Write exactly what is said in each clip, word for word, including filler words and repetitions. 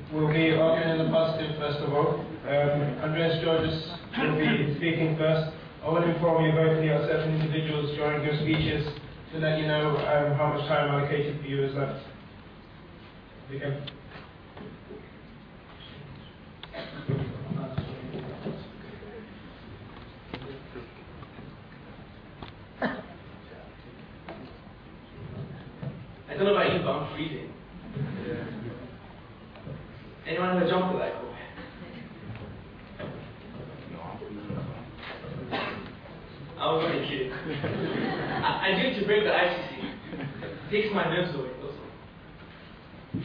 will be arguing in the positive first of all. Um, Andreas Georges will be speaking first. I will inform you both there are certain individuals during your speeches to let you know um, how much time allocated for you is left. Begin. I don't know about you, but I'm freezing. Anyone have a jumper like that? I was only kidding. I, I do it to break the ice, you see. It takes my nerves away also.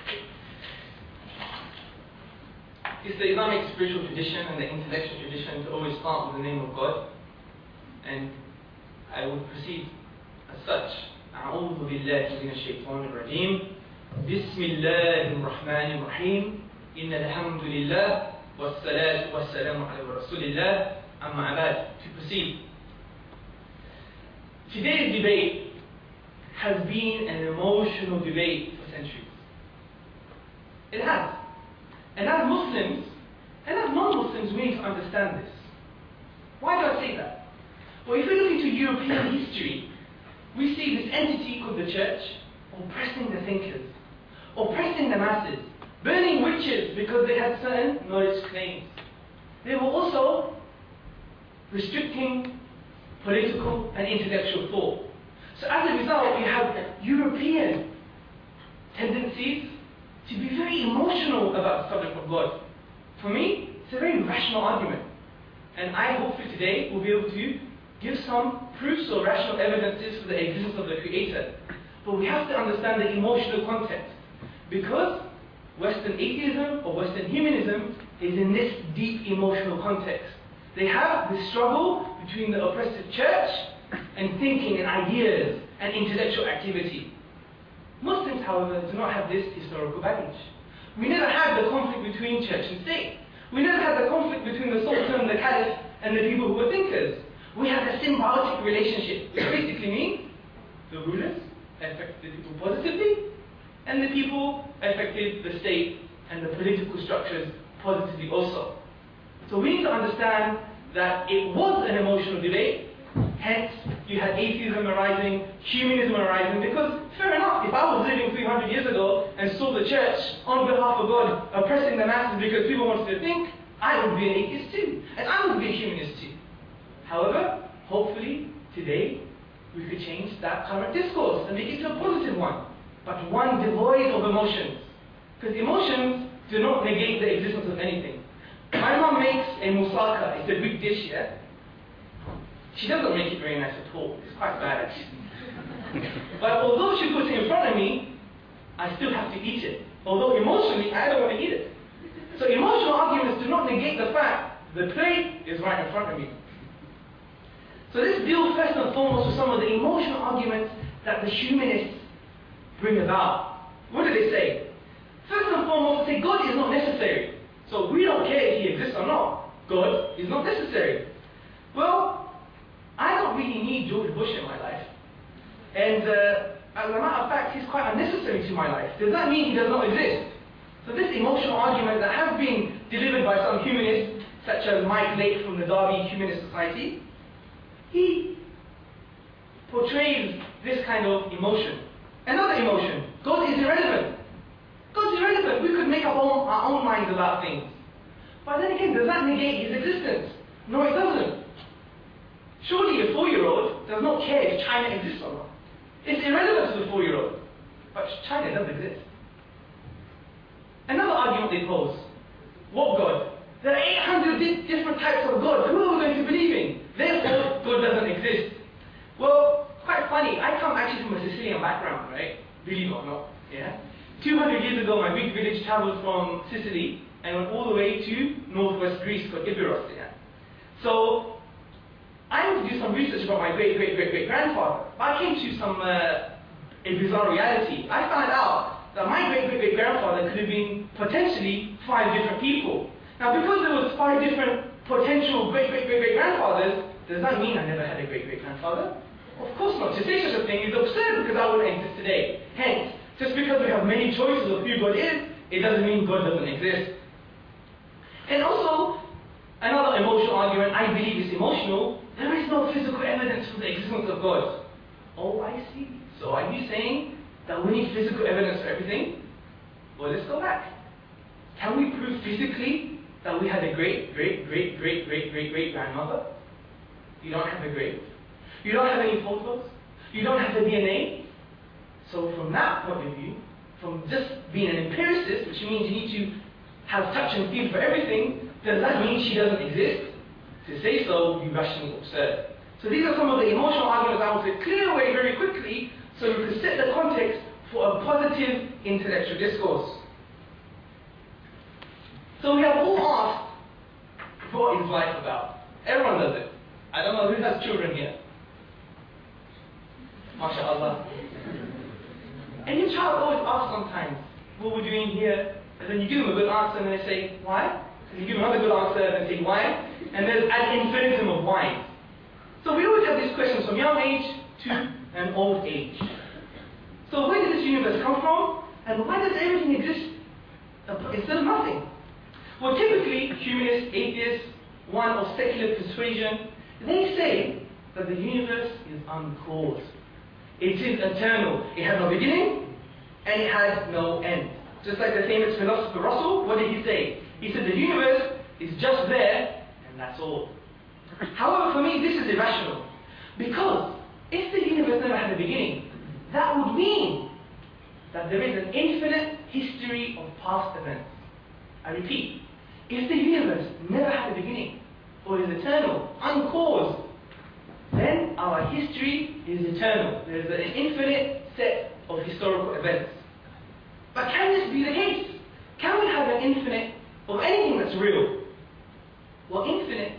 It's the Islamic spiritual tradition and the intellectual tradition to always start with the name of God. And I will proceed as such. أعوذ بالله من الشيطان الرجيم بسم الله الرحمن الرحيم إن الحمد لله والصلاة والسلام على رسول الله أما بعد. To proceed. Today's debate has been an emotional debate for centuries. It has. And as Muslims, and as non-Muslims, we need to understand this. Why do I say that? Well, if we look into European history, we see this entity called the church oppressing the thinkers, oppressing the masses, burning witches because they had certain knowledge claims. They were also restricting political and intellectual thought. So as a result, we have European tendencies to be very emotional about the subject of God. For me, it's a very rational argument. And I hopefully today will be able to give some proofs or rational evidences for the existence of the Creator. But we have to understand the emotional context. Because Western atheism or Western humanism is in this deep emotional context. They have this struggle between the oppressive church and thinking and ideas and intellectual activity. Muslims, however, do not have this historical baggage. We never had the conflict between church and state. We never had the conflict between the sultan, the caliph, and the people who were thinkers. We had a symbiotic relationship, which basically means the rulers affected the people positively, and the people affected the state and the political structures positively also. So we need to understand that it was an emotional debate, hence you had atheism arising, humanism arising, because fair enough, if I was living three hundred years ago and saw the church on behalf of God oppressing the masses because people wanted to think, I would be an atheist too, and I would be a humanist too. However, hopefully today we could change that current discourse and make it to a positive one, but one devoid of emotions, because emotions do not negate the existence of anything. My mom makes a moussaka. It's a big dish, yeah? She doesn't make it very nice at all. It's quite bad, actually. But although she puts it in front of me, I still have to eat it. Although emotionally, I don't want to eat it. So emotional arguments do not negate the fact the plate is right in front of me. So let's deal first and foremost with some of the emotional arguments that the humanists bring about. What do they say? First and foremost, they say God is not necessary. So we don't care if he exists or not. God is not necessary. Well, I don't really need George Bush in my life. And uh, as a matter of fact, he's quite unnecessary to my life. Does that mean he does not exist? So this emotional argument that has been delivered by some humanists, such as Mike Lake from the Derby Humanist Society, he portrays this kind of emotion. Another emotion, God is irrelevant. God's irrelevant. We could make our own, our own minds about things. But then again, does that negate his existence? No, it doesn't. Surely a four-year-old does not care if China exists or not. It's irrelevant to the four-year-old. But China does exist. Another argument they pose. What God? There are eight hundred di different types of God. Who are we going to believe in? Therefore, God doesn't exist. Well, quite funny. I come actually from a Sicilian background, right? Believe it or not. Yeah? two hundred years ago, my big village traveled from Sicily and went all the way to northwest Greece called Ibiros. Yeah? So, I had to do some research about my great, great, great, great grandfather. But I came to some uh, a bizarre reality. I found out that my great, great, great grandfather could have been potentially five different people. Now, because there was five different potential great, great, great, great grandfathers, does that mean I never had a great, great grandfather? Of course not. To say such a thing is absurd because I wouldn't exist today. Hence, Just because we have many choices of who God is, it doesn't mean God doesn't exist. And also, another emotional argument, I believe is emotional, there is no physical evidence for the existence of God. Oh, I see. So are you saying that we need physical evidence for everything? Well, let's go back. Can we prove physically that we had a great, great, great, great, great, great, great grandmother? You don't have a grave. You don't have any photos. You don't have the D N A. So from that point of view, from just being an empiricist, which means you need to have touch and feel for everything, does that mean she doesn't exist? To say so would be rationally absurd. So these are some of the emotional arguments I want to clear away very quickly so we can set the context for a positive intellectual discourse. So we have all asked, what is life about? Everyone does it. I don't know who has children here. MashaAllah. And your child always asks sometimes, what we're doing here, and then you give them a good answer and they say, why? And you give them another good answer and they say, why? And there's an infinitum of why. So we always have these questions from young age to an old age. So where did this universe come from? And why does everything exist instead of nothing? Well, typically, humanists, atheists, one of secular persuasion, they say that the universe is uncaused. It is eternal. It had no beginning, and it had no end. Just like the famous philosopher Russell, what did he say? He said the universe is just there, and that's all. However, for me, this is irrational. Because if the universe never had a beginning, that would mean that there is an infinite history of past events. I repeat, if the universe never had a beginning, or is eternal, uncaused, then our history is eternal. There is an infinite set of historical events. But can this be the case? Can we have an infinite of anything that's real? Well, infinite,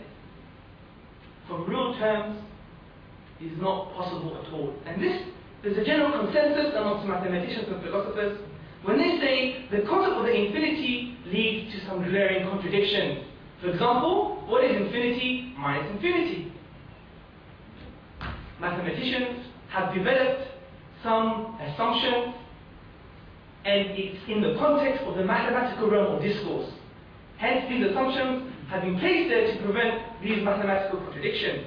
from real terms, is not possible at all. And this, there's a general consensus amongst mathematicians and philosophers when they say the concept of the infinity leads to some glaring contradictions. For example, what is infinity minus infinity? Mathematicians have developed some assumptions, and it's in the context of the mathematical realm of discourse. Hence, these assumptions have been placed there to prevent these mathematical contradictions.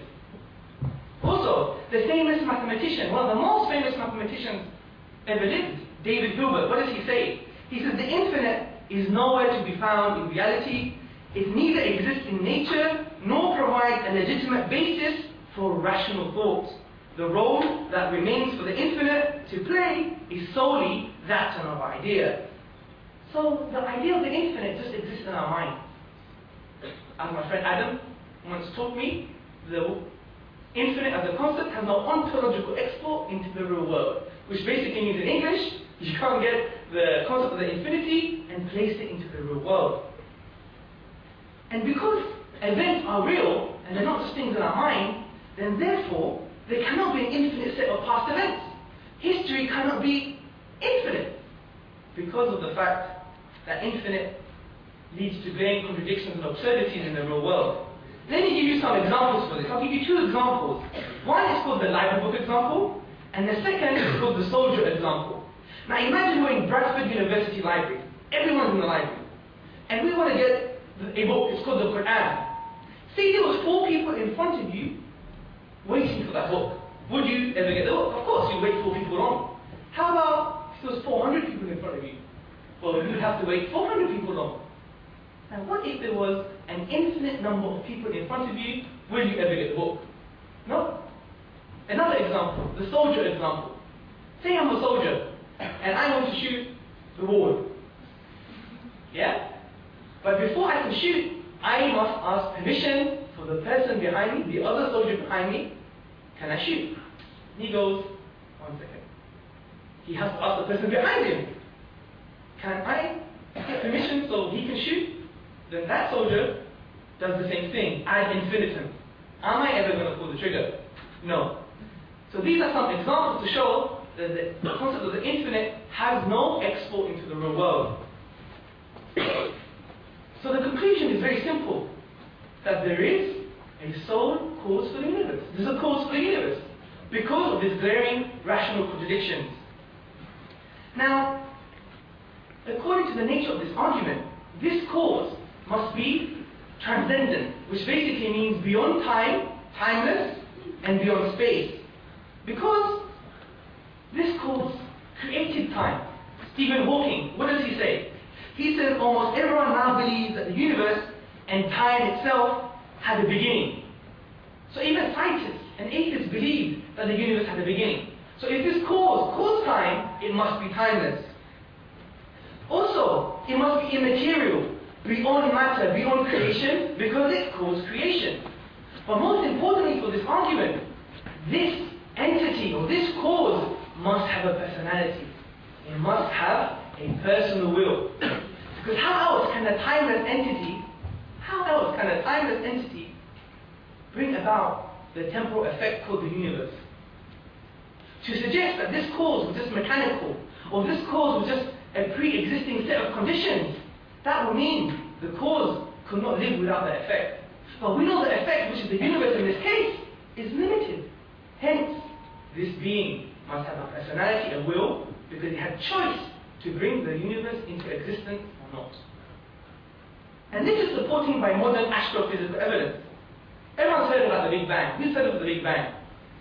Also, the famous mathematician, one of the most famous mathematicians ever lived, David Hilbert, what does he say? He says the infinite is nowhere to be found in reality. It neither exists in nature nor provides a legitimate basis for rational thought. The role that remains for the infinite to play is solely that of our idea. So the idea of the infinite just exists in our mind. As my friend Adam once taught me, the infinite as a concept has no ontological export into the real world, which basically means in English, you can't get the concept of the infinity and place it into the real world. And because events are real, and they're not just things in our mind, then therefore, there cannot be an infinite set of past events. History cannot be infinite, because of the fact that infinite leads to glaring contradictions and absurdities in the real world. Let me give you some examples for this. I'll give you two examples. One is called the library book example, and the second is called the soldier example. Now imagine we're in Bradford University Library. Everyone's in the library. And we want to get a book, it's called the Quran. Say there was four people in front of you waiting for that book. Would you ever get the book? Of course, you'd wait four people long. How about if there was four hundred people in front of you? Well, you'd have to wait four hundred people long. Now, what if there was an infinite number of people in front of you? Will you ever get the book? No. Another example, the soldier example. Say I'm a soldier, and I want to shoot the wall. Yeah? But before I can shoot, I must ask permission for the person behind me, the other soldier behind me. Can I shoot? He goes, one second. He has to ask the person behind him. Can I get permission so he can shoot? Then that soldier does the same thing, ad infinitum. Am I ever going to pull the trigger? No. So these are some examples to show that the, the concept of the infinite has no export into the real world. So the conclusion is very simple, that there is a sole cause for the universe. There's a cause for the universe because of these glaring rational contradictions. Now, according to the nature of this argument, this cause must be transcendent, which basically means beyond time, timeless, and beyond space. Because this cause created time. Stephen Hawking, what does he say? He says almost everyone now believes that the universe and time itself had a beginning. So even scientists and atheists believe that the universe had a beginning. So if this cause caused time, it must be timeless. Also, it must be immaterial, beyond matter, beyond creation, because it caused creation. But most importantly for this argument, this entity or this cause must have a personality. It must have a personal will. Because how else can a timeless entity, how else can a timeless entity bring about the temporal effect called the universe? To suggest that this cause was just mechanical, or this cause was just a pre-existing set of conditions, that would mean the cause could not live without the effect. But we know the effect, which is the universe in this case, is limited. Hence, this being must have a personality, a will, because it had choice to bring the universe into existence or not. And this is supported by modern astrophysical evidence. Everyone's heard about the Big Bang. Who's heard of the Big Bang?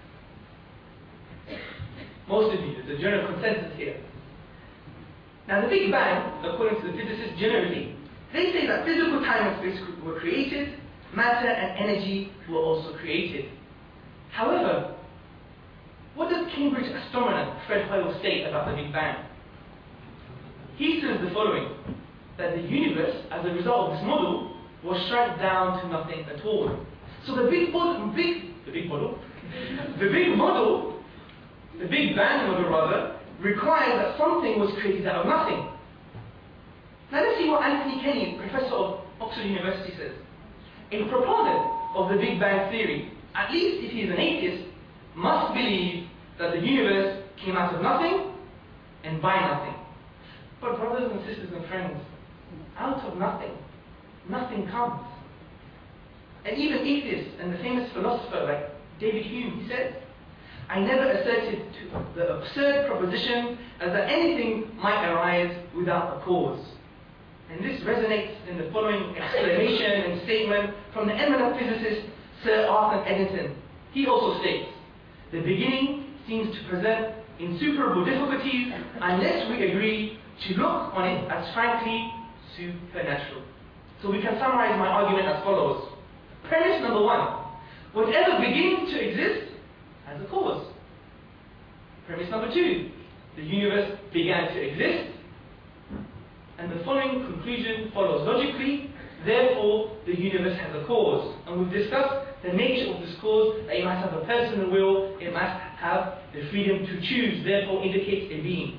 Most of you. There's a general consensus here. Now the Big Bang, according to the physicists generally, they say that physical time and space were created, matter and energy were also created. However, what does Cambridge astronomer Fred Hoyle state about the Big Bang? He says the following, that the universe, as a result of this model, was shrunk down to nothing at all. So the big model, big, the big model, the big model, the Big Bang model rather, requires that something was created out of nothing. Now let's see what Anthony Kenny, professor of Oxford University, says. A proponent of the Big Bang theory, at least if he is an atheist, must believe that the universe came out of nothing and by nothing. But brothers and sisters and friends, out of nothing, nothing comes. And even atheists and the famous philosopher like David Hume, he said, I never asserted to the absurd proposition as that anything might arise without a cause. And this resonates in the following exclamation and statement from the eminent physicist Sir Arthur Eddington. He also states, the beginning seems to present insuperable difficulties unless we agree to look on it as frankly supernatural. So we can summarize my argument as follows. Premise number one, whatever begins to exist has a cause. Premise number two, the universe began to exist, and the following conclusion follows logically, therefore the universe has a cause. And we've discussed the nature of this cause, that it must have a personal will, it must have the freedom to choose, therefore indicates a being.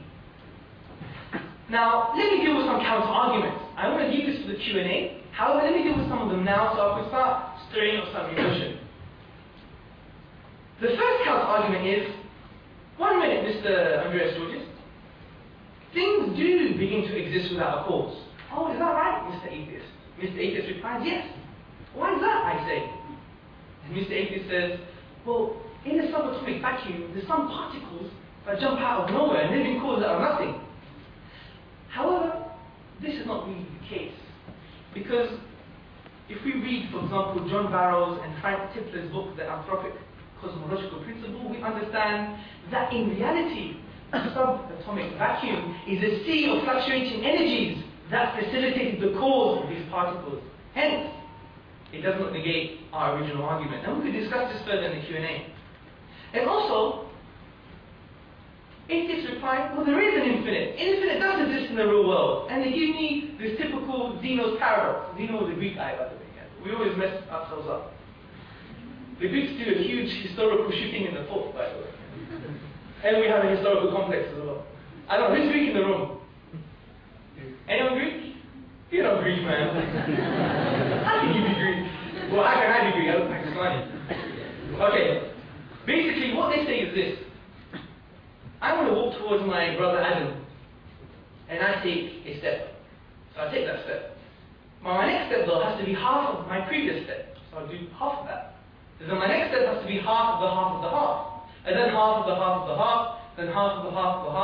Now, let me deal with some counter-arguments. I want to leave this for the Q and A. However, let me deal with some of them now so I can start stirring up some emotion. The first counter-argument is, one minute, Mister Andreas Georges. Things do begin to exist without a cause. Oh, is that right, Mister Atheist? Mister Atheist replies, yes. Why is that, I say? And Mister Atheist says, well, in a subatomic vacuum, there's some particles that jump out of nowhere and they've been caused out of nothing. However, this is not really the case. Because if we read, for example, John Barrow's and Frank Tipler's book, The Anthropic Cosmological Principle, we understand that in reality, a subatomic vacuum is a sea of fluctuating energies that facilitated the cause of these particles. Hence, it does not negate our original argument. And we could discuss this further in the Q and A. And also, atheists reply, well, there is an infinite. Infinite does exist in the real world. And they give me this typical Zeno's paradox. Zeno was a Greek guy, by the way. We always mess ourselves up. The Greeks do a huge historical shooting in the foot, by the way. And we have a historical complex as well. I don't know, who's Greek in the room? Anyone Greek? You're not Greek, man. How can you be Greek? Well, how can I be Greek? I look Pakistani. Okay. Basically, what they say is this. I want to walk towards my brother Adam. And I take a step. So I take that step. But my next step, though, has to be half of my previous step. So I'll do half of that. And then my next step has to be half of the half of the half. And then half of the half of the half, then half of the half of the half,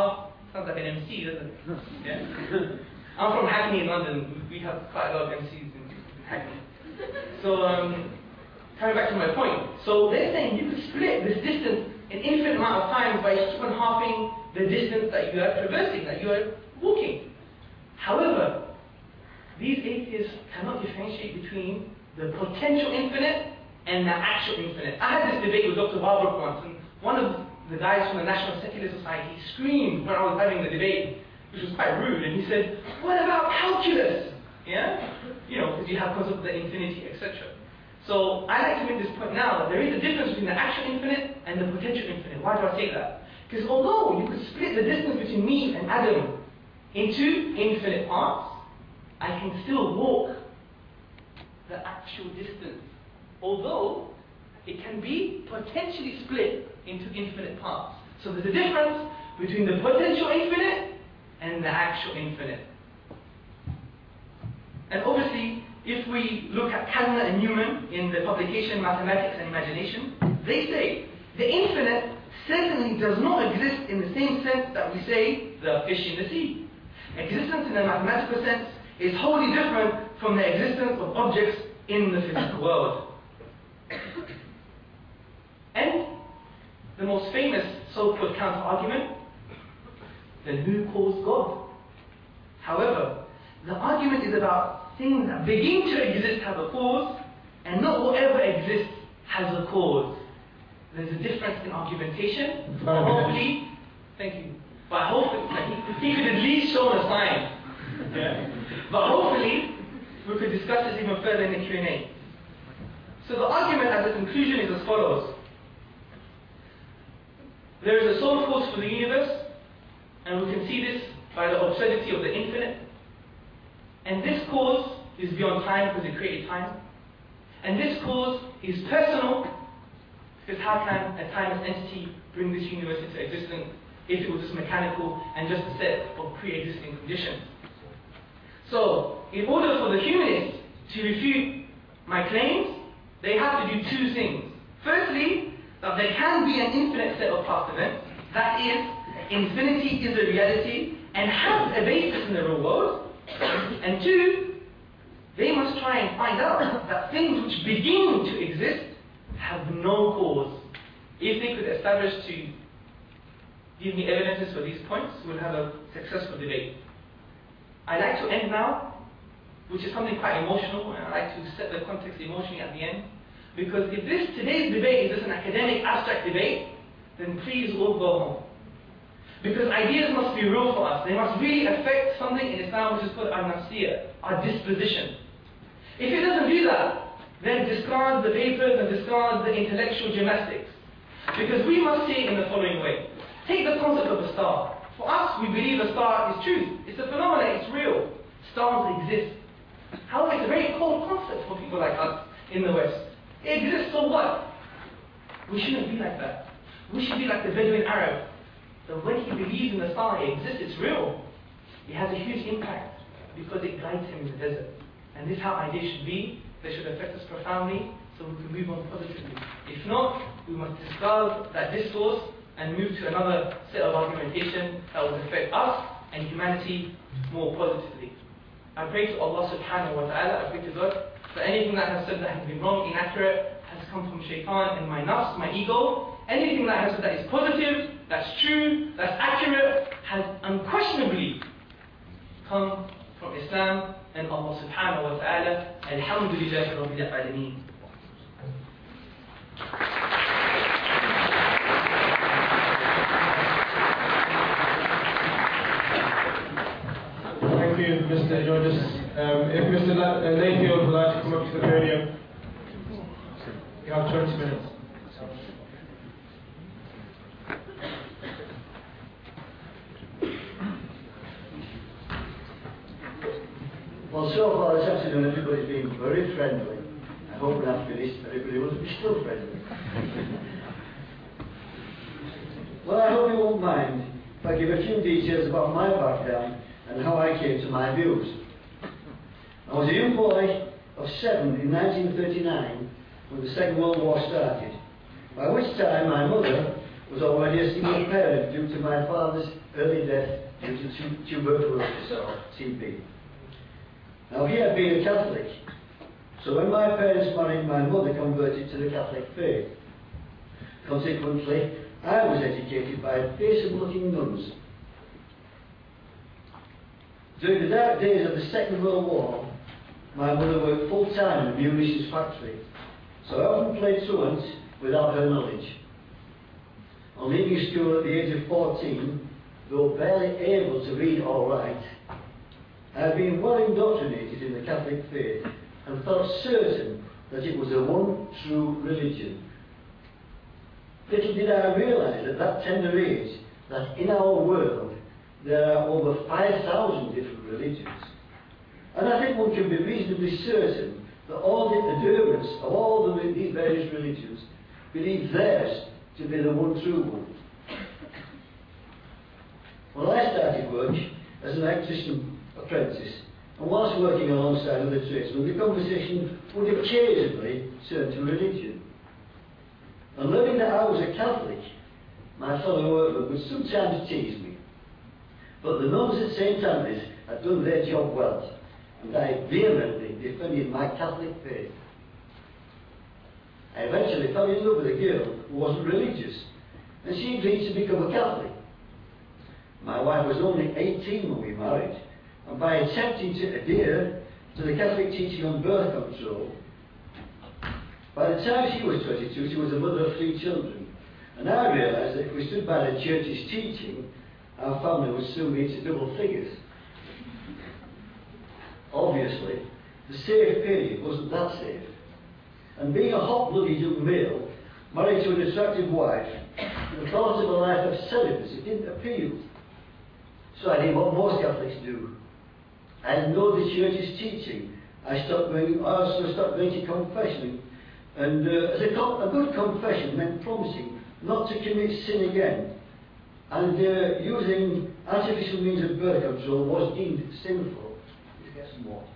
Sounds like an M C, doesn't it? Yeah. I'm from Hackney in London. We have quite a lot of M Cs in Hackney. So, um, coming back to my point. So they're saying you could split this distance an infinite amount of times by just one halving the distance that you are traversing, that you are walking. However, these atheists cannot differentiate between the potential infinite and the actual infinite. I had this debate with Doctor Warburg once, and one of the guys from the National Secular Society screamed when I was having the debate, which was quite rude, and he said, "What about calculus?" Yeah? You know, because you have concept of the infinity, et cetera. So I like to make this point now that there is a difference between the actual infinite and the potential infinite. Why do I say that? Because although you could split the distance between me and Adam into infinite parts, I can still walk the actual distance. Although it can be potentially split into infinite parts. So there's a difference between the potential infinite and the actual infinite. And obviously, if we look at Candler and Newman in the publication Mathematics and Imagination, they say the infinite certainly does not exist in the same sense that we say the fish in the sea. Existence in a mathematical sense is wholly different from the existence of objects in the physical world. And the most famous so-called counter-argument, then who calls God? However, the argument is about things that begin to exist have a cause, and not whatever exists has a cause. There's a difference in argumentation, but hopefully, thank you, but hopefully, he could at least show a sign. Yeah. But hopefully, we could discuss this even further in the Q and A. So the argument as a conclusion is as follows. There is a sole cause for the universe, and we can see this by the absurdity of the infinite. And this cause is beyond time because it created time. And this cause is personal, because how can a timeless entity bring this universe into existence if it was just mechanical and just a set of pre-existing conditions? So, in order for the humanists to refute my claims, they have to do two things. Firstly, that there can be an infinite set of past events, that is, infinity is a reality and has a basis in the real world. And two, they must try and find out that things which begin to exist have no cause. If they could establish to give me evidences for these points, we'll have a successful debate. I'd like to end now, which is something quite emotional, and I'd like to set the context emotionally at the end. Because if this today's debate is just an academic, abstract debate, then please all go home. Because ideas must be real for us. They must really affect something in Islam which is called al-nafsiyah, our disposition. If it doesn't do that, then discard the papers and discard the intellectual gymnastics. Because we must see it in the following way. Take the concept of a star. For us, we believe a star is truth. It's a phenomenon, it's real. Stars exist. However, it's a very cold concept for people like us in the West. It exists, so what? We shouldn't be like that. We should be like the Bedouin Arab. So when he believes in the star, it exists, it's real. It has a huge impact because it guides him in the desert. And this is how ideas should be. They should affect us profoundly so we can move on positively. If not, we must discard that discourse and move to another set of argumentation that will affect us and humanity more positively. I pray to Allah subhanahu wa ta'ala, I pray to God, for anything that I have said that has been wrong, inaccurate, has come from shaitan and my nafs, my ego. Anything that I have said that is positive, that's true, that's accurate, has unquestionably come from Islam and Allah subhanahu wa ta'ala. Alhamdulillahi Rabbil Alameen. Thank you, Mister Georges. Um, if Mister La- uh, Layfield would like to come up to the podium, you have twenty minutes. Well, so far this afternoon everybody's been very friendly. I hope when I've finished everybody will be still friendly. Well, I hope you won't mind if I give a few details about my background and how I came to my views. I was a young boy of seven in nineteen thirty-nine when the Second World War started, by which time my mother was already a single parent due to my father's early death due to tu- tuberculosis or T B. Now he had been a Catholic, so when my parents married, my mother converted to the Catholic faith. Consequently, I was educated by fearsome-looking nuns. During the dark days of the Second World War, my mother worked full-time in a munitions factory, so I often played truant without her knowledge. On leaving school at the age of fourteen, though barely able to read or write, I had been well indoctrinated in the Catholic faith and felt certain that it was the one true religion. Little did I realise at that tender age that in our world there are over five thousand different religions. And I think one can be reasonably certain that all the adherents of all the, these various religions believe theirs to be the one true one. Well, I started work as an electrician apprentice, and whilst working alongside other tradesmen, the conversation would occasionally turn to religion. And learning that I was a Catholic, my fellow workmen would sometimes tease me. But the nuns at Saint Anne's had done their job well, and I vehemently defended my Catholic faith. I eventually fell in love with a girl who wasn't religious, and she agreed to become a Catholic. My wife was only eighteen when we married, and by attempting to adhere to the Catholic teaching on birth control, by the time she was twenty-two, she was a mother of three children, and I realised that if we stood by the Church's teaching, our family would soon be into double figures. Obviously, the safe period wasn't that safe, and being a hot-blooded young male, married to an attractive wife, the thought of a life of celibacy didn't appeal. So I did what most Catholics do. I ignored the Church's teaching. I stopped going, I also stopped going to confession. And uh, as a, co- a good confession meant promising not to commit sin again. And uh, using artificial means of birth control was deemed sinful. Let's get some more.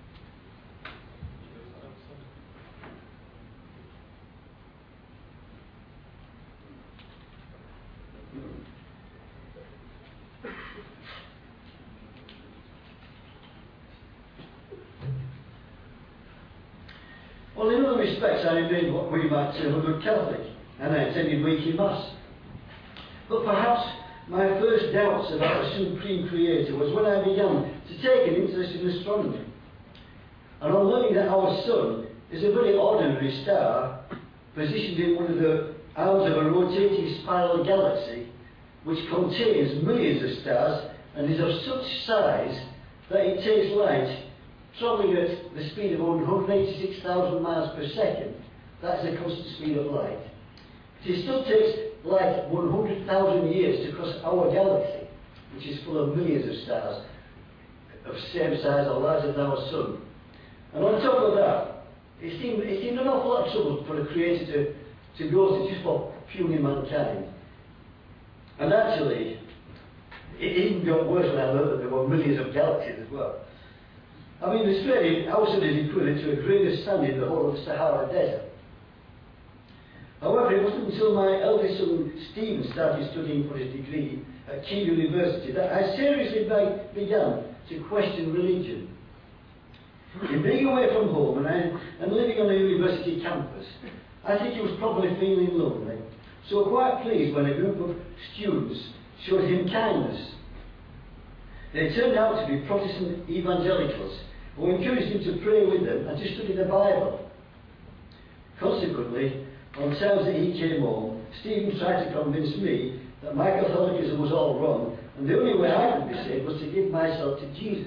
Well, in other respects, I remained what we might term a good Catholic, and I attended weekly Mass. But perhaps my first doubts about a supreme creator was when I began to take an interest in astronomy. And on learning that our sun is a very ordinary star, positioned in one of the arms of a rotating spiral galaxy, which contains millions of stars and is of such size that it takes light travelling at the speed of one hundred eighty-six thousand miles per second. That's the constant speed of light. It still takes light one hundred thousand years to cross our galaxy, which is full of millions of stars of same size or larger than our sun. And on top of that, it seemed, it seemed an awful lot of trouble for a creator to, to go to just for puning mankind. And actually, it even got worse when I learned that there were millions of galaxies as well. I mean, the Australia, our sun is equivalent to a grain of sand in the whole of the Sahara Desert. However, it wasn't until my eldest son Stephen started studying for his degree at Kew University that I seriously be- began to question religion. In being away from home and, I, and living on a university campus, I think he was probably feeling lonely, so quite pleased when a group of students showed him kindness. They turned out to be Protestant evangelicals who encouraged him to pray with them and to study the Bible. Consequently, on times that he came home, Stephen tried to convince me that my Catholicism was all wrong, and the only way I could be saved was to give myself to Jesus.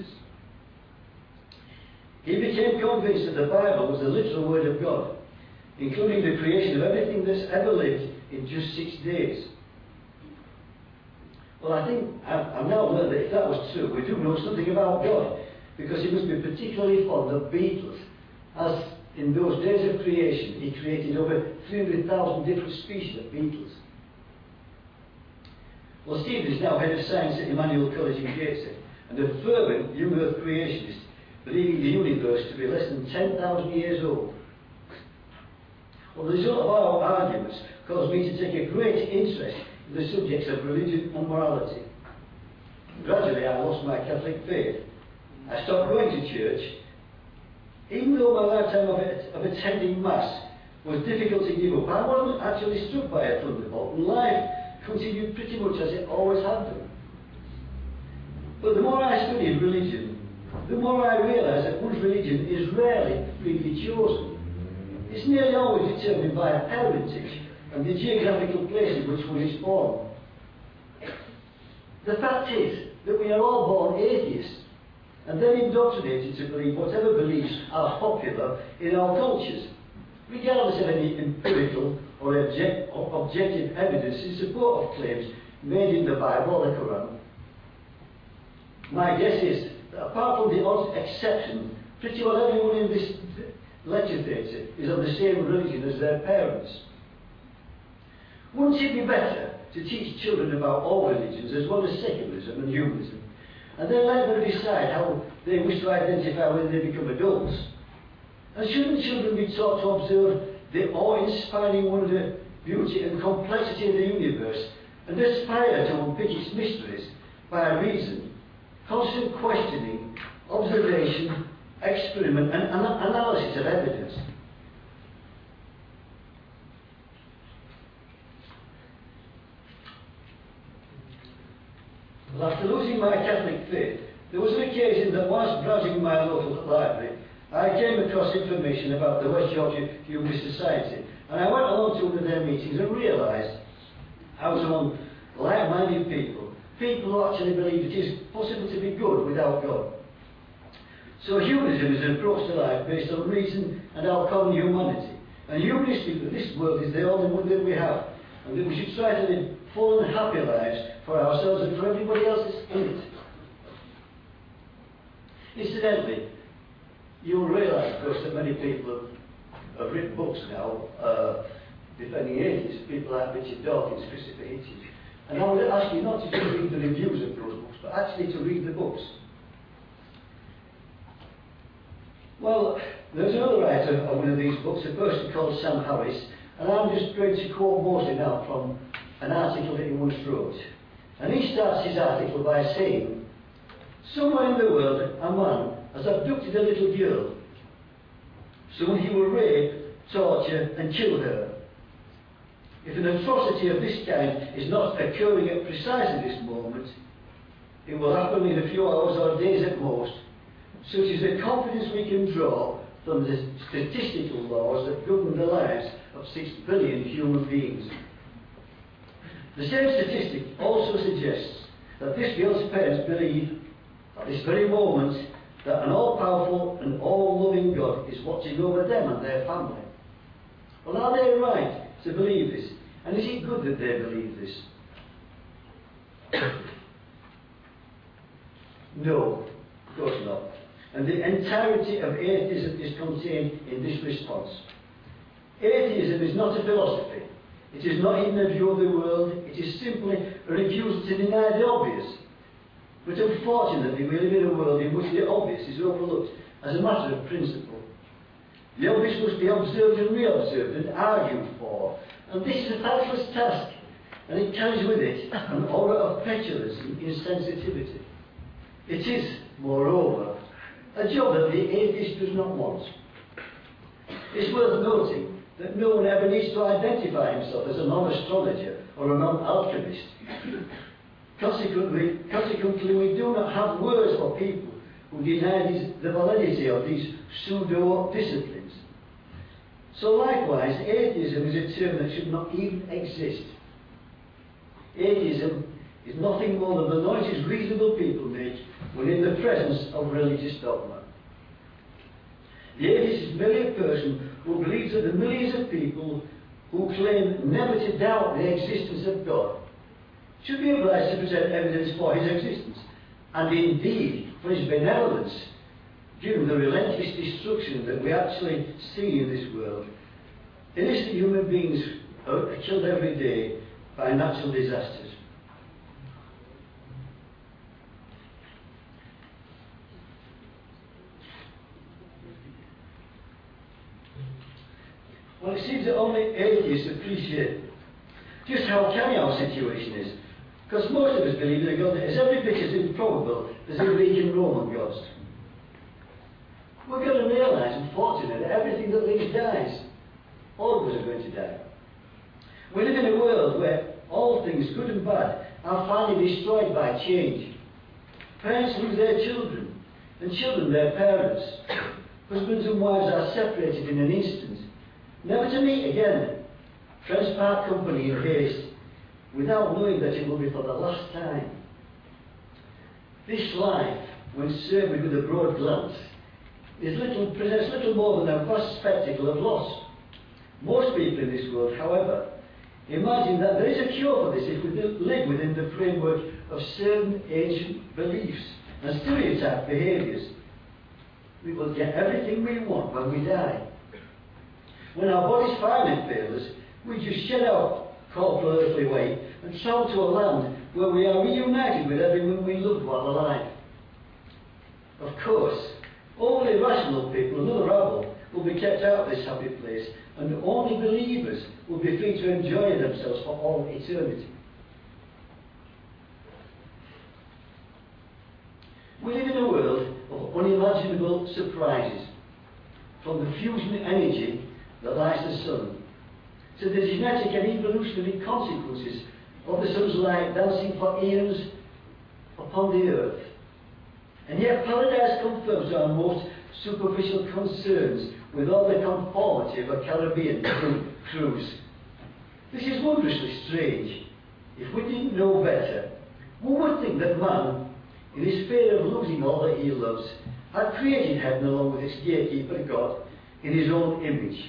He became convinced that the Bible was the literal word of God, including the creation of everything that's ever lived in just six days. Well, I think I've, I've now learned that if that was true, we do know something about God, because he must be particularly fond of beetles, as in those days of creation, he created over three hundred thousand different species of beetles. Well, Stephen is now head of science at Emmanuel College in Gateshead, and a fervent young earth creationist, believing the universe to be less than ten thousand years old. Well, the result of our arguments caused me to take a great interest in the subjects of religion and morality. Gradually I lost my Catholic faith. I stopped going to church. Even though my lifetime of, of attending Mass was difficult to give up, I wasn't actually struck by a thunderbolt, and life continued pretty much as it always had done. But the more I studied religion, the more I realised that one's religion is rarely freely chosen. It's nearly always determined by a parentage and the geographical place in which one is born. The fact is that we are all born atheists, and then indoctrinated to believe whatever beliefs are popular in our cultures, regardless of any empirical or, object, or objective evidence in support of claims made in the Bible or the Quran. My guess is that apart from the odd exception, pretty well everyone in this lecture theatre is of the same religion as their parents. Wouldn't it be better to teach children about all religions as well as secularism and humanism, and then let them decide how they wish to identify when they become adults? And shouldn't children be taught to observe the awe-inspiring wonder, beauty and complexity of the universe, and aspire to unpick its mysteries by reason, constant questioning, observation, experiment and an analysis of evidence? Well, after losing my Catholic faith, there was an occasion that whilst browsing my local library, I came across information about the West Yorkshire Humanist Society, and I went along to one of their meetings and realised I was among like-minded people, people who actually believe it is possible to be good without God. So humanism is an approach to life based on reason and our common humanity. And humanists think that this world is the only one that we have, and that we should try to live full and happy lives for ourselves and for everybody else in it. Incidentally, you'll realise, of course, that many people have, have written books now uh, defending atheists, people like Richard Dawkins, Christopher Hitchens. And I would ask you not to just read the reviews of those books, but actually to read the books. Well, there's another writer of one of these books, a person called Sam Harris, and I'm just going to quote mostly now from an article that he once wrote. And he starts his article by saying, "Somewhere in the world, a man has abducted a little girl. Soon he will rape, torture, and kill her. If an atrocity of this kind is not occurring at precisely this moment, it will happen in a few hours or days at most. Such is the confidence we can draw from the statistical laws that govern the lives of six billion human beings." The same statistic also suggests that this girl's parents believe at this very moment that an all-powerful and all-loving God is watching over them and their family. Well, are they right to believe this? And is it good that they believe this? No, of course not. And the entirety of atheism is contained in this response. Atheism is not a philosophy. It is not even a view of the world. It is simply a refusal to deny the obvious. But unfortunately, we live in a world in which the obvious is overlooked as a matter of principle. The obvious must be observed and re-observed and argued for. And this is a thankless task. And it carries with it an aura of petulance and insensitivity. It is, moreover, a job that the atheist does not want. It's worth noting that no one ever needs to identify himself as a non-astrologer or a non-alchemist. Consequently, consequently, we do not have words for people who deny these, the validity of these pseudo-disciplines. So likewise, atheism is a term that should not even exist. Atheism is nothing more than the noises reasonable people make when in the presence of religious dogma. The atheist is merely a person who believes that the millions of people who claim never to doubt the existence of God should be obliged to present evidence for his existence, and indeed for his benevolence, given the relentless destruction that we actually see in this world. Innocent human beings are killed every day by natural disasters. Well, it seems that only atheists appreciate just how canny our situation is. Because most of us believe in a God that is every bit as improbable as the Greek and Roman gods. We've got to realise, unfortunately, that everything that lives dies. All of us are going to die. We live in a world where all things, good and bad, are finally destroyed by change. Parents lose their children, and children their parents. Husbands and wives are separated in an instant, never to meet again. Friends part company in haste, without knowing that it will be for the last time. This life, when surveyed with a broad glance, is little, presents little more than a vast spectacle of loss. Most people in this world, however, imagine that there is a cure for this if we live within the framework of certain ancient beliefs and stereotyped behaviours. We will get everything we want when we die. When our bodies finally fail us, we just shed our corporal earthly weight and travel to a land where we are reunited with everyone we loved while alive. Of course, all irrational people and other rabble will be kept out of this happy place, and only believers will be free to enjoy themselves for all eternity. We live in a world of unimaginable surprises, from the fusion energy that lies the sun, to the genetic and evolutionary consequences of the sun's light dancing for eons upon the earth. And yet paradise confirms our most superficial concerns with all the conformity of a Caribbean cruise. This is wondrously strange. If we didn't know better, we would think that man, in his fear of losing all that he loves, had created heaven along with its gatekeeper God in his own image.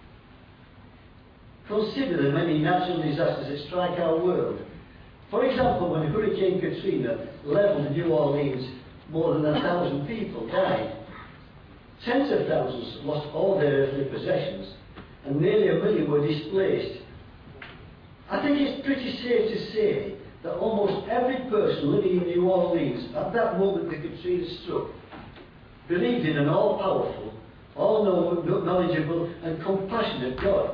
Consider the many natural disasters that strike our world. For example, when Hurricane Katrina leveled New Orleans, more than a thousand people died. Tens of thousands lost all their earthly possessions, and nearly a million were displaced. I think it's pretty safe to say that almost every person living in New Orleans at that moment the Katrina struck believed in an all-powerful, all-knowledgeable and compassionate God.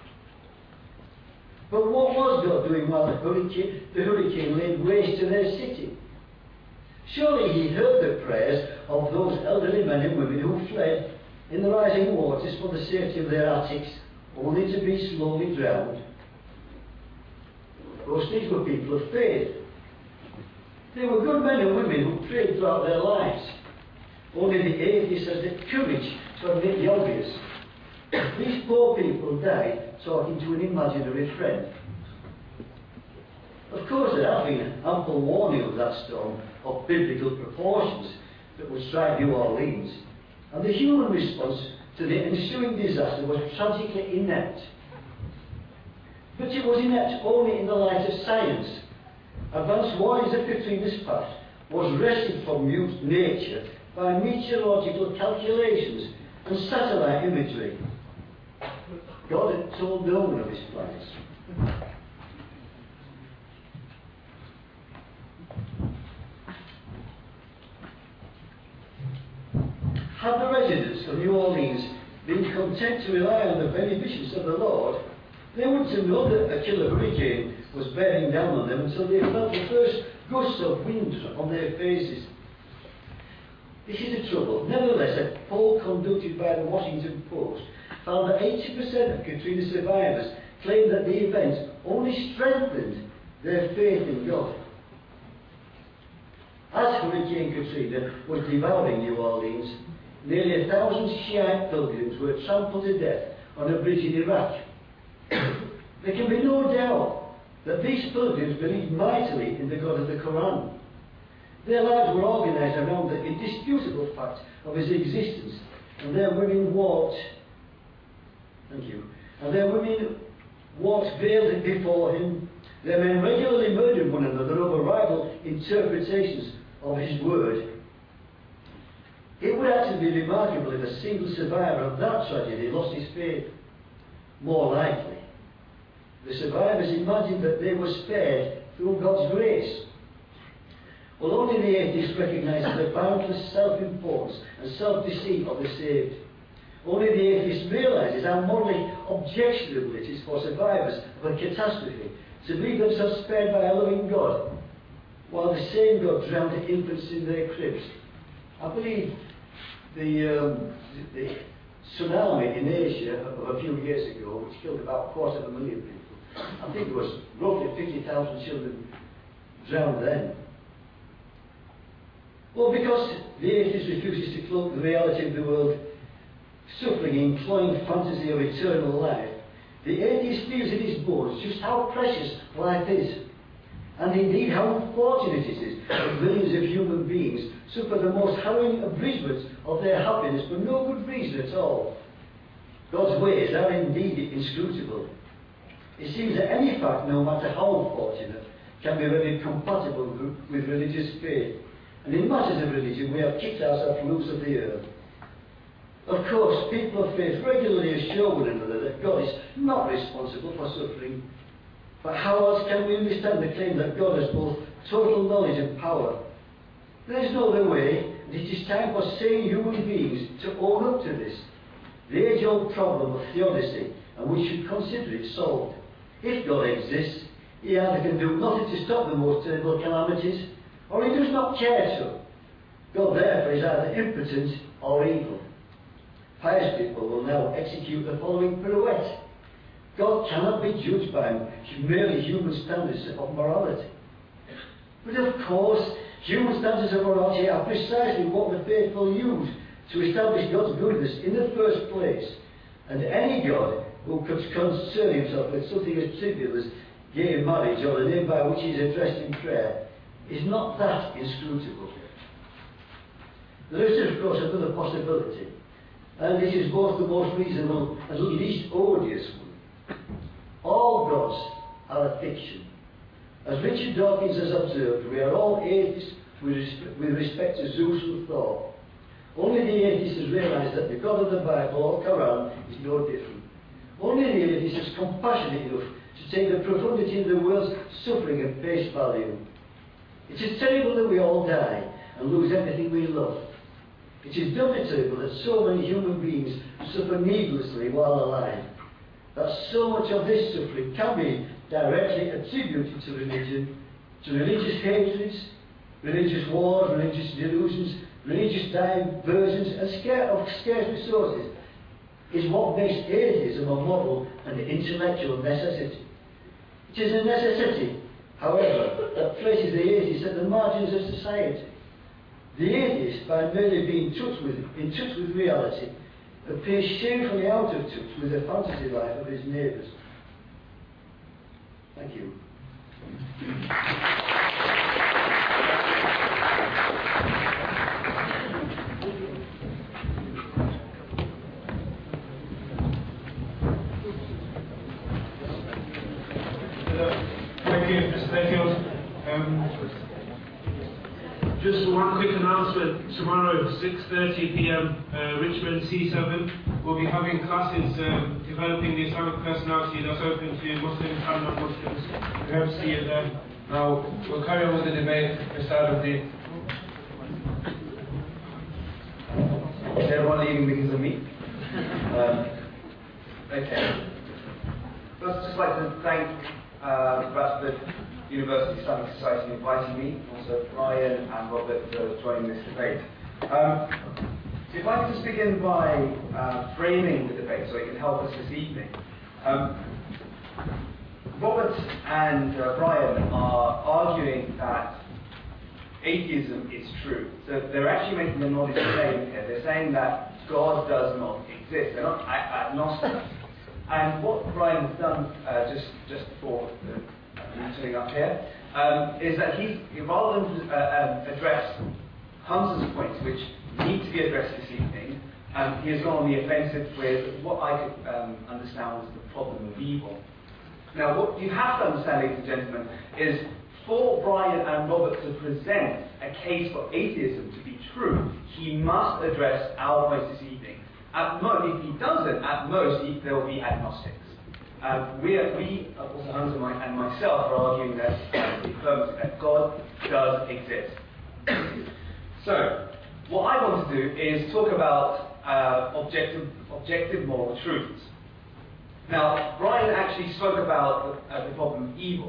But what was God doing while the hurricane, the hurricane laid waste to their city? Surely he heard the prayers of those elderly men and women who fled in the rising waters for the safety of their attics, only to be slowly drowned. Those things were people of faith. They were good men and women who prayed throughout their lives. Only the atheist has the courage to admit the obvious. These poor people died talking to an imaginary friend. Of course, there have been ample warning of that storm of biblical proportions that would strike New Orleans, and the human response to the ensuing disaster was tragically inept. But it was inept only in the light of science. Advanced warnings of Katrina's path was wrested from nature by meteorological calculations and satellite imagery. God had told no one of his plans. Had the residents of New Orleans been content to rely on the beneficence of the Lord, they wouldn't have known that a killer hurricane was bearing down on them until they felt the first gusts of wind on their faces. This is the trouble. Nevertheless, a poll conducted by the Washington Post found that eighty percent of Katrina survivors claimed that the event only strengthened their faith in God. As Hurricane Katrina was devouring New Orleans, nearly a thousand Shiite pilgrims were trampled to death on a bridge in Iraq. There can be no doubt that these pilgrims believed mightily in the God of the Quran. Their lives were organised around the indisputable fact of his existence, and their women walked, thank you, and their women walked veiled before him. Their men regularly murdered one another over rival interpretations of his word. It would actually be remarkable if a single survivor of that tragedy lost his faith. More likely, the survivors imagined that they were spared through God's grace. Well, only the atheist recognises the boundless self-importance and self-deceit of the saved. Only the atheist realises how morally objectionable it is for survivors of a catastrophe to believe themselves spared by a loving God while the same God drowned the infants in their cribs. I believe the, um, the, the tsunami in Asia of a few years ago, which killed about a quarter of a million people, I think it was roughly fifty thousand children drowned then. Well, because the atheist refuses to cloak the reality of the world, suffering in cloying fantasy of eternal life, the atheist feels in his bones just how precious life is, and indeed how unfortunate it is that millions of human beings suffer the most harrowing abridgments of their happiness for no good reason at all. God's ways are indeed inscrutable. It seems that any fact, no matter how unfortunate, can be very compatible with religious faith. And in matters of religion, we have kicked ourselves loose of the earth. Of course, people of faith regularly assure one another that God is not responsible for suffering. But how else can we understand the claim that God has both total knowledge and power? There is no other way, and it is time for sane human beings to own up to this. The age-old problem of theodicy, and we should consider it solved. If God exists, he either can do nothing to stop the most terrible calamities, or he does not care to. God therefore is either impotent or evil. Pious people will now execute the following pirouette. God cannot be judged by merely human standards of morality. But of course, human standards of morality are precisely what the faithful use to establish God's goodness in the first place. And any God who could concern himself with something as trivial as gay marriage or the name by which he is addressed in prayer is not that inscrutable. There is, of course, another possibility, and this is both the most reasonable and least odious one. All gods are a fiction. As Richard Dawkins has observed, we are all atheists with, resp with respect to Zeus and Thor. Only the atheist has realised that the God of the Bible or Quran is no different. Only the atheist is compassionate enough to take the profundity of the world's suffering at face value. It is terrible that we all die and lose everything we love. It is doubly terrible that so many human beings suffer needlessly while alive. That so much of this suffering can be directly attributed to religion, to religious hatreds, religious wars, religious delusions, religious diversions, and scare of scarce resources, is what makes atheism a moral and intellectual necessity. It is a necessity, however, that places the atheist at the margins of society. The atheist, by merely being touch with, in touch with reality, appears shamefully out of touch with the fantasy life of his neighbours. Thank you. Thank you, Mister Mayfield. Um, just one quick announcement. Tomorrow, six thirty p m, uh, Richmond C seven will be having classes um, developing the Islamic personality that's open to Muslims and non-Muslims. We hope to see you there. Now, we'll carry on with the debate. Mister Adabdi. Is everyone leaving because of me? um, okay. First, I'd just like to thank uh, Bradford University Islamic Society for inviting me, also Brian and Robert for joining this debate. Um, so if I could just begin by uh, framing the debate so it can help us this evening. Um, Robert and uh, Brian are arguing that atheism is true. So they're actually making a knowledge claim here. They're saying that God does not exist. They're not ag agnostic. And what Brian has done uh, just, just before uh, turning up here um, is that he, rather than uh, um, address Hunter's points, which need to be addressed this evening, um, he has gone on the offensive with what I could um, understand was the problem of evil. Now, what you have to understand, ladies and gentlemen, is for Brian and Robert to present a case for atheism to be true, he must address our points this evening. At most, if he doesn't, at most, he, there will be agnostics. Um, we, are, we, also Hans and, my, and myself, are arguing that, uh, that God does exist. So, what I want to do is talk about uh, objective, objective moral truths. Now, Brian actually spoke about the, uh, the problem of evil.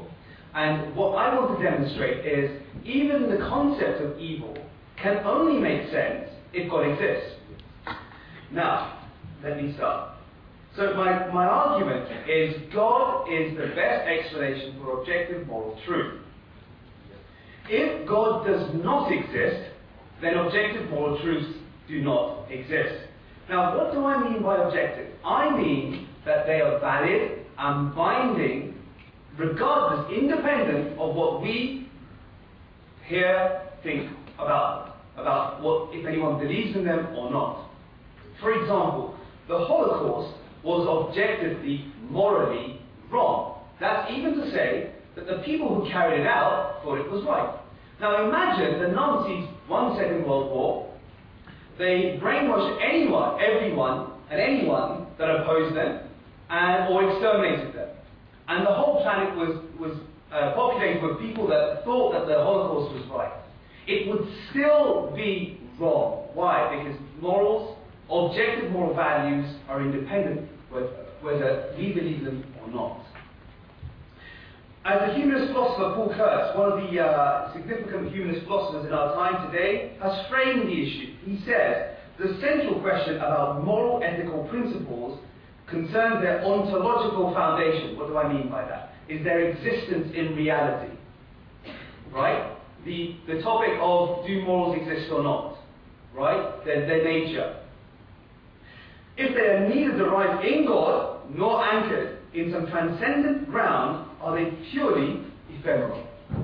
And what I want to demonstrate is even the concept of evil can only make sense if God exists. Now, let me start. So my, my argument is God is the best explanation for objective moral truth. If God does not exist, then objective moral truths do not exist. Now, what do I mean by objective? I mean that they are valid and binding, regardless, independent of what we here think about them, about what, if anyone believes in them or not. For example, the Holocaust was objectively, morally wrong. That's even to say that the people who carried it out thought it was right. Now imagine the Nazis won the Second World War. They brainwashed anyone, everyone, and anyone that opposed them, and or exterminated them. And the whole planet was, was uh, populated with people that thought that the Holocaust was right. It would still be wrong. Why? Because morals, objective moral values are independent whether, whether we believe them or not. As the humanist philosopher Paul Kurtz, one of the uh, significant humanist philosophers in our time today, has framed the issue. He says, the central question about moral ethical principles concerns their ontological foundation. What do I mean by that? Is their existence in reality. Right? The, the topic of do morals exist or not. Right? Their, their nature. If they are neither derived in God nor anchored in some transcendent ground, are they purely ephemeral?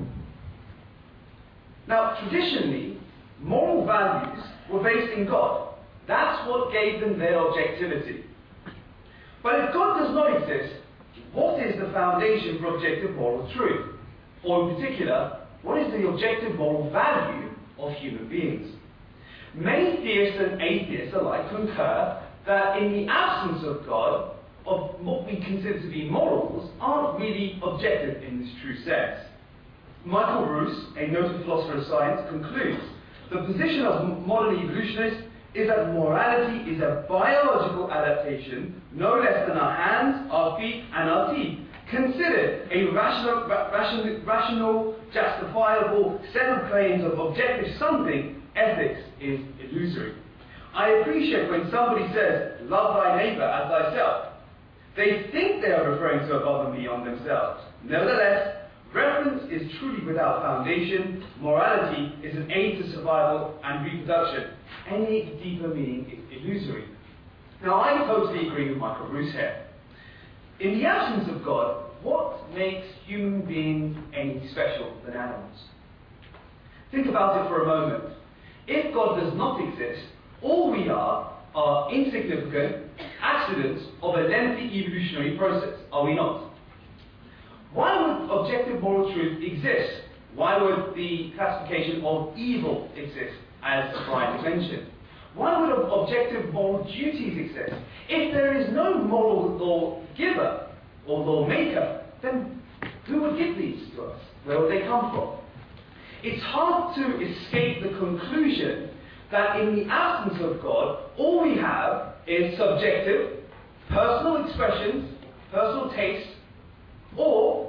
Now, traditionally, moral values were based in God. That's what gave them their objectivity. But if God does not exist, what is the foundation for objective moral truth? Or in particular, what is the objective moral value of human beings? Many theists and atheists alike concur that in the absence of God, of what we consider to be morals aren't really objective in this true sense. Michael Ruse, a noted philosopher of science, concludes the position of modern evolutionists is that morality is a biological adaptation, no less than our hands, our feet, and our teeth, considered a rational, ra rational, rational, justifiable set of claims of objective something. Ethics is illusory. I appreciate when somebody says, love thy neighbour as thyself. They think they are referring to above and beyond themselves. Nevertheless, reference is truly without foundation. Morality is an aid to survival and reproduction. Any deeper meaning is illusory. Now, I totally agree with Michael Ruse here. In the absence of God, what makes human beings any special than animals? Think about it for a moment. If God does not exist, all we are are insignificant accidents of a lengthy evolutionary process, are we not? Why would objective moral truth exist? Why would the classification of evil exist, as Brian mentioned? Why would objective moral duties exist? If there is no moral law giver or law maker, then who would give these to us? Where would they come from? It's hard to escape the conclusion that in the absence of God, all we have is subjective, personal expressions, personal taste, or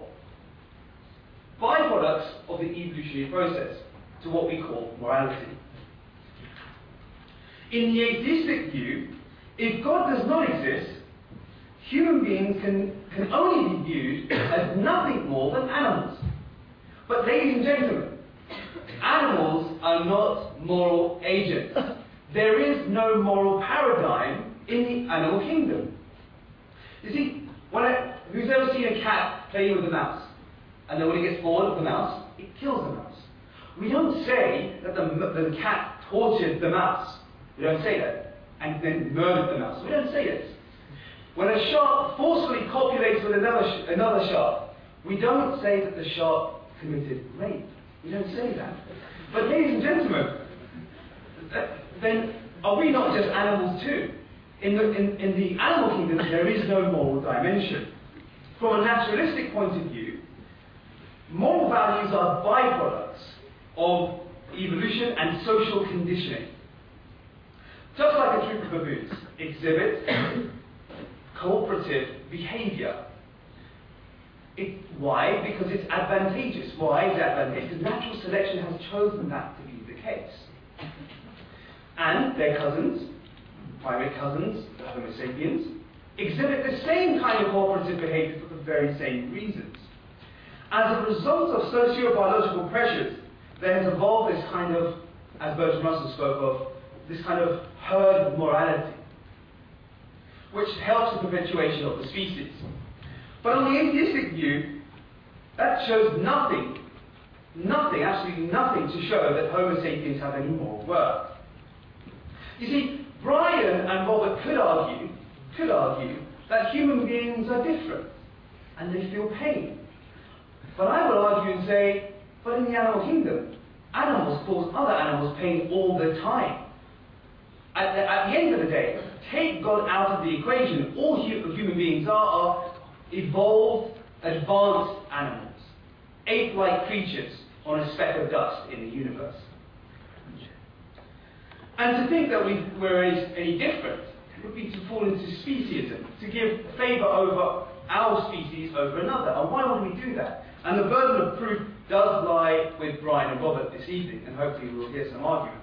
byproducts of the evolutionary process to what we call morality. In the atheistic view, if God does not exist, human beings can, can only be viewed as nothing more than animals. But ladies and gentlemen, animals are not moral agents. There is no moral paradigm in the animal kingdom. You see, when I, who's ever seen a cat playing with a mouse? And then when it gets bored of the mouse, it kills the mouse. We don't say that the, the cat tortured the mouse. We don't say that. And then murdered the mouse. We don't say this. When a shark forcefully copulates with another, sh another shark, we don't say that the shark committed rape. We don't say that. But ladies and gentlemen, then are we not just animals too? In the, in, in the animal kingdom, there is no moral dimension. From a naturalistic point of view, moral values are byproducts of evolution and social conditioning. Just like a troop of baboons exhibit cooperative behavior. It, why? Because it's advantageous. Why is it advantageous? Because natural selection has chosen that to be the case. And their cousins, primate cousins, the Homo sapiens, exhibit the same kind of cooperative behavior for the very same reasons. As a result of socio-biological pressures, there has evolved this kind of, as Bertrand Russell spoke of, this kind of herd morality, which helps the perpetuation of the species. But on the atheistic view, that shows nothing, nothing, absolutely nothing to show that Homo sapiens have any moral worth. You see, Brian and Robert could argue, could argue that human beings are different and they feel pain. But I would argue and say, but in the animal kingdom, animals cause other animals pain all the time. At the, at the end of the day, take God out of the equation, all hu human beings are, are evolved, advanced animals, ape-like creatures on a speck of dust in the universe. And to think that we, we're any, any different would be to fall into speciesism, to give favour over our species over another. And why would we do that? And the burden of proof does lie with Brian and Robert this evening, and hopefully we'll hear some arguments.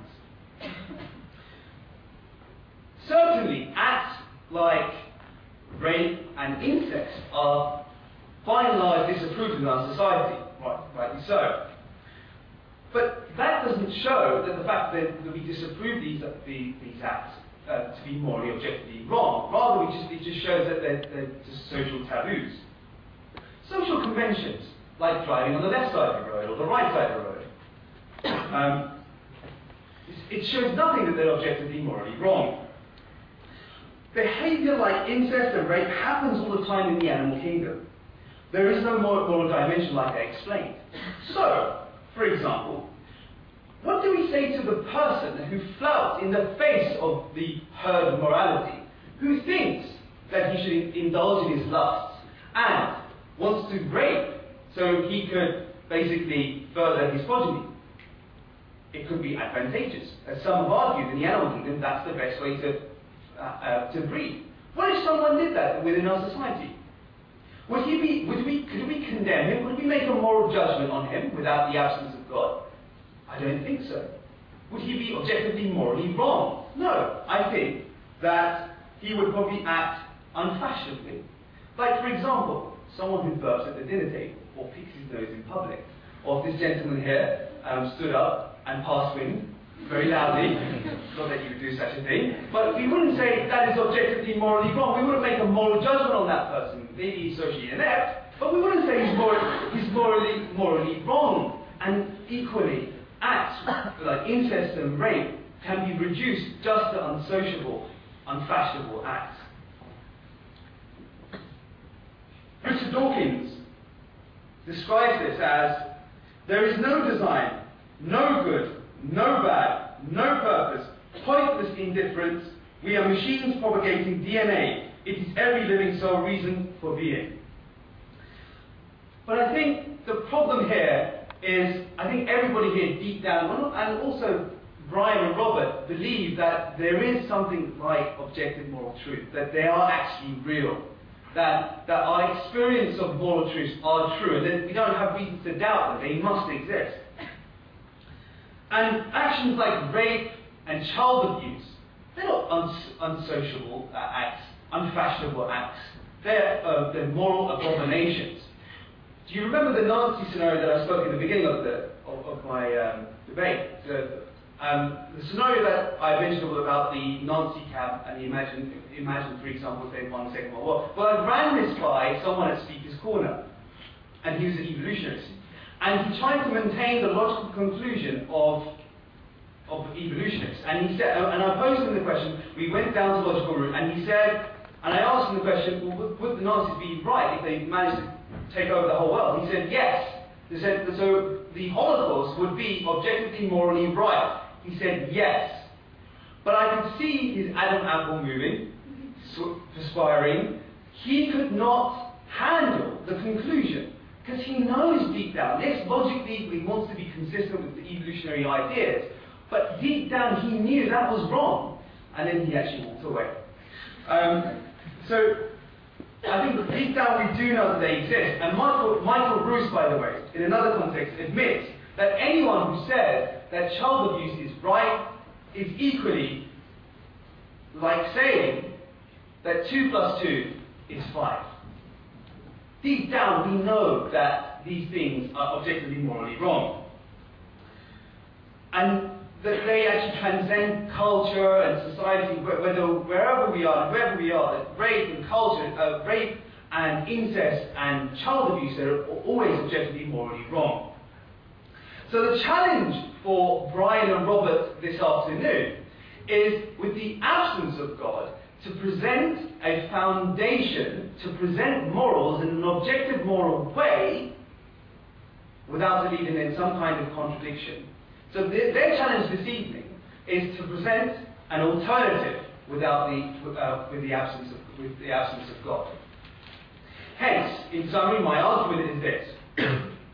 Certainly, acts like rape and incest are by and large disapproved in our society, right, rightly so. But that doesn't show that the fact that, that we disapprove these, the, these acts uh, to be morally objectively wrong. Rather, we just, it just shows that they're, they're just social taboos. Social conventions, like driving on the left side of the road or the right side of the road, um, it shows nothing that they're objectively morally wrong. Behaviour like incest and rape happens all the time in the animal kingdom. There is no moral dimension like I explained. So, for example, what do we say to the person who flouts in the face of the herd morality, who thinks that he should indulge in his lusts and wants to rape so he could basically further his progeny? It could be advantageous. As some have argued, in the animal kingdom, that's the best way to, uh, uh, to breed. What if someone did that within our society? Would he be, would we, could we condemn him? Would we make a moral judgment on him without the absence of God? I don't think so. Would he be objectively morally wrong? No. I think that he would probably act unfashionably. Like, for example, someone who burps at the dinner table or picks his nose in public. Or if this gentleman here um, stood up and passed wind very loudly, not that you would do such a thing, but we wouldn't say that is objectively morally wrong. We wouldn't make a moral judgment on that person. Maybe he's socially inept, but we wouldn't say he's, mor he's morally, morally wrong. And equally, acts like incest and rape can be reduced just to unsociable, unfashionable acts. Richard Dawkins describes this as, there is no design, no good, no bad, no purpose, pointless indifference. We are machines propagating D N A. It is every living soul reason for being. But I think the problem here is, I think everybody here deep down, and also Brian and Robert, believe that there is something like objective moral truth, that they are actually real, that, that our experience of moral truths are true, and that we don't have reason to doubt that they must exist. And actions like rape and child abuse, they're not uns unsociable uh, acts, unfashionable acts. They're, uh, they're moral abominations. Do you remember the Nazi scenario that I spoke at the beginning of, the, of, of my um, debate? The, um, the scenario that I mentioned about the Nazi camp, and imagine, imagine, for example, if they won the Second World War. Well, I ran this by someone at Speaker's Corner, and he was an evolutionist. And he tried to maintain the logical conclusion of, of evolutionists. And he said, and I posed him the question, we went down the logical route, and he said, and I asked him the question, well, would, would the Nazis be right if they managed to take over the whole world? He said, yes. He said, so the Holocaust would be objectively morally right. He said, yes. But I could see his Adam apple moving, perspiring. He could not handle the conclusion. Because he knows deep down, yes, logically he wants to be consistent with the evolutionary ideas, but deep down he knew that was wrong, and then he actually walked away. Um, so, I think deep down we do know that they exist. And Michael, Michael Bruce, by the way, in another context, admits that anyone who says that child abuse is right is equally like saying that two plus two is five. Deep down we know that these things are objectively morally wrong. And that they actually transcend culture and society, whether wherever we are, wherever we are, that rape and culture, uh, rape and incest and child abuse are always objectively morally wrong. So the challenge for Brian and Robert this afternoon is, with the absence of God, to present a foundation, to present morals in an objective moral way, without it leading in some kind of contradiction. So their, their challenge this evening is to present an alternative without the, uh, with, the absence of, with the absence of God. Hence, in summary, my argument is this.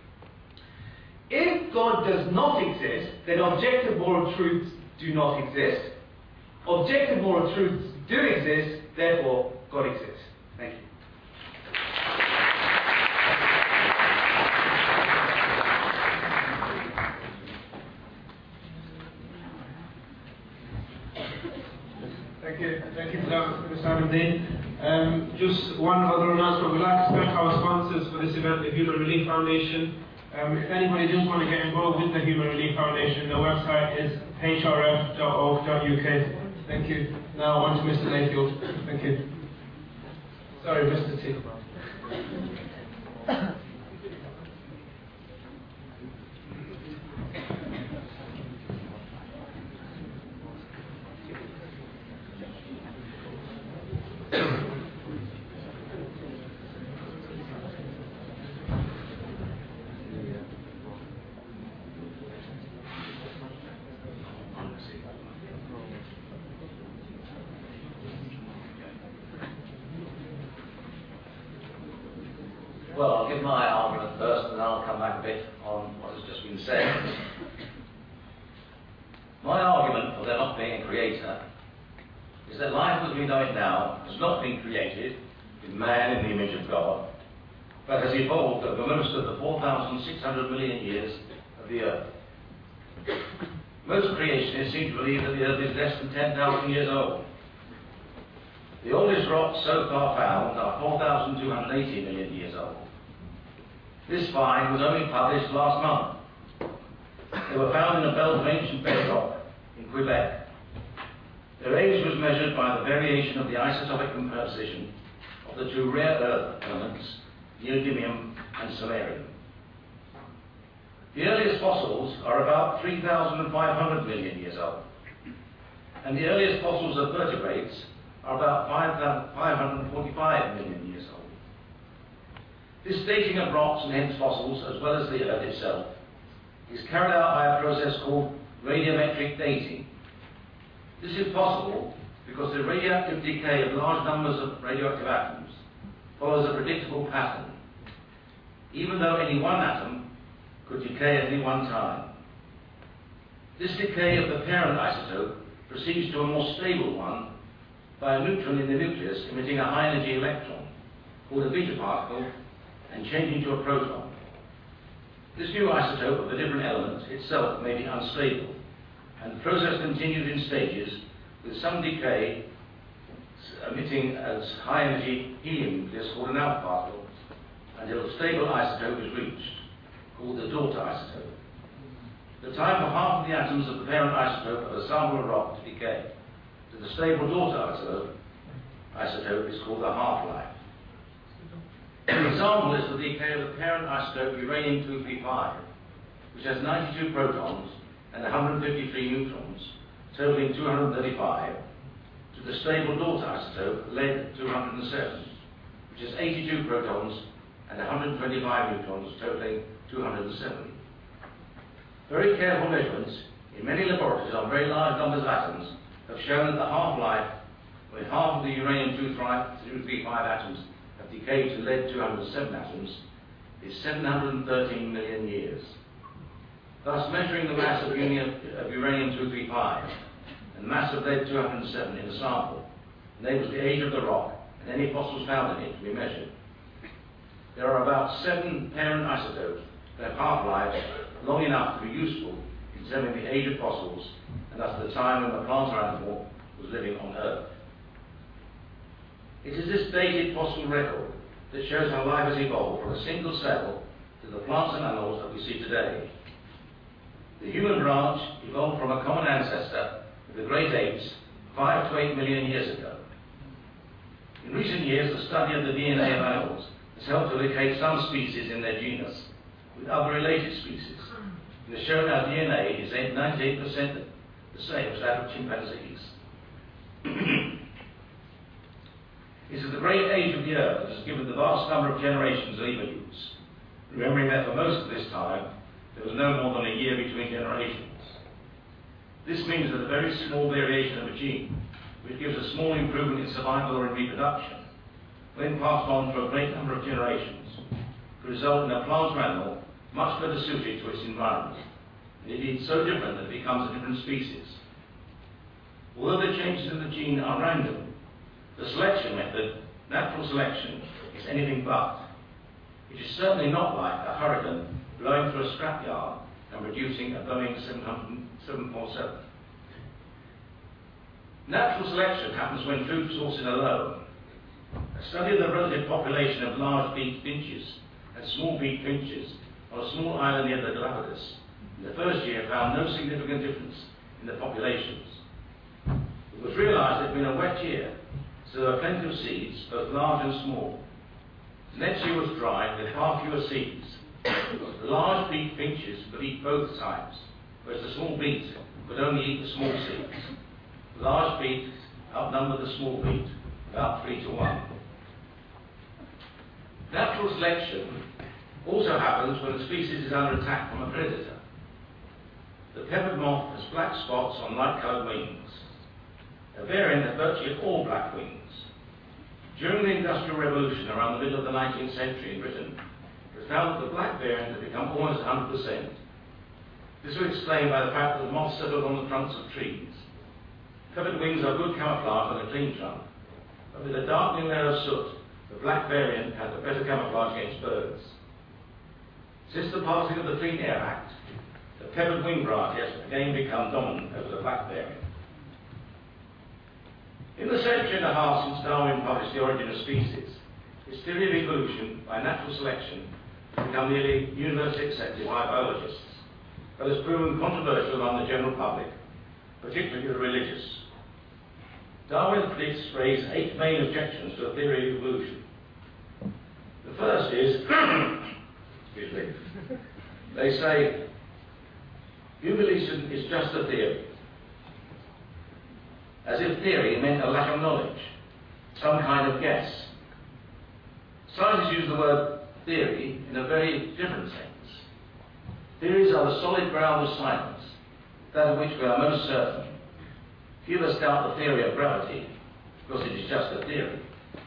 If God does not exist, then objective moral truths do not exist. Objective moral truths do exist, therefore God exists. Thank you. Thank you. Thank you for that, Mister Adam Um, just one other announcement. We'd like to thank our sponsors for this event, the Human Relief Foundation. Um, if anybody does want to get involved with the Human Relief Foundation, their website is h r f dot org dot u k. Thank you. Now on to Mister Layfield. Thank you. Sorry, Mister T. Well, I'll give my argument first, and then I'll come back a bit on what has just been said. My argument for there not being a creator is that life as we know it now has not been created with man in the image of God, but has evolved over most of the four thousand six hundred million years of the Earth. Most creationists seem to believe that the Earth is less than ten thousand years old. The oldest rocks so far found are four thousand two hundred eighty million years old. This find was only published last month. They were found in a belt of ancient bedrock in Quebec. Their age was measured by the variation of the isotopic composition of the two rare earth elements, neodymium and samarium. The earliest fossils are about three thousand five hundred million years old, and the earliest fossils of vertebrates are about five hundred forty-five million years old. This dating of rocks and hence fossils, as well as the Earth itself, is carried out by a process called radiometric dating. This is possible because the radioactive decay of large numbers of radioactive atoms follows a predictable pattern, even though any one atom could decay at any one time. This decay of the parent isotope proceeds to a more stable one by a neutron in the nucleus emitting a high-energy electron, called a beta particle, and changing to a proton. This new isotope of a different element itself may be unstable, and the process continues in stages, with some decay emitting a high-energy helium nucleus called an alpha particle, until a stable isotope is reached, called the daughter isotope. The time for half of the atoms of the parent isotope of a sample of rock to decay to the stable daughter isotope, isotope is called the half-life. An example is the decay of the parent isotope uranium two thirty-five, which has ninety-two protons and one hundred fifty-three neutrons, totaling two hundred thirty-five, to the stable daughter isotope lead two hundred seven, which has eighty-two protons and one hundred twenty-five neutrons, totaling two hundred seven. Very careful measurements in many laboratories on very large numbers of atoms have shown that the half-life, when half of the uranium two thirty-five atoms have decayed to lead two hundred seven atoms, is seven hundred thirteen million years. Thus, measuring the mass of, of uranium two thirty-five and the mass of lead two hundred seven in a sample enables the age of the rock and any fossils found in it to be measured. There are about seven parent isotopes that have half-lives long enough to be useful in determining the age of fossils and thus the time when the plant or animal was living on Earth. It is this dated fossil record that shows how life has evolved from a single cell to the plants and animals that we see today. The human branch evolved from a common ancestor with the great apes five to eight million years ago. In recent years, the study of the D N A of animals has helped to locate some species in their genus with other related species. It has shown our D N A is ninety-eight percent the same as that of chimpanzees. It is the great age of the Earth that has given the vast number of generations of evolutes, remembering that for most of this time, there was no more than a year between generations. This means that a very small variation of a gene, which gives a small improvement in survival or in reproduction, when passed on for a great number of generations, could result in a plant or animal much better suited to its environment, and indeed so different that it becomes a different species. Although the changes in the gene are random, the selection method, natural selection, is anything but. It is certainly not like a hurricane blowing through a scrapyard and producing a Boeing seven forty-seven. Natural selection happens when food sources are low. A study of the relative population of large-beaked finches and small-beaked finches on a small island near the Galapagos in the first year found no significant difference in the populations. It was realized it had been a wet year, so there were plenty of seeds, both large and small. The next year was dry with far fewer seeds. The large beaked finches could eat both types, whereas the small beaked could only eat the small seeds. The large beaked outnumbered the small beaked, about three to one. Natural selection also happens when a species is under attack from a predator. The peppered moth has black spots on light-coloured wings. A variant has virtually all black wings. During the Industrial Revolution around the middle of the nineteenth century in Britain, it was found that the black variant had become almost one hundred percent. This was explained by the fact that the moth settled on the trunks of trees. Peppered wings are good camouflage on a clean trunk, but with a darkening layer of soot, the black variant had a better camouflage against birds. Since the passing of the Clean Air Act, the peppered wing variety has again become dominant over the black variant. In the century and a half since Darwin published The Origin of Species, his theory of evolution by natural selection has become nearly universally accepted by biologists, but has proven controversial among the general public, particularly the religious. Darwin's critics raise eight main objections to the theory of evolution. The first is, excuse me, they say, evolution is just a theory, as if theory meant a lack of knowledge, some kind of guess. Scientists use the word theory in a very different sense. Theories are the solid ground of science, that of which we are most certain. Few of us doubt the theory of gravity, because it is just a theory.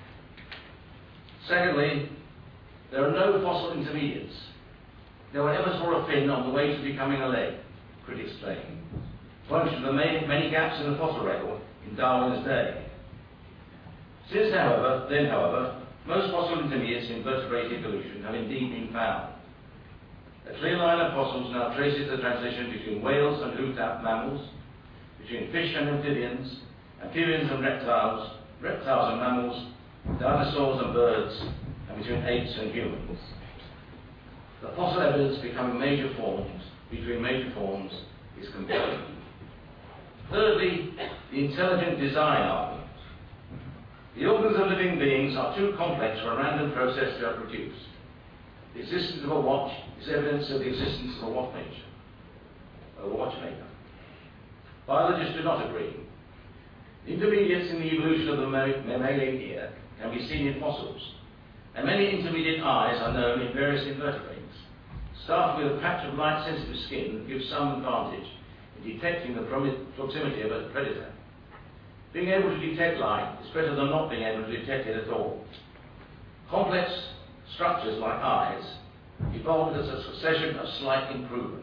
Secondly, there are no fossil intermediates. No one ever saw a fin on the way to becoming a leg, critics claim, pointing to the many, many gaps in the fossil record in Darwin's day. Since, however, then, however, most fossil intermediates in vertebrate evolution have indeed been found. A clear line of fossils now traces the transition between whales and hoofed mammals, between fish and amphibians, amphibians and reptiles, reptiles and mammals, dinosaurs and birds, and between apes and humans. The fossil evidence becoming major forms, between major forms, is compelling. Thirdly, the intelligent design argument. The organs of living beings are too complex for a random process to have produced. The existence of a watch is evidence of the existence of a watchmaker. A watchmaker. Biologists do not agree. Intermediates in the evolution of the mammalian ear can be seen in fossils, and many intermediate eyes are known in various invertebrates, starting with a patch of light-sensitive skin that gives some advantage in detecting the proximity of a predator. Being able to detect light is better than not being able to detect it at all. Complex structures like eyes evolved as a succession of slight improvements.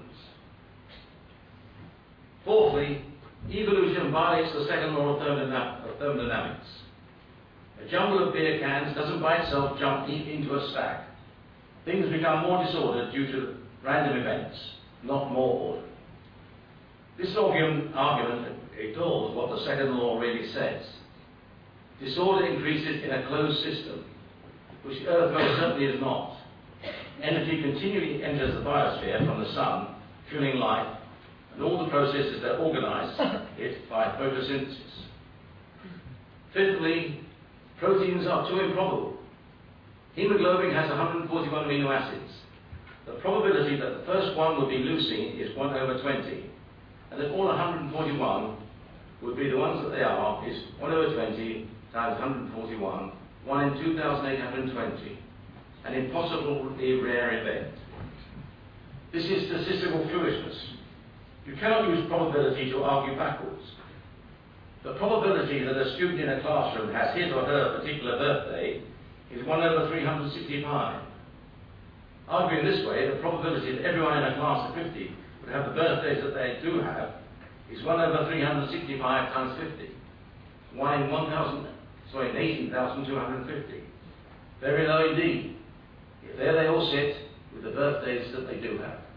Fourthly, evolution violates the second law of thermodynamics. A jumble of beer cans doesn't by itself jump deep into a stack. Things become more disordered due to random events, not more order. This argument, argument ignores what the second law really says. Disorder increases in a closed system, which the Earth most certainly is not. Energy continually enters the biosphere from the sun, fueling life, and all the processes that organize it by photosynthesis. Fifthly, proteins are too improbable. Hemoglobin has one hundred forty-one amino acids. The probability that the first one would be leucine is one over twenty, and that all one hundred forty-one would be the ones that they are is one over twenty times one hundred forty-one, one in two thousand eight hundred twenty, an impossibly rare event. This is statistical foolishness. You cannot use probability to argue backwards. The probability that a student in a classroom has his or her particular birthday is one over three hundred sixty-five. Arguing this way, the probability that everyone in a class of fifty would have the birthdays that they do have is one over three hundred sixty-five times fifty. one in one thousand, sorry, in eighteen thousand two hundred fifty. Very low indeed. If there they all sit with the birthdays that they do have.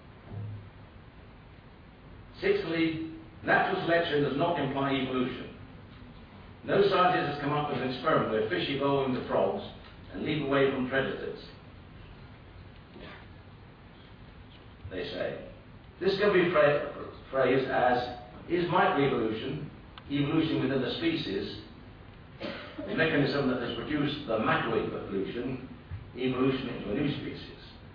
Sixthly, natural selection does not imply evolution. No scientist has come up with an experiment where fish evolve into frogs and leap away from predators. They say. This can be phra phrased as, is microevolution, evolution within the species, the mechanism that has produced the macroevolution, evolution into a new species?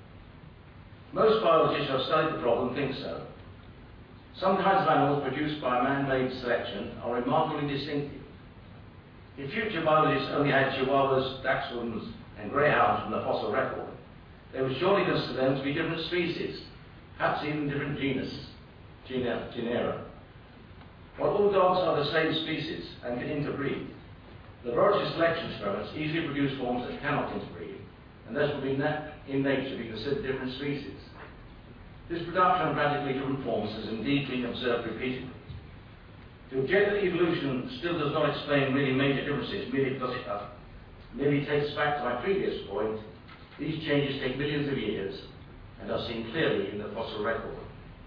Most biologists who have studied the problem think so. Some kinds of animals produced by man-made selection are remarkably distinctive. If future biologists only had chihuahuas, dachshunds, and greyhounds from the fossil record, they would surely consider them to be different species, perhaps even different genus, genera. genera. While all dogs are the same species and can interbreed, laboratory selection experiments easily produce forms that cannot interbreed, and thus would be in nature be considered different species. This production of radically different forms has indeed been observed repeatedly. To object that evolution still does not explain really major differences merely because it uh, merely takes us back to my previous point, these changes take millions of years and are seen clearly in the fossil record.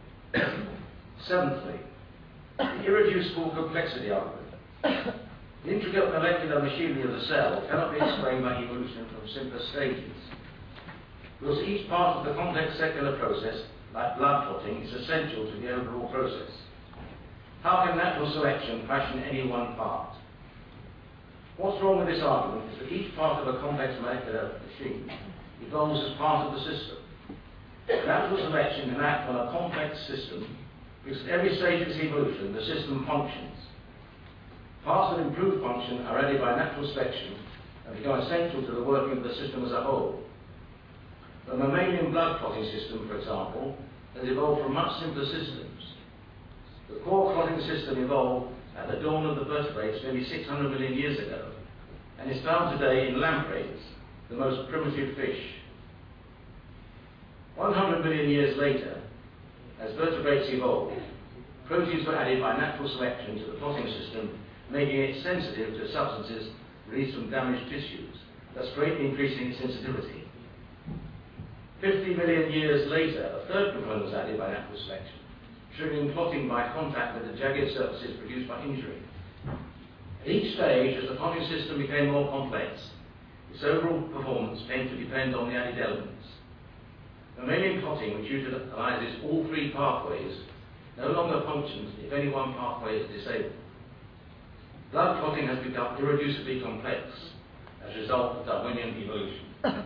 Seventhly, the irreducible complexity argument. The intricate molecular machinery of the cell cannot be explained by evolution from simpler stages. Because each part of the complex cellular process, like blood clotting, is essential to the overall process. How can natural selection fashion any one part? What's wrong with this argument is that each part of a complex molecular machine evolves as part of the system. Natural selection can act on a complex system because at every stage of its evolution the system functions. Parts of improved function are added by natural selection and become essential to the working of the system as a whole. The mammalian blood clotting system, for example, has evolved from much simpler systems. The core clotting system evolved at the dawn of the vertebrates nearly six hundred million years ago, and is found today in lampreys, the most primitive fish. one hundred million years later, as vertebrates evolved, proteins were added by natural selection to the clotting system, making it sensitive to substances released from damaged tissues, thus greatly increasing its sensitivity. fifty million years later, a third component was added by natural selection, triggering clotting by contact with the jagged surfaces produced by injury. At each stage, as the clotting system became more complex, its overall performance came to depend on the added elements. Mammalian clotting, which utilizes all three pathways, no longer functions if any one pathway is disabled. Blood clotting has become irreducibly complex as a result of Darwinian evolution.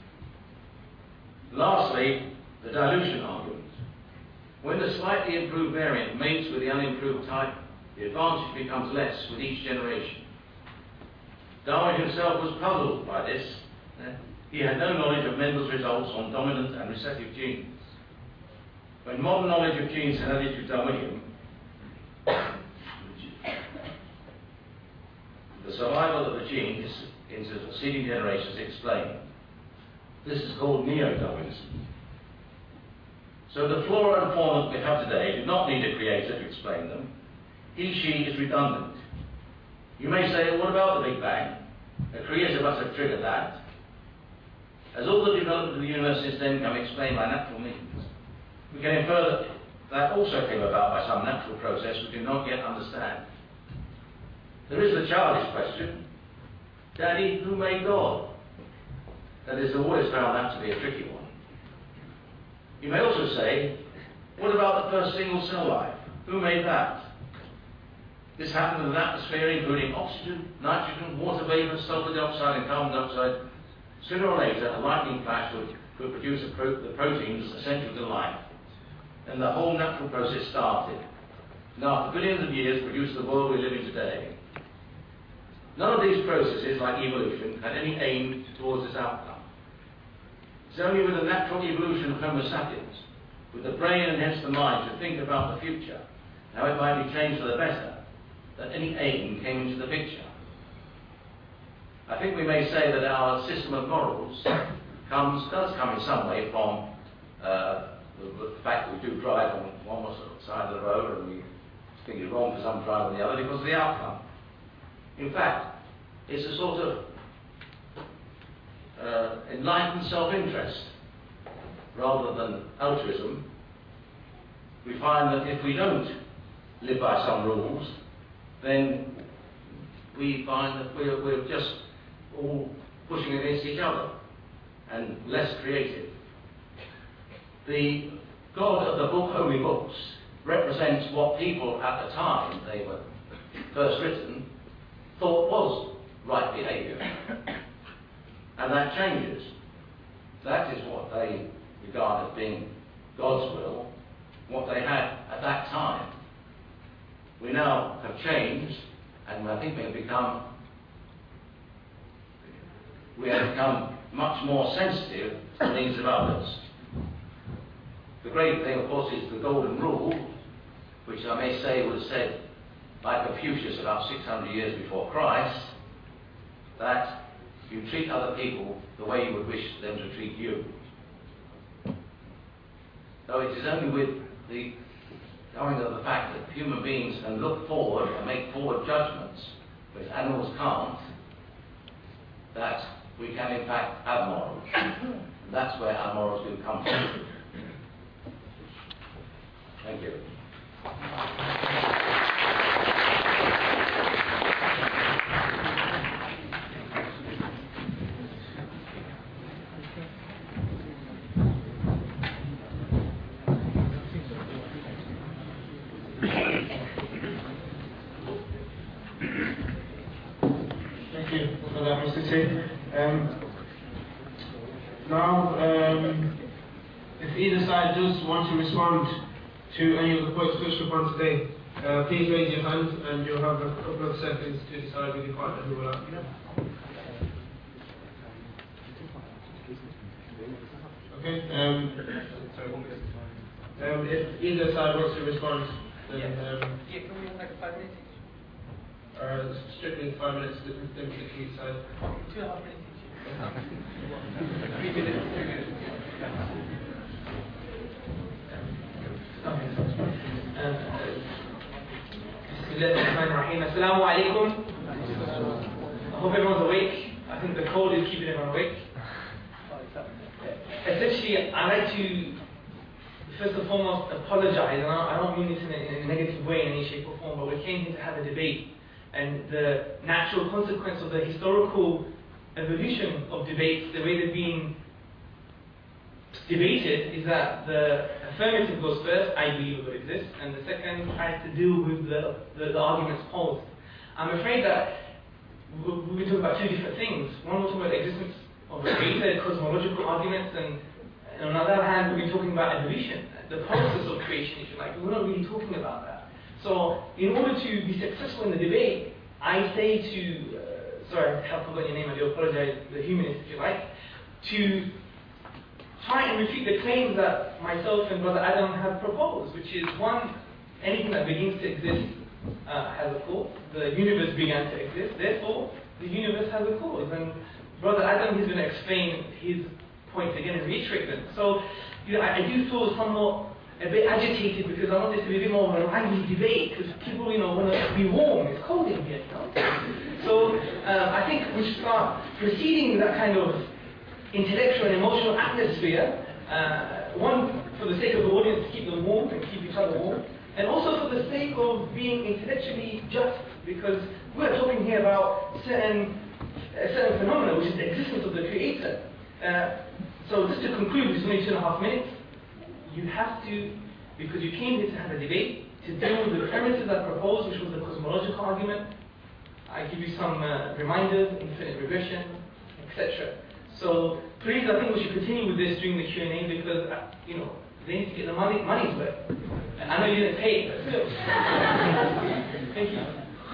Lastly, the dilution argument. When the slightly improved variant mates with the unimproved type, the advantage becomes less with each generation. Darwin himself was puzzled by this. He had no knowledge of Mendel's results on dominant and recessive genes. When modern knowledge of genes had added to Darwinian, the survival of the gene is into succeeding generations explained. This is called neo-Darwinism. So the flora and fauna that we have today do not need a creator to explain them. He, she is redundant. You may say, well, what about the Big Bang? The Creator must have triggered that. As all the development of the universe since then come explained by natural means, we can infer that that also came about by some natural process we do not yet understand. There is the childish question, Daddy, who made God? That is, I've always found that to be a tricky one. You may also say, what about the first single cell life? Who made that? This happened with an atmosphere including oxygen, nitrogen, water vapor, sulfur dioxide and carbon dioxide. Sooner or later, a lightning flash would, would produce a pro the proteins essential to life. And the whole natural process started. Now, after billions of years, produced the world we live in today. None of these processes, like evolution, had any aim towards this outcome. It's only with the natural evolution of Homo sapiens, with the brain and hence the mind to think about the future, how it might be changed for the better, that any aim came into the picture. I think we may say that our system of morals comes, does come in some way from uh, the, the fact that we do drive on one side of the road and we think it's wrong for some to drive on the other because of the outcome. In fact, it's a sort of uh, enlightened self-interest rather than altruism. We find that if we don't live by some rules, then we find that we're, we're just all pushing against each other and less creative. The God of the book Holy Books represents what people at the time they were first written thought was right behaviour. And that changes. That is what they regard as being God's will, what they had at that time. We now have changed, and I think we have become we have become much more sensitive to the needs of others. The great thing, of course, is the golden rule, which I may say was said by Confucius about six hundred years before Christ, that you treat other people the way you would wish them to treat you. So it is only with the coming of the fact that human beings can look forward and make forward judgments, whereas animals can't, that we can in fact have morals. And that's where our morals do come from. Thank you. Thank you for that, Mister T. Um, now, um, if either side does want to respond to any of the points touched upon today, uh, please raise your hand and you'll have a couple of seconds to decide with your partner who will answer. Okay, um, um, if either side wants to respond, then um, Yeah, can we have like five minutes? uh, strictly five minutes to limit to each side. Two and a half minutes each. Three minutes, three minutes. Bismillahirrahmanirrahim. Assalamu alaikum. I hope everyone's awake. I think the cold is keeping everyone awake. Essentially, I'd like to first and foremost apologize, and I don't mean this in a, in a negative way in any shape or form, but we came here to have a debate. And the natural consequence of the historical evolution of debates, the way they're being debated, is that the affirmative goes first, I believe God exists, and the second tries to deal with the, the, the arguments posed. I'm afraid that we've been talking about two different things. One, we're talking about the existence of a creator, cosmological arguments, and, and on the other hand, we've been talking about evolution, the process of creation, if you like. We're not really talking about that. So, in order to be successful in the debate, I say to, uh, sorry, I have forgotten your name, I do apologize, the humanist, if you like, to try and refute the claims that myself and Brother Adam have proposed, which is, one, anything that begins to exist uh, has a cause. The universe began to exist, therefore, the universe has a cause. And Brother Adam is going to explain his points again and reiterate them. So, you know, I, I do feel somewhat a bit agitated because I want this to be a bit more of a lively debate because people, you know, want to be warm. It's cold in here, you know. So uh, I think we should start proceeding that kind of intellectual and emotional atmosphere. Uh, one, for the sake of the audience, to keep them warm and keep each other warm, and also for the sake of being intellectually just, because we're talking here about certain, a certain phenomena, which is the existence of the Creator. Uh, so just to conclude, it's only two and a half minutes, you have to, because you came here to have a debate, to deal with the premises I proposed, which was the cosmological argument. I give you some uh, reminders, infinite regression, et cetera. So please, I think we should continue with this during the Q and A because, uh, you know, they need to get the money, money's worth. And I know you didn't pay it, but still. Thank you.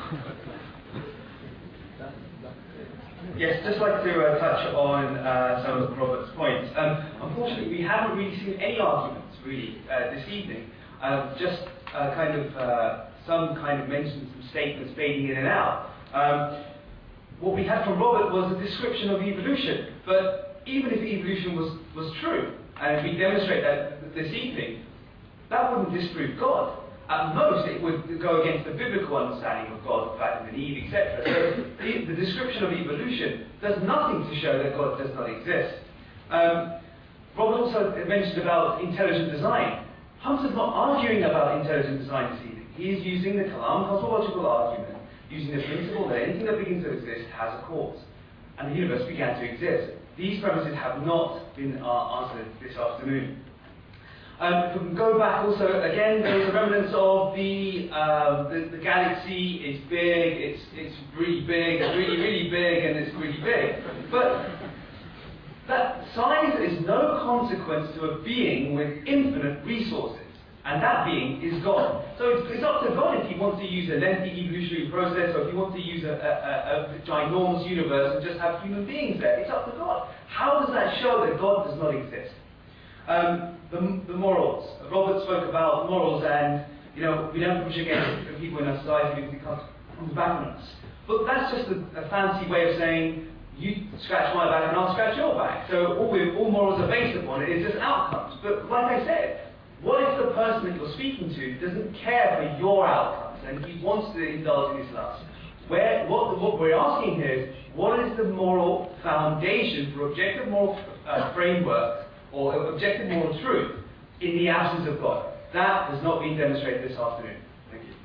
Yes, just like to uh, touch on uh, some of Robert's points. Um, unfortunately, we haven't really seen any arguments, really, uh, this evening. Uh, just uh, kind of uh, some kind of mentions, some statements fading in and out. Um, what we had from Robert was a description of evolution. But even if evolution was, was true, and we demonstrate that this evening, that wouldn't disprove God. At most, it would go against the biblical understanding of God, Adam and Eve, et cetera. So the, the description of evolution does nothing to show that God does not exist. Um, Robert also mentioned about intelligent design. Hunter's not arguing about intelligent design this evening. He is using the Kalam cosmological argument, using the principle that anything that begins to exist has a cause. And the universe began to exist. These premises have not been uh, answered this afternoon. Um, if we can go back also, again, there was a remnants of the, uh, the, the galaxy is big, it's, it's really big, it's really, really big, and it's really big. But that size is no consequence to a being with infinite resources. And that being is God. So it's, it's up to God if he wants to use a lengthy evolutionary process, or if he wants to use a, a, a, a ginormous universe and just have human beings there. It's up to God. How does that show that God does not exist? Um, the, the morals. Robert spoke about morals, and you know we don't push against the people in our society because it comes, comes back on us. But that's just a, a fancy way of saying you scratch my back and I'll scratch your back. So all, we, all morals are based upon it is just outcomes. But like I said, what if the person that you're speaking to doesn't care for your outcomes and he wants to indulge in his lust? Where, what, what we're asking here is, what is the moral foundation for objective moral uh, framework or objective moral truth in the absence of God? That has not been demonstrated this afternoon. Thank you.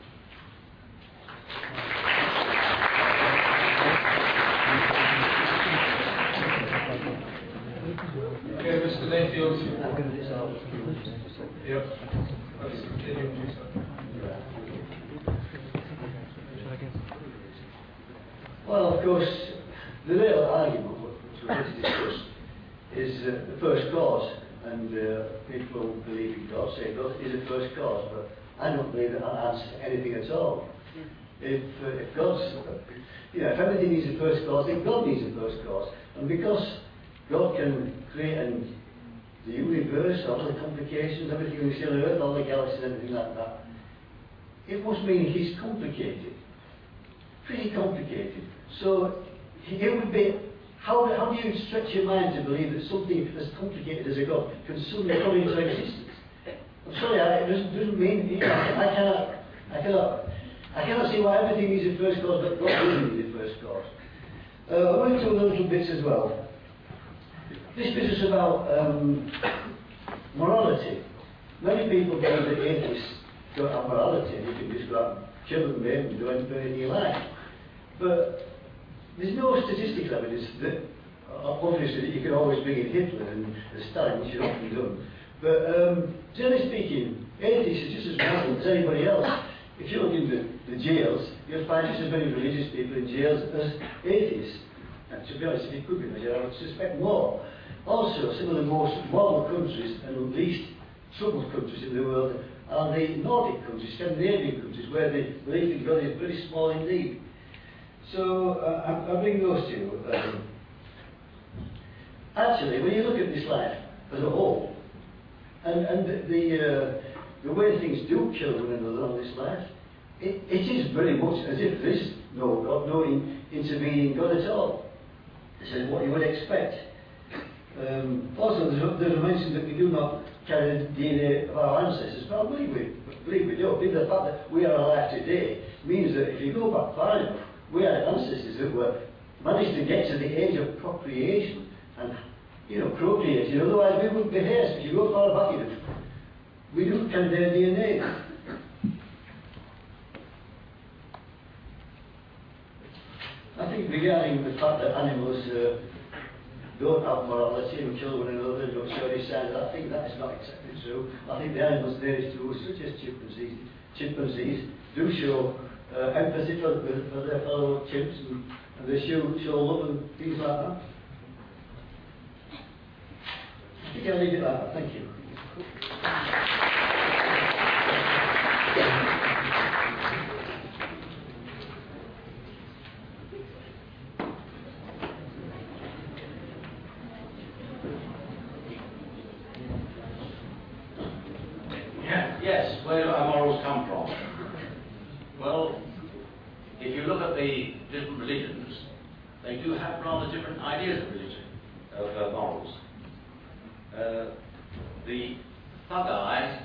Okay, Mister Layfield. Yep. Well, of course, the real argument which we're going to discuss is uh, the first cause, and uh, people who believe in God say God is a first cause, but I don't believe that answers anything at all. If, uh, if God's, you know, if everything needs a first cause, then God needs a first cause, and because God can create an the universe, all the complications, everything we see on Earth, all the galaxies, everything like that, it must mean he's complicated. Pretty complicated. So it would be, how, how do you stretch your mind to believe that something as complicated as a God can suddenly come into existence? I'm sorry, I, it doesn't, doesn't mean, you know, I cannot, I cannot, I cannot see why everything needs a first cause, but God doesn't need a first cause. Uh, I want to do a little bits as well. This business about um, morality. Many people believe that atheists don't have morality and you can just go out and kill them and do anything you like. But there's no statistical evidence that, obviously, that you can always bring in Hitler and Stalin, which is often done. But um, generally speaking, atheists are just as moral as anybody else. If you look into the jails, you'll find just as many religious people in jails as atheists. And to be honest, if it could be measured, I would suspect more. Also, some of the most moral countries and least troubled countries in the world are the Nordic countries, Scandinavian countries, where the belief in God is very small indeed. So, uh, I, I bring those to you. Um, actually, when you look at this life as a whole, and, and the, the, uh, the way things do kill one another on this life, it, it is very much as if there is no God, no in, intervening God at all. This is what you would expect. Um, also, there's a, there's a mention that we do not carry the D N A of our ancestors, but I believe we, believe we do. I believe the fact that we are alive today means that if you go back far enough, we had ancestors that were managed to get to the age of procreation and, you know, procreating. Otherwise, we wouldn't be here. If you go far back enough, we don't can their D N A. I think regarding the fact that animals uh, don't have morality and kill one another and don't show any signs, I think that is not exactly true. I think the animals there is true, such as chimpanzees, chimpanzees do show uh, empathy for, for their fellow chimps, and, and they show, show love and things like that. I think I'll leave it like that. Thank you. Yes, where do our morals come from? Well, if you look at the different religions, they do have rather different ideas of religion, of uh, morals. Uh, the Thuggeye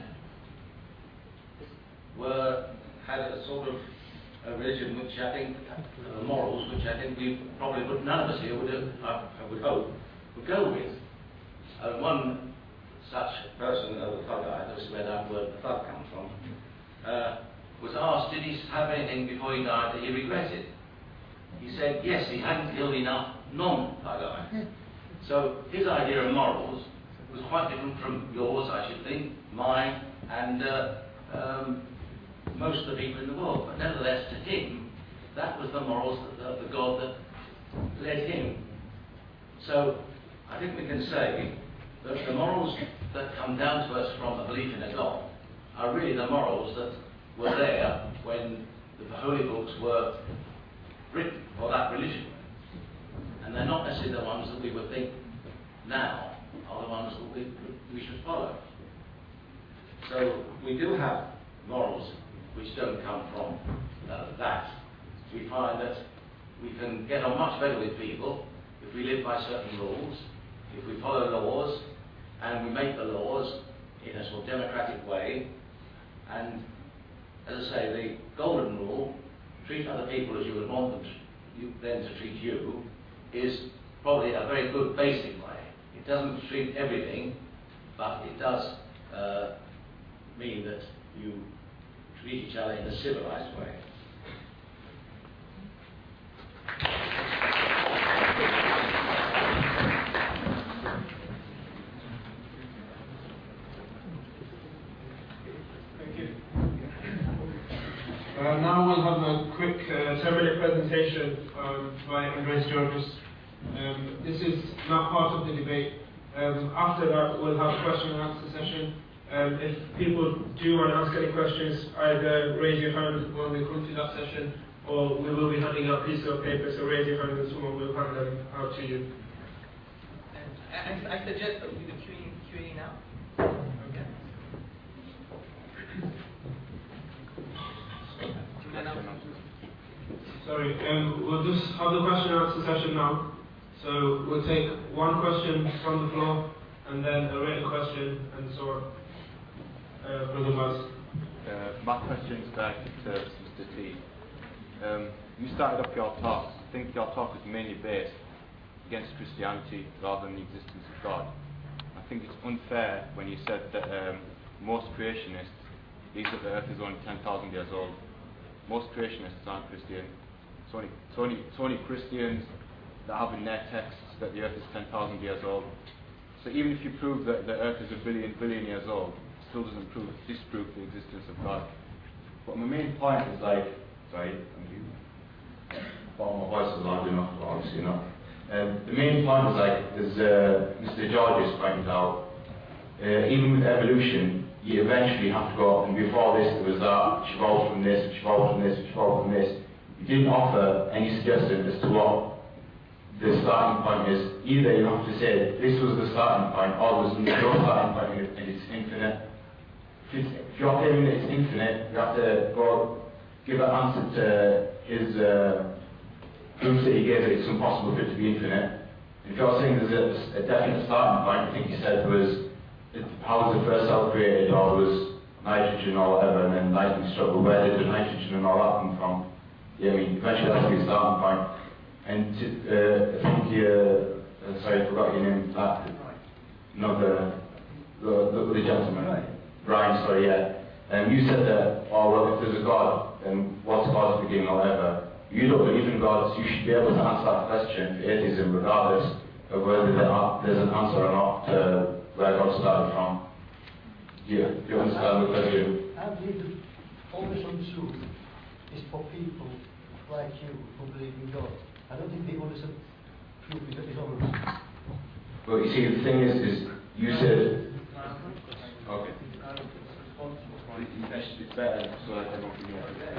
were had a sort of a religion which I think, uh, morals which I think we probably would, none of us here would, have, I, I would hope, would go with. Uh, one such person, uh, the Thuggeye, this is where that word thug comes from, uh, was asked, did he have anything before he died that he regretted? He said, yes, he hadn't killed enough non-Thuggeyes. So his idea of morals was quite different from yours, I should think, mine, and uh, um, most of the people in the world. But nevertheless, to him, that was the morals of the, the God that led him. So I think we can say that the morals that come down to us from a belief in a God are really the morals that were there when the holy books were written for that religion. And they're not necessarily the ones that we would think now are the ones that we, we should follow. So we do have morals which don't come from uh, that. We find that we can get on much better with people if we live by certain rules, if we follow laws, and we make the laws in a sort of democratic way. And as I say, the golden rule, treat other people as you would want them to, you, them to treat you, is probably a very good basic way. It doesn't treat everything, but it does uh, mean that you treat each other in a civilized way. Uh, now we'll have a quick uh, ten minute presentation um, by Andreas Georgios. Um, this is not part of the debate. Um, after that, we'll have a question and answer session. Um, if people do want to ask any questions, either raise your hand when we come to that session, or we will be handing out pieces of paper, so raise your hand and someone will hand them out to you. And I, I suggest that we do the Q and A now. Okay. Sorry, um, we'll just have the question and answer session now. So we'll take one question from the floor, and then a written question, and so on. Uh, Brother Buzz. Uh, my question is directed to Mister T. Um, you started off your talk, I think your talk was mainly based against Christianity rather than the existence of God. I think it's unfair when you said that um, most creationists believe that the earth is only ten thousand years old. Most creationists aren't Christian. It's only, it's only, it's only Christians that have in their texts that the earth is ten thousand years old. So even if you prove that the earth is a billion, billion years old, it still doesn't prove, disprove the existence of God. But my main point is like, sorry, thank you. Well, my voice is loud enough, but obviously not. Um, the main point is like, as uh, Mister Georgios pointed out, uh, even with evolution, you eventually have to go, and before this there was that, which evolved from this, which evolved from this, which evolved from this. You didn't offer any suggestion as to what the starting point is. Either you have to say, this was the starting point, or there's no starting point and it's infinite. If, if you're claiming that it's infinite, you have to go give an answer to his uh, proof that he gave that it's impossible for it to be infinite. If you're saying there's a, a definite starting point, I think you said there was, it, how was the first cell created, or was nitrogen or whatever, and then lightning struck, where did the nitrogen and all that come from? Yeah, I mean, eventually that's the starting point. And uh, I think you, uh, sorry, I forgot your name. Uh, no, the, the, the, the gentleman. Right. Brian, sorry, yeah. Um, you said that, oh, well, if there's a God, then what's God's beginning or whatever? You don't believe in God, so you should be able to answer that question for atheism, regardless of whether there are, there's an answer or not to where God started from. Do you, do you understand the question? I believe that all this untruth is for people like you who believe in God. I don't think people understand truth because it's all untruth. Well, you see, the thing is, is you said... Okay. It's better so that everyone can hear.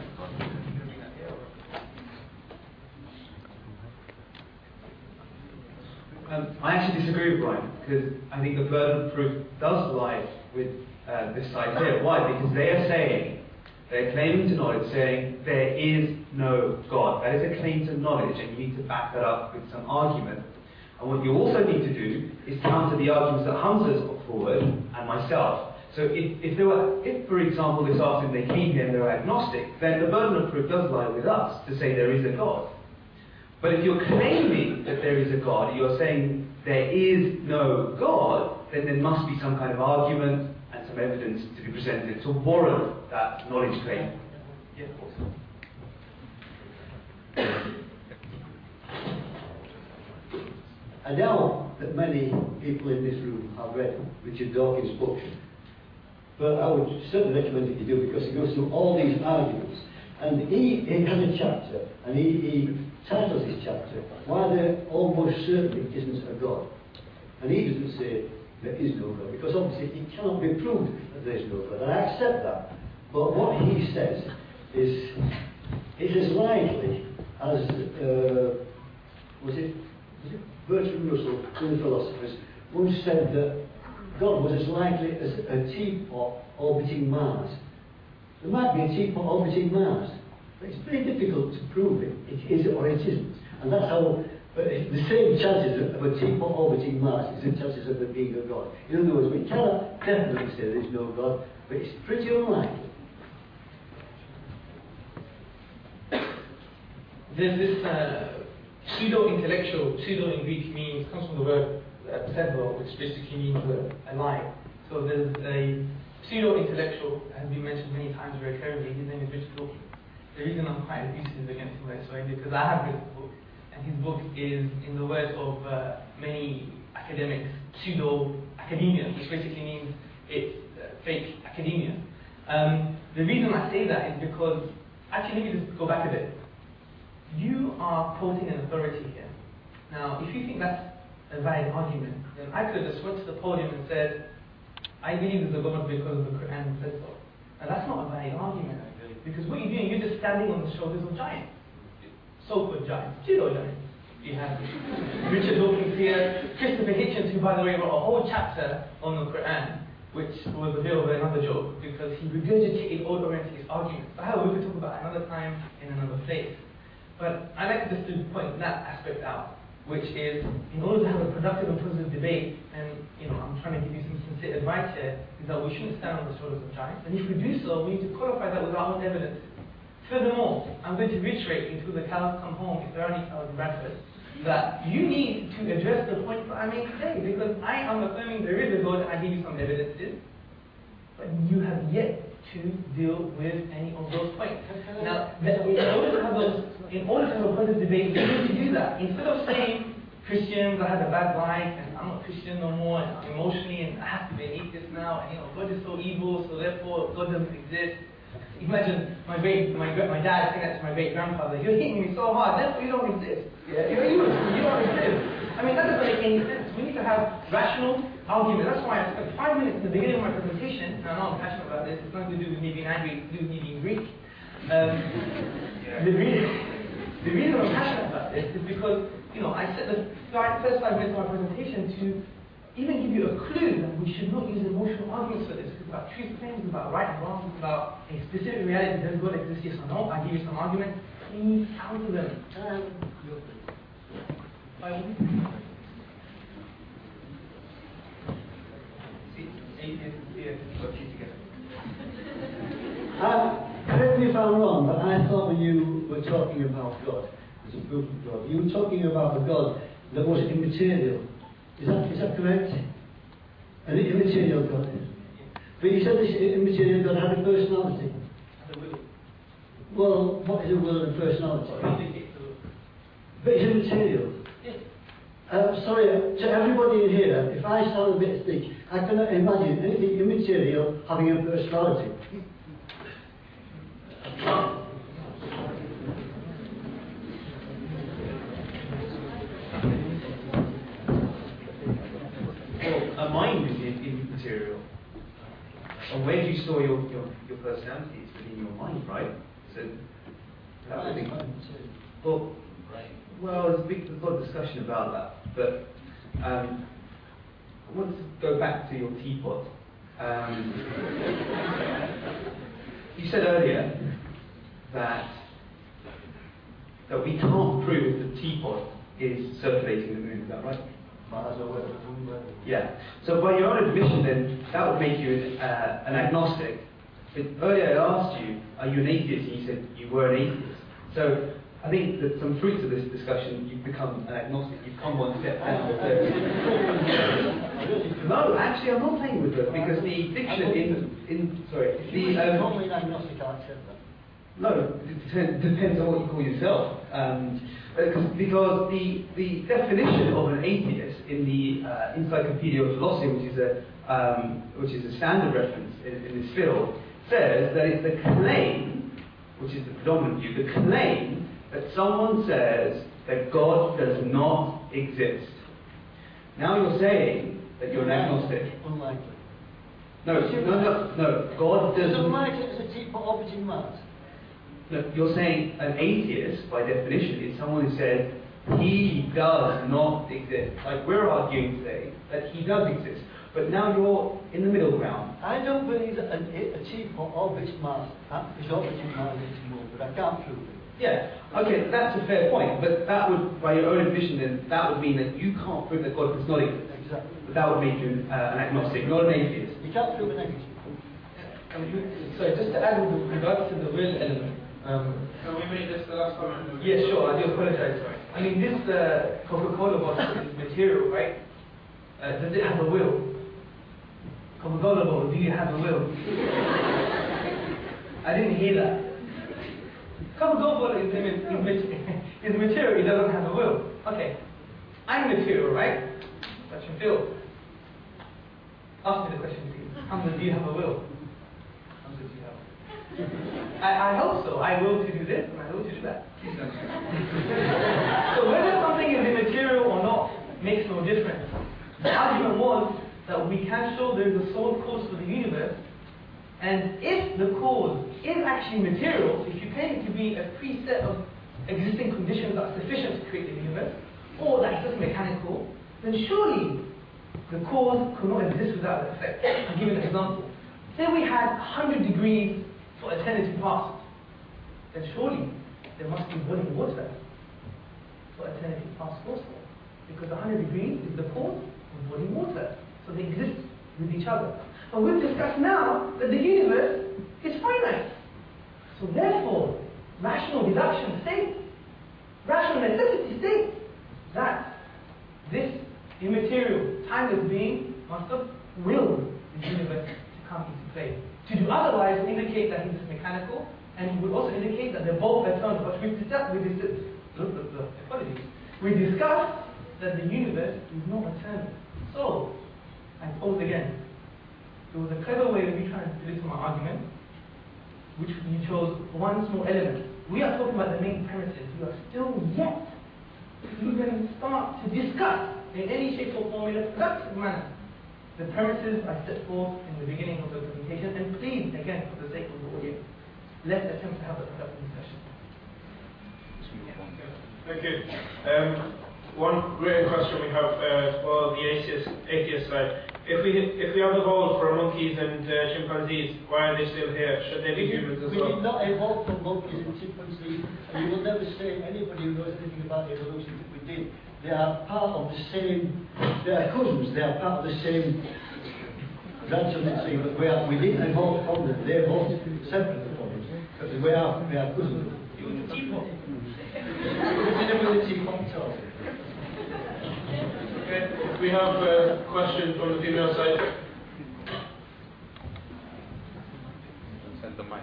Um, I actually disagree with Brian, because I think the burden of proof does lie with uh, this side here. Why? Because they are saying, they're claiming to knowledge, saying there is no God. That is a claim to knowledge, and you need to back that up with some argument. And what you also need to do is counter the arguments that Hamza's put forward, and myself. So if, if there were, if for example this afternoon they came here and they were agnostic, then the burden of proof does lie with us to say there is a God. But if you're claiming that there is a God, you're saying there is no God, then there must be some kind of argument and some evidence to be presented to warrant that knowledge claim. Yeah, of course. I know that many people in this room have read Richard Dawkins' book, but I would certainly recommend that you do, because he goes through all these arguments. And he, he has a chapter, and he, he titles his chapter, Why There Almost Certainly Isn't a God. And he doesn't say there is no God, because obviously it cannot be proved that there is no God, and I accept that. But what he says is, it's as likely as, uh, was it, was it Bertrand Russell, one of the philosophers, once said that God was as likely as a teapot orbiting Mars. There might be a teapot orbiting Mars, but it's very difficult to prove it. It is or it isn't. And that's how, but the same chances of a teapot orbiting Mars is the chances of there being a God. In other words, we cannot definitely say there is no God, but it's pretty unlikely. There's this uh, pseudo-intellectual, pseudo in Greek means, comes from the word uh, pseudo, which basically means a, a lie. So there's a pseudo-intellectual, has been mentioned many times very clearly. His name is Richard Dawkins. The reason I'm quite abusive against him this way is because I have read his book, and his book is, in the words of uh, many academics, pseudo-academia, which basically means it's uh, fake academia. Um, the reason I say that is because, actually let me just go back a bit. You are quoting an authority here. Now, if you think that's a valid argument, then I could have just went to the podium and said, I believe there's a God because the Quran says so. Now that's not a valid argument, because what you're doing, you're just standing on the shoulders of giants. So-called giants, pseudo giants. You have Richard Dawkins here, Christopher Hitchens, who by the way wrote a whole chapter on the Quran, which was a bit of another joke, because he regurgitated Orient-Orientalist arguments. But however, we could talk about another time in another place. But I like just to point that aspect out, which is, in order to have a productive and positive debate, and you know, I'm trying to give you some sincere advice here, is that we shouldn't stand on the shoulders of giants. And if we do so, we need to qualify that with our own evidence. Furthermore, I'm going to reiterate until the cows come home, if there are any cows in Bradford, that you need to address the point that I made today, because I am affirming there is a God, and I give you some evidences, but you have yet to deal with any of those points. Now, in order to have those, in order to have a positive debate, we need to do that. Instead of saying Christians, I had a bad life, and I'm not Christian no more, and I'm emotionally, and I have to be an atheist now, and you know, God is so evil, so therefore God doesn't exist. Imagine my great, my my dad saying that to my great grandfather. You're hitting me so hard, therefore you don't exist. Yeah, you're evil. You don't exist. I mean, that doesn't make any sense. We need to have rational argument. That's why I spent five minutes in the beginning of my presentation, and I know I'm passionate about this. It's nothing to do with me being angry. It's to do with me being Greek. Um, the reason, the reason I'm passionate about this is because, you know, I set the first five minutes of my presentation to even give you a clue that we should not use emotional arguments for this. It's about truth claims, it's about right and wrong, it's about a specific reality. Does God exist, yes or no? I give you some arguments. Please counter them. Um, See, atheists here got you together. Uh, correct me if I'm wrong, but I thought when you were talking about God, there's the proof of God. You were talking about a God that was immaterial. Is that, is that correct? An immaterial God. But you said this immaterial God had a personality. And the will. Well, what is a will and personality? What indicates the will? But it's immaterial. Yes. Uh, sorry, uh, to everybody in here, if I sound a bit thick, I cannot imagine anything immaterial having a personality. Well, a mind is in- immaterial. And where do you store your, your, your personality? It's within your mind, right? So, that would be... Well, well, there's, a big, there's a lot of discussion about that, but um, I want to go back to your teapot. Um, you said earlier that that we can't prove the teapot is circulating the moon. Is that right? Yeah. So by your own admission, then that would make you uh, an agnostic. But earlier I asked you, are you an atheist? And you said you were an atheist. So I think that some fruits of this discussion, you've become an agnostic. You've come one step down. So. No, actually, I'm not playing with it because the diction in in sorry the um, agnostic, I accept that. no, it depends, depends on what you call yourself. Um, because the the definition of an atheist in the uh, Encyclopedia of Philosophy, which is a um, which is a standard reference in, in this field, says that it's the claim, which is the predominant view, the claim that someone says that God does not exist. Now you're saying that you're an agnostic. Unlikely. No, no, no, no. God does. It's unlikely as a teapot orbiting Mars. No, you're saying an atheist, by definition, is someone who says he does not exist. Like we're arguing today that he does exist. But now you're in the middle ground. I don't believe that an, a teapot orbits Mars. Huh? It's orbiting Mars at the moment, but I can't prove it. Yeah, okay, that's a fair point. But that would, by your own admission, then that would mean that you can't prove that God does not exist. Exactly. But that would make you uh, an agnostic, not an atheist. You can't prove an atheist. Sorry, just to add with regards to the will element. Um, Can we make this the last comment? yeah, sure, I do apologize. I mean, this uh, Coca-Cola bottle is material, right? Uh, does it have a will? Coca-Cola bottle, do you have a will? I didn't hear that. Coca-Cola bottle is, is, is material, it doesn't have a will. Okay, I'm material, right? Touch and feel. Ask me the question, please. Hamza, do you have a will? Hamza, do you have? I, I hope so. I will to do this, and I will to do that. So whether something is immaterial or not makes no difference. The argument was that we can show there is a sole cause for the universe, and if the cause is actually material, if you claim it to be a preset of existing conditions that are sufficient to create the universe, or that it's just mechanical, then surely the cause could not exist without the effect. I'll give you an example. Say we had one hundred degrees for eternity past, then surely there must be boiling water for eternity past also. Because one hundred degrees is the cause of boiling water. So they exist with each other. But we've discussed now that the universe is finite. So therefore, rational deduction states, rational necessity states that this immaterial, timeless being must have willed the universe to come into play. To do otherwise would indicate that he's mechanical, and would also indicate that they're both eternal. But we discussed, we discussed, apologies, we discussed that the universe is not eternal. So, I pose again. There was a clever way of me trying to deliver my argument, which you chose one small element. We are talking about the main premises. You are still yet to even start to discuss in any shape or form in a productive manner the premises I set forth in the beginning of the presentation. And please, again, for the sake of the audience, let's attempt to have a productive discussion. Thank you. Um, one great question we have uh, for the atheist, atheist side. If we if we have evolved from monkeys and uh, chimpanzees, why are they still here? Should they be humans as We well? did not evolve from monkeys and chimpanzees, and you will never say anybody who knows anything about evolution that we did. They are part of the same, they are cousins, they are part of the same grandchildren, but we, are, we didn't evolve from them, they evolved separately from us. But we are, we are cousins. You and the teapot. Inability cocktail. Okay, we have a question from the female side. Send the mic.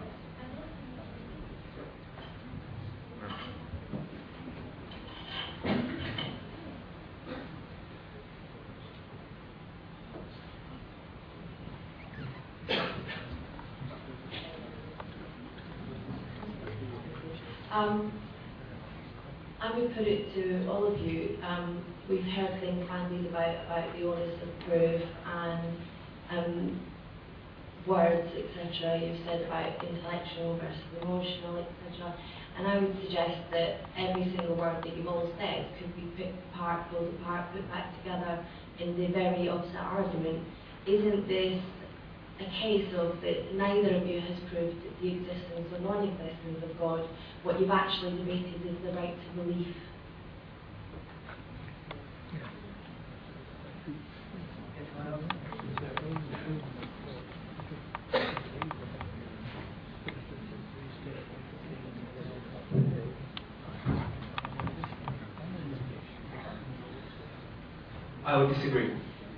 Um, I would put it to all of you. Um, we've heard things bandied about about the onus of proof and um, words, et cetera. You've said about intellectual versus emotional, et cetera. And I would suggest that every single word that you've all said could be picked apart, pulled apart, put back together in the very opposite argument. Isn't this a case of that neither of you has proved the existence or non-existence of God? What you've actually debated is the right to belief. I would disagree.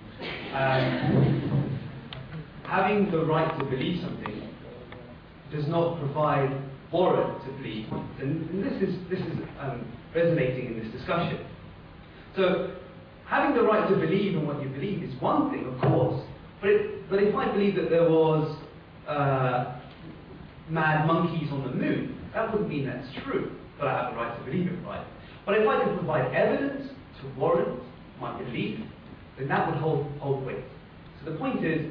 Um, having the right to believe something does not provide warrant to believe, and, and this is this is um, resonating in this discussion. So, having the right to believe in what you believe is one thing, of course. But it, but if I believe that there was uh, mad monkeys on the moon, that wouldn't mean that's true. But I have the right to believe it, right? But if I could provide evidence to warrant my belief, then that would hold hold weight. So the point is.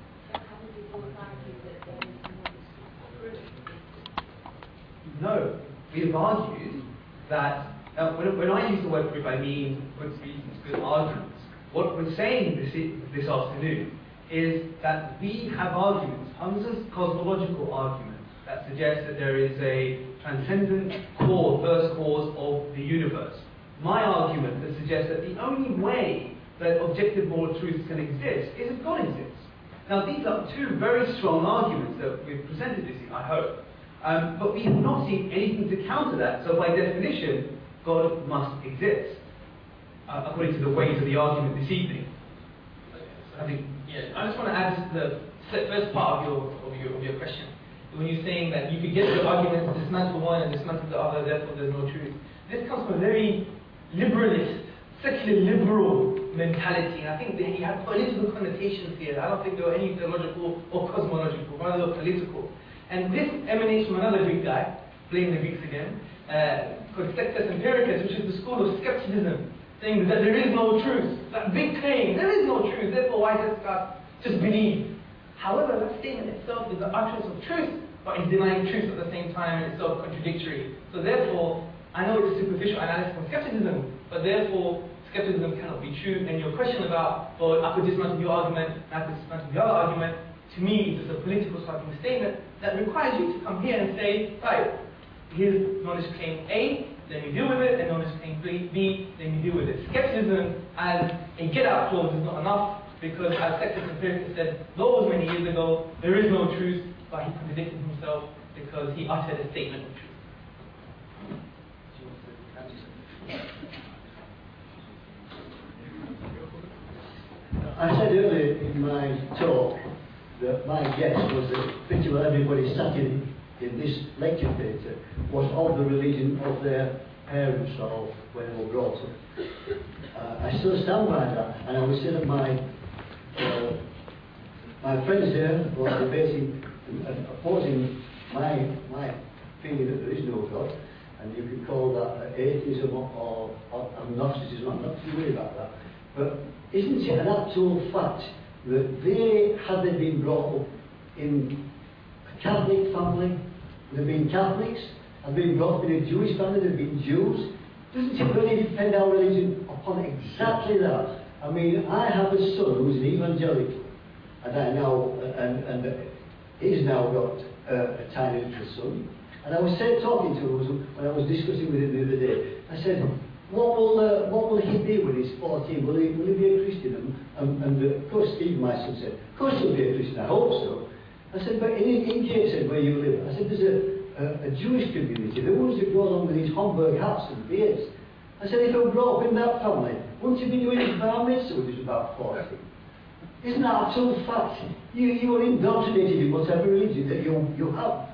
No, we have argued that, uh, when, when I use the word proof, I mean good reasons, good arguments. What we're saying this, this afternoon is that we have arguments, Hamza's cosmological argument, that suggests that there is a transcendent core, first cause of the universe. My argument that suggests that the only way that objective moral truths can exist is if God exists. Now, these are two very strong arguments that we've presented this evening, I hope. Um, but we have not seen anything to counter that. So by definition, God must exist, uh, according to the weight of the argument this evening. I think. Yeah, I just want to add to the first part of your of your of your question. When you're saying that you could get your argument to dismantle one and dismantle the other, therefore there's no truth. This comes from a very liberalist, secular liberal mentality. And I think that you have political connotations here. I don't think there are any theological or cosmological, rather political. And this emanates from another Greek guy, blaming the Greeks again, uh, called Sectus Empiricus, which is the school of skepticism, saying that there is no truth. That big claim, there is no truth, therefore why discuss? Just believe. However, that statement itself is the utterance of truth, but it's denying truth at the same time, and it's self-contradictory. So therefore, I know it's a superficial analysis of skepticism, but therefore, skepticism cannot be true. And your question about, well, I could dismantle your argument, and I could dismantle the other argument, to me, it is a political starting statement that requires you to come here and say, right, here's knowledge claim A, let me deal with it, and knowledge claim B, let me deal with it. Skepticism as a get-out clause is not enough, because as Sectus Empiricus said those many years ago, there is no truth, but he contradicted himself because he uttered a statement of truth. I said earlier in my talk that my guess was that pretty well everybody sat in, in this lecture theatre was of the religion of their parents or when they were brought up. Uh, I still stand by that, and I would say that my uh, my friends there were debating and opposing my my feeling that there is no God, and you could call that atheism or, or, or agnosticism. I'm not too worried about that, but isn't it an actual fact that they, had they been brought up in a Catholic family, they've been Catholics, have been brought up in a Jewish family, they've been Jews, doesn't it really depend our religion upon exactly that? I mean, I have a son who's an evangelical, and I now, and, and he's now got uh, a tiny little son, and I was said, talking to him when I was discussing with him the other day, I said, What will, uh, what will he be when he's fourteen? Will he, will he be a Christian? And, and uh, of course, Steve, my son, said, of course he'll be a Christian, I hope so. I said, but in, in Gateshead, where you live, I said, there's a, a, a Jewish community, the ones that go along with these Homburg hats and beards. I said, if you grew up in that family, wouldn't you be doing his bar mitzvah when he was about forty? Isn't that absolute fact? You, you are indoctrinated in whatever religion that you, you have.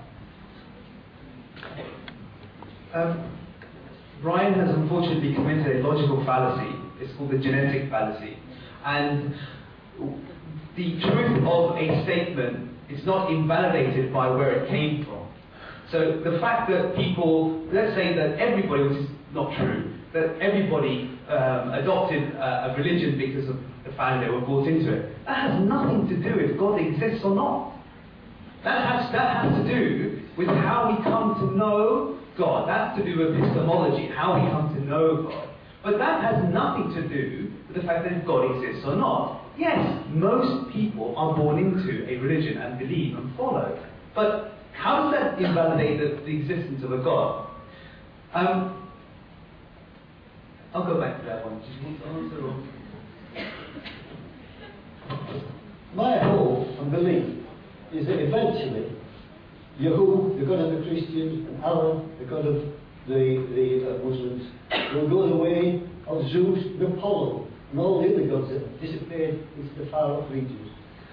Um, Brian has unfortunately committed a logical fallacy. It's called the genetic fallacy. And the truth of a statement is not invalidated by where it came from. So the fact that people, let's say that everybody, which is not true, that everybody um, adopted uh, a religion because of the fact they were brought into it, that has nothing to do if God exists or not. That has, that has to do with how we come to know God. That's to do with epistemology, how we come to know God. But that has nothing to do with the fact that if God exists or not. Yes, most people are born into a religion and believe and follow. But how does that invalidate the, the existence of a God? Um, I'll go back to that one. Do you want to answer or? My hope and belief is that eventually Yahuwah, the God of the Christians, and Allah, the God of the, the uh, Muslims, will go the way of Zeus and Apollo and all the other gods that have disappeared into the far off regions.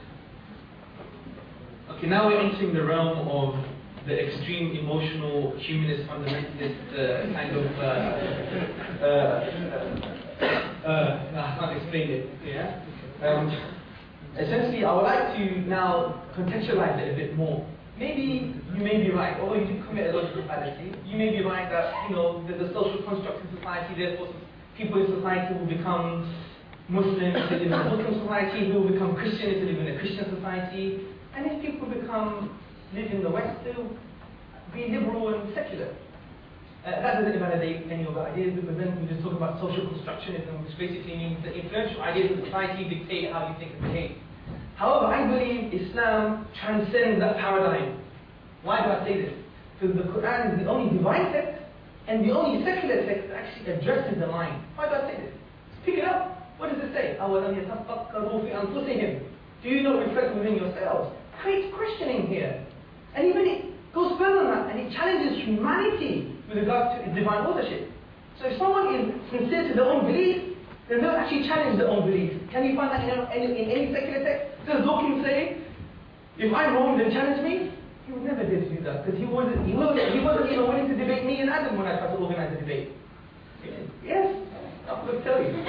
Okay, now we're entering the realm of the extreme emotional, humanist, fundamentalist uh, kind of. Uh, uh, uh, uh, I can't explain it. Yeah. Um, essentially, I would like to now contextualize it a bit more. Maybe you may be right, although you did commit a logical fallacy. You may be right that you know there's a social construct in society. Therefore, people in society will become Muslim if they live in a Muslim society. Who will become Christian if they live in a Christian society. And if people become live in the West, they'll be liberal and secular. Uh, that doesn't invalidate any of the ideas, because then we just talk about social constructionism, which basically means the influential ideas of society dictate how you think and behave. However, I believe Islam transcends that paradigm. Why do I say this? Because the Quran is the only divine text and the only secular text that actually addresses the mind. Why do I say this? Pick it up. What does it say? أَوَلَمْ يَتَفَكَّرُوا فِي أَنفُسِهِمْ. Do you not reflect within yourselves? Creates questioning here. And even it goes further than that, and it challenges humanity with regards to divine authorship. So if someone is sincere to their own belief, then they'll actually challenge their own belief. Can you find that in any, in any secular text? Does Dawkins say, if I'm wrong, then challenge me? He would never dare to do that, because he wasn't, he wasn't, he wasn't even willing to debate me and Adam when I tried to organize a debate. Yes, I'm going to tell you. It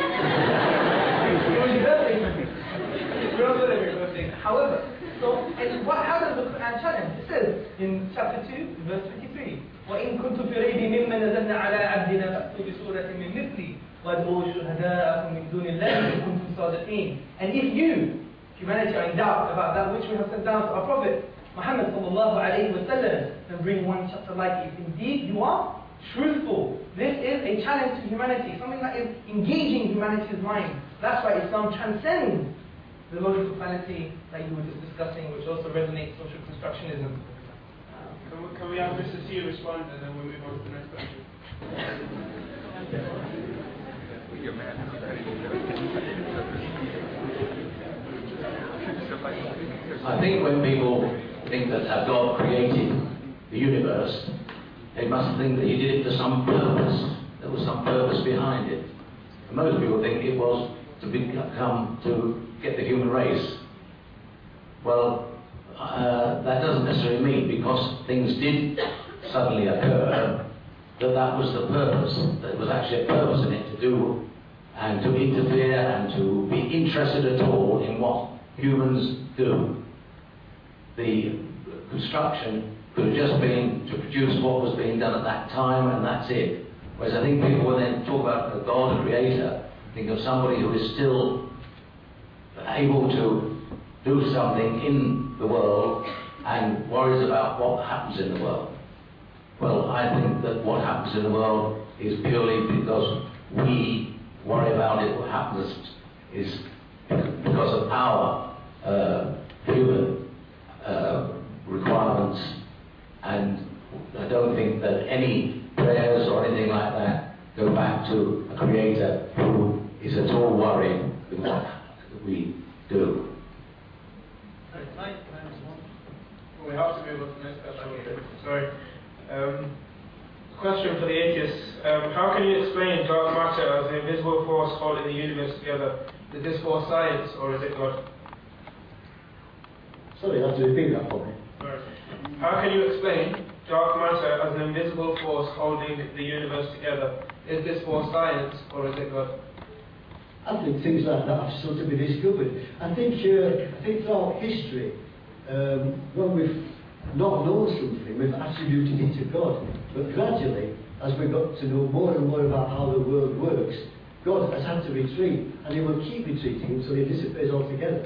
was your birthday. We're not celebrating birthday. However, so, and what, how does the Quran challenge? It says in chapter two, verse twenty-three, وَإِن كُنْتُ فِي رَيْبٍ مِمَّا نَزَلْنَا عَلَىٰ عَبْدِنَا فَأْتُوا بِسُورَةٍ مِّن مِثْلِهِ وَادْعُوا شُهَدَاءَكُم مِّن دُونِ اللَّهِ إِن كُنتُمْ صَادِقِينَ. And if you, humanity, are in doubt about that which we have sent down to our Prophet Muhammad sallallahu alayhi wa sallam, then bring one chapter like it. Indeed, you are truthful. This is a challenge to humanity, something that is engaging humanity's mind. That's why Islam transcends the logical fallacy that you were just discussing, which also resonates social constructionism. Can we, can we have Mister C respond, and then we'll move on to the next question? I think when people think that uh, God created the universe, they must think that he did it for some purpose. There was some purpose behind it. And most people think it was to become, to get the human race. Well, uh, that doesn't necessarily mean, because things did suddenly occur, that that was the purpose. There was actually a purpose in it to do, and to interfere, and to be interested at all in what humans do. The construction could have just been to produce what was being done at that time, and that's it. Whereas I think people, when they talk about a God, a creator, think of somebody who is still able to do something in the world and worries about what happens in the world. Well, I think that what happens in the world is purely because we worry about it. What happens is because of our uh, human uh, requirements, and I don't think that any prayers or anything like that go back to a creator who is at all worried with what we do. Well, we have to move on to the next question. Sorry. Um, question for the atheists. Um, how can you explain dark matter as an invisible force holding the universe together? Is this for science or is it God? Sorry, you have to repeat that for me. How can you explain dark matter as an invisible force holding the universe together? Is this for science or is it God? I think things like that have still to be discovered. I think, uh, I think throughout history, um, when we've not known something, we've attributed it to God. But gradually, as we've got to know more and more about how the world works, God has had to retreat, and he will keep retreating until he disappears altogether.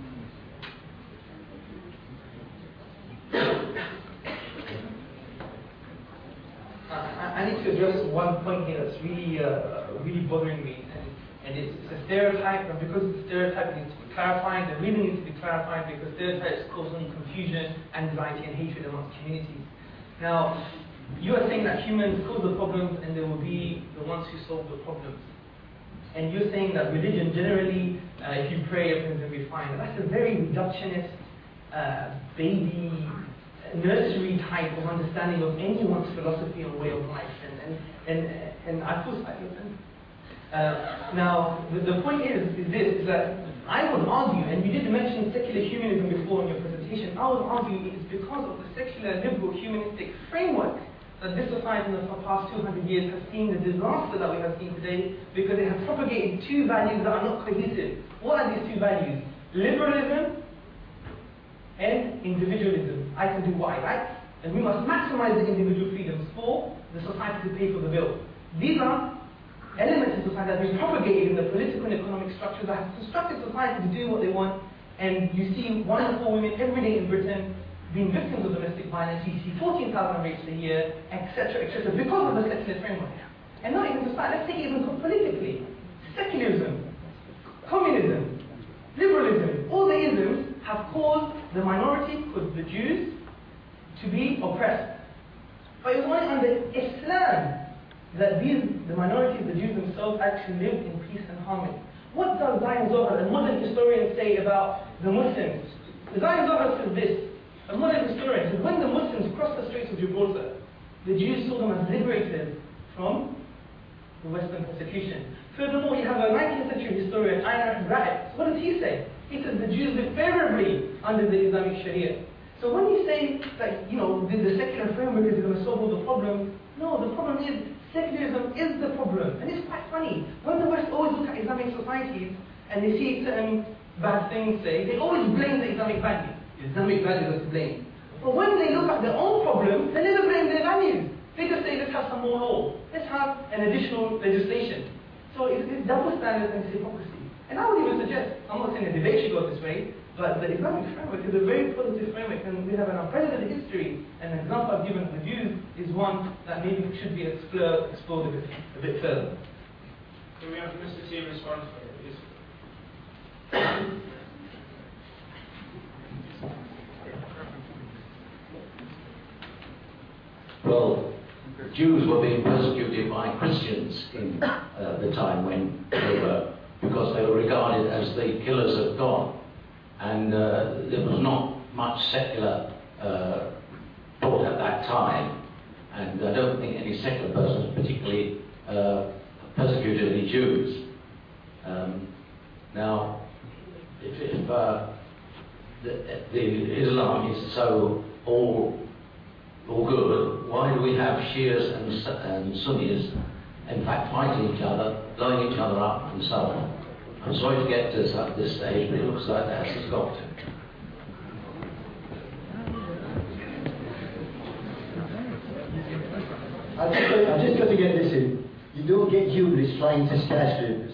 I, I need to address one point here that's really, uh, really bothering me, and, and it's, it's a stereotype, and because it's a stereotype, it needs to be clarified. It really needs to be clarified because stereotypes cause only confusion, anxiety, and hatred amongst communities. Now, you are saying that humans cause the problems, and they will be the ones who solve the problems. And you're saying that religion generally, uh, if you pray, everything's going to be fine. That's a very reductionist, uh, baby, nursery type of understanding of anyone's philosophy and way of life. And, and, and, and I feel slightly offended. Uh, now, the, the point is, is this, is that I would argue, and you did mention secular humanism before in your presentation, I would argue it's because of the secular, liberal, humanistic framework that this society in the past two hundred years has seen the disaster that we have seen today, because it has propagated two values that are not cohesive. What are these two values? Liberalism and individualism. I can do what I like, and we must maximize the individual freedoms for the society to pay for the bill. These are elements of society that have been propagated in the political and economic structures that have constructed society to do what they want, and you see one in four women every day in Britain being victims of domestic violence. You see fourteen thousand rapes a year, et cetera, et cetera, because of the secular framework. And not even just that, let's take it even politically. Secularism, communism, liberalism, all the isms have caused the minority, caused the Jews, to be oppressed. But it was only under Islam that these, the minority, the Jews themselves, actually lived in peace and harmony. What does Zion Zohar, a modern historian, say about the Muslims? Zion Zohar says this. A modern historian says, when the Muslims crossed the Straits of Gibraltar, the Jews saw them as liberated from the Western persecution. Furthermore, you have a nineteenth century historian, Einar Raed. What does he say? He says the Jews lived favorably under the Islamic Sharia. So when you say that, you know, the, the secular framework is going to solve all the problems, no, the problem is secularism is the problem. And it's quite funny. When the West always look at Islamic societies and they see certain bad things, say, they always blame the Islamic values. Islamic values are to blame. But when they look at their own problems, they never blame their values. They just say, let's have some more law. Let's have an additional legislation. So it's, it's double standards and it's hypocrisy. And I would even suggest, I'm not saying the debate should go this way, but the Islamic framework is a very positive framework, and we have an unprecedented history. And an example I've given of the Jews is one that maybe should be explored, explored a, bit, a bit further. Can we have Mister T respond for it, please? Well, Jews were being persecuted by Christians in uh, the time when they were, because they were regarded as the killers of God. And uh, there was not much secular uh, thought at that time, and I don't think any secular person particularly uh, persecuted any Jews. Um, now, if, if uh, the, the Islam is so all all good, why do we have Shias and, and Sunnis in fact fighting each other, blowing each other up and so on? I'm sorry to get to this, at this stage, but it looks like that's has got to. I've just, got, I've just got to get this in. You don't get humanists flying to skyscrapers.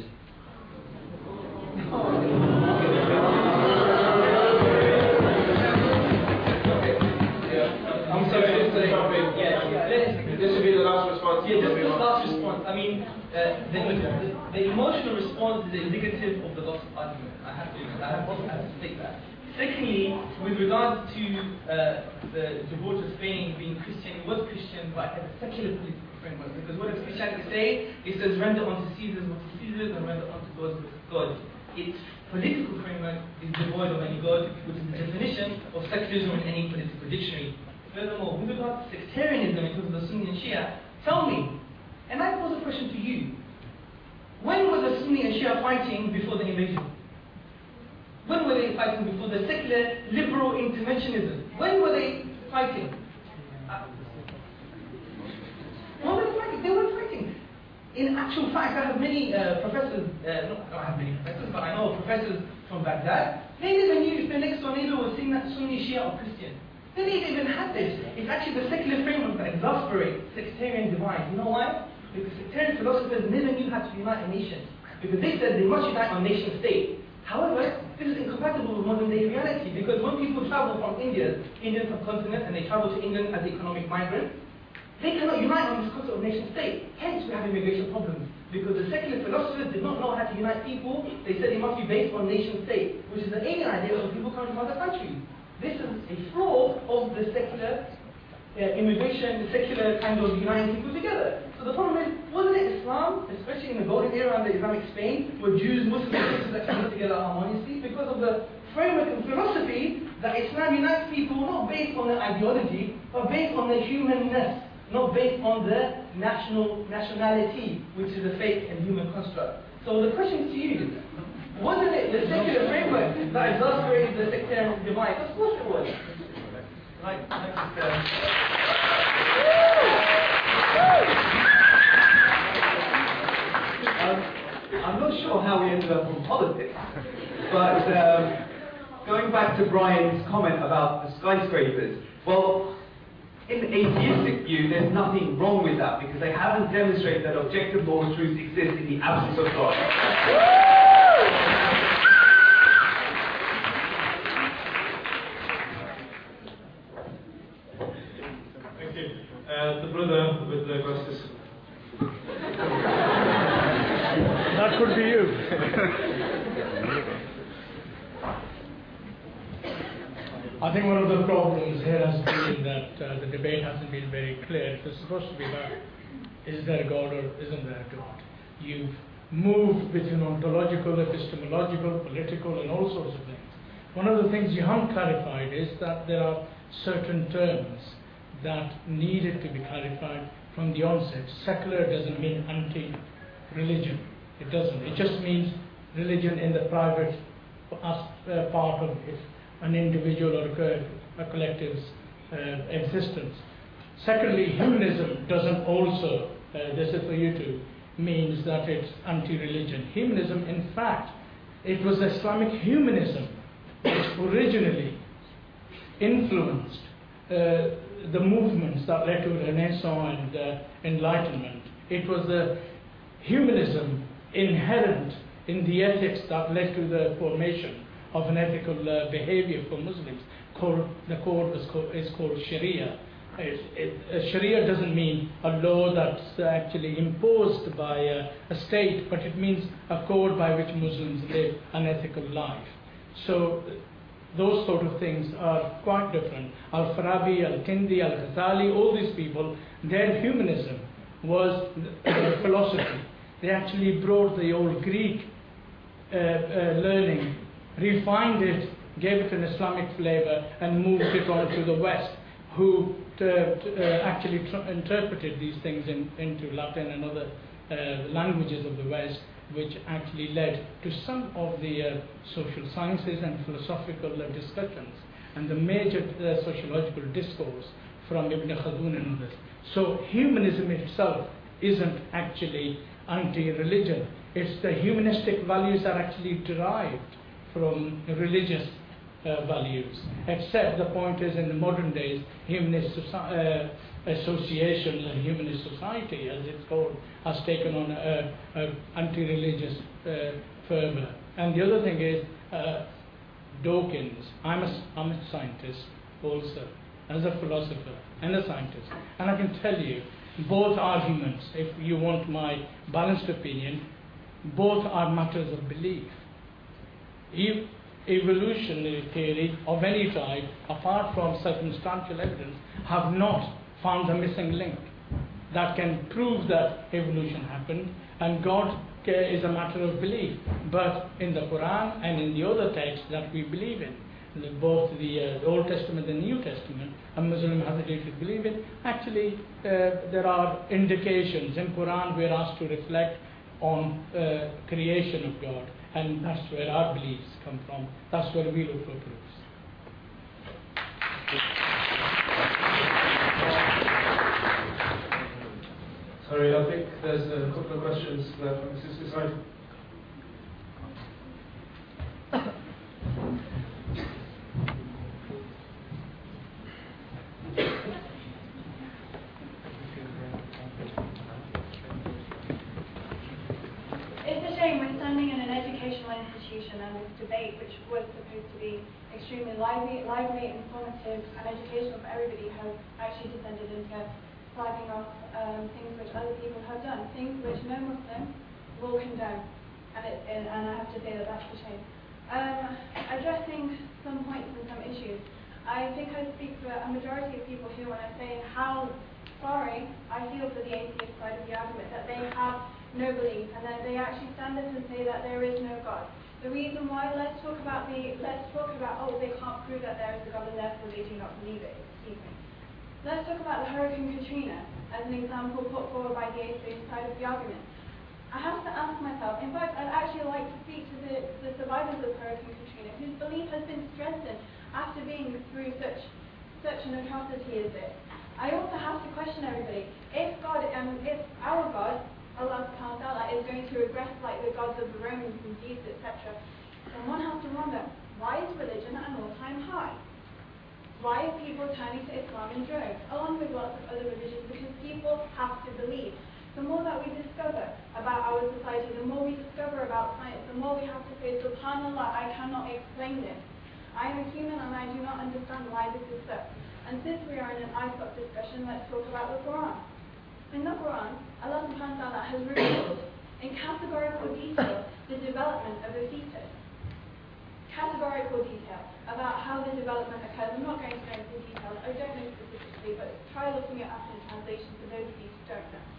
I'm sorry, this is the topic. Yeah, This will be the last response. Yeah, just this last response. I mean, uh, the, the, the emotional response is indicative of the lost argument. I have to, I have to, I have to state that. Secondly, with regard to uh, the Gibraltar Spain being Christian, it was Christian, but it had a secular political framework. Because what does Christianity say? It says, render unto Caesar what is Caesar's and render unto God what is God. Its political framework is devoid of any God, which is the definition of secularism in any political dictionary. Furthermore, with regard to sectarianism in terms of the Sunni and Shia, tell me, and I pose a question to you, when were the Sunni and Shia fighting before the invasion? When were they fighting before the secular liberal interventionism? When were they fighting? Uh, when were they fighting? They were fighting. In actual fact, I have many uh, professors, uh, no, I don't have many professors, but I know professors from Baghdad. They never knew if the next door neighbor was Sunni, Shia, or Christian. They didn't even have this. It's actually the secular framework that exasperates sectarian divide. You know why? Because sectarian philosophers never knew how to unite a nation. Because they said they must unite on nation state. However, this is incompatible with modern day reality, because when people travel from India, Indian subcontinent, and they travel to England as economic migrants, they cannot unite on this concept of nation state. Hence, we have immigration problems. Because the secular philosophers did not know how to unite people. They said it must be based on nation state, which is the alien idea of people coming from other countries. This is a flaw of the secular uh, immigration, the secular kind of uniting people together. So the problem is, wasn't it Islam, especially in the golden era under Islamic Spain, where Jews, Muslims, and Christians actually lived together harmoniously, because of the framework and philosophy that Islam unites people not based on their ideology, but based on their humanness, not based on their national nationality, which is a fake and human construct. So the question to you, wasn't it the secular framework that exasperated the sectarian divide? Of course it was. Right, next, uh, um, I'm not sure how we ended up on politics, but um, going back to Brian's comment about the skyscrapers, well, in the atheistic view, there's nothing wrong with that, because they haven't demonstrated that objective moral truth exists in the absence of God. Thank you. Uh, the brother with the glasses. That could be you. I think one of the problems here has been that uh, the debate hasn't been very clear. It was supposed to be about, is there a God or isn't there a God? You've moved between ontological, epistemological, political, and all sorts of things. One of the things you haven't clarified is that there are certain terms that needed to be clarified from the onset. Secular doesn't mean anti-religion. It doesn't. It just means religion in the private uh, part of it, an individual or a, a collective's uh, existence. Secondly, humanism doesn't also, uh, this is for you to, means that it's anti-religion. Humanism, in fact, it was Islamic humanism which originally influenced uh, the movements that led to Renaissance and uh, Enlightenment. It was the humanism inherent in the ethics that led to the formation of an ethical uh, behavior for Muslims. Called, the code was called, is called Sharia. It, it, uh, Sharia doesn't mean a law that's actually imposed by a, a state, but it means a code by which Muslims live an ethical life. So those sort of things are quite different. Al-Farabi, Al-Kindi, Al-Ghazali, all these people, their humanism was uh, philosophy. They actually brought the old Greek uh, uh, learning, refined it, gave it an Islamic flavor, and moved it on to the West, who uh, uh, actually tr interpreted these things in, into Latin and other uh, languages of the West, which actually led to some of the uh, social sciences and philosophical uh, discussions, and the major uh, sociological discourse from Ibn Khaldun and others. So humanism itself isn't actually anti-religion. It's the humanistic values that are actually derived from religious uh, values. Except the point is, in the modern days, humanist uh, association, uh, humanist society, as it's called, has taken on a, a anti-religious uh, fervor. And the other thing is, uh, Dawkins, I'm a, I'm a scientist also, as a philosopher and a scientist, and I can tell you, both arguments, if you want my balanced opinion, both are matters of belief. If evolutionary theory of any type, apart from circumstantial evidence, have not found the missing link that can prove that evolution happened, and God is a matter of belief. But in the Quran and in the other texts that we believe in, the- both the, uh, the Old Testament and New Testament, a Muslim has a duty to believe it. Actually, uh, there are indications in Quran we are asked to reflect on uh, creation of God, and that's where our beliefs come from. That's where we look for proofs. Sorry, I think there's a couple of questions there from the sister side. It's a shame we're standing in an educational institution and this debate, which was supposed to be extremely lively, lively, informative and educational for everybody, has actually descended into flagging off um, things which other people have done, things which no Muslim will condone. And, it, and, and I have to say that that's a shame. Um, addressing some points and some issues, I think I speak for a majority of people here when I say how sorry I feel for the atheist side of the argument, that they have no belief, and that they actually stand up and say that there is no God. The reason why, let's talk about the, let's talk about, oh, they can't prove that there is a God and therefore they do not believe it, excuse me. Let's talk about the Hurricane Katrina as an example put forward by the atheist side of the argument. I have to ask myself, in fact, I'd actually like to speak to the, the survivors of Hurricane Katrina, whose belief has been strengthened after being through such, such an atrocity as this. I also have to question everybody. If God, um, if our God, Allah subhanahu wa ta'ala, is going to regress like the gods of the Romans and Greece, et cetera, then one has to wonder, why is religion at an all-time high? Why are people turning to Islam in droves, along with lots of other religions? Because people have to believe. The more that we discover about our society, the more we discover about science, the more we have to say, subhanallah, I cannot explain this. I am a human and I do not understand why this is so. And since we are in an I S O C discussion, let's talk about the Quran. In the Quran, Allah subhanahu wa ta'ala has revealed in categorical detail the development of a fetus. Categorical detail about how the development occurs. I'm not going to go into detail, I don't know specifically, but try looking at Afghan translation for those of you who don't know.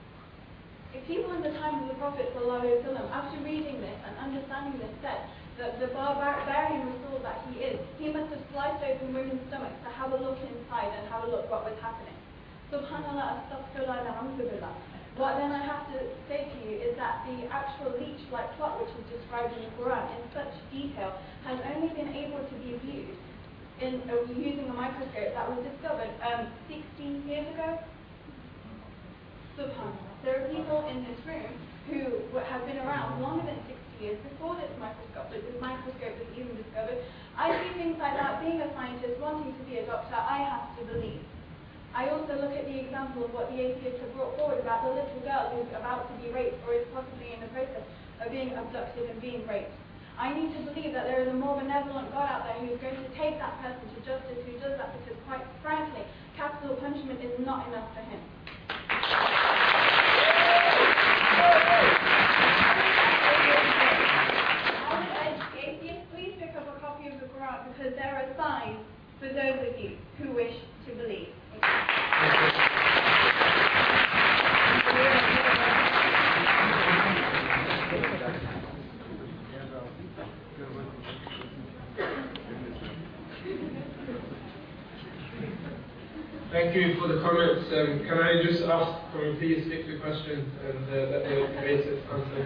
If people in the time of the Prophet ﷺ, after reading this and understanding this, said that the barbarian Rasul that he is, he must have sliced open women's stomachs to have a look inside and have a look what was happening. Subhanallah, astaghfirullah, na'udhu. What then I have to say to you is that the actual leech-like plot which is described in the Quran in such detail has only been able to be viewed in, uh, using a microscope that was discovered um, sixteen years ago. Subhanallah. There are people in this room who have been around longer than sixty years before this microscope, this microscope was even discovered. I see things like that. Being a scientist, wanting to be a doctor, I have to believe. I also look at the example of what the atheists have brought forward about the little girl who's about to be raped or is possibly in the process of being abducted and being raped. I need to believe that there is a more benevolent God out there who is going to take that person to justice who does that, because quite frankly, capital punishment is not enough for him. I would urge the atheists, please pick up a copy of the Quran, because there are signs for those of you who wish to believe. Thank you for the comments. Um, can I just ask, can we please stick to questions and uh, let the debaters answer?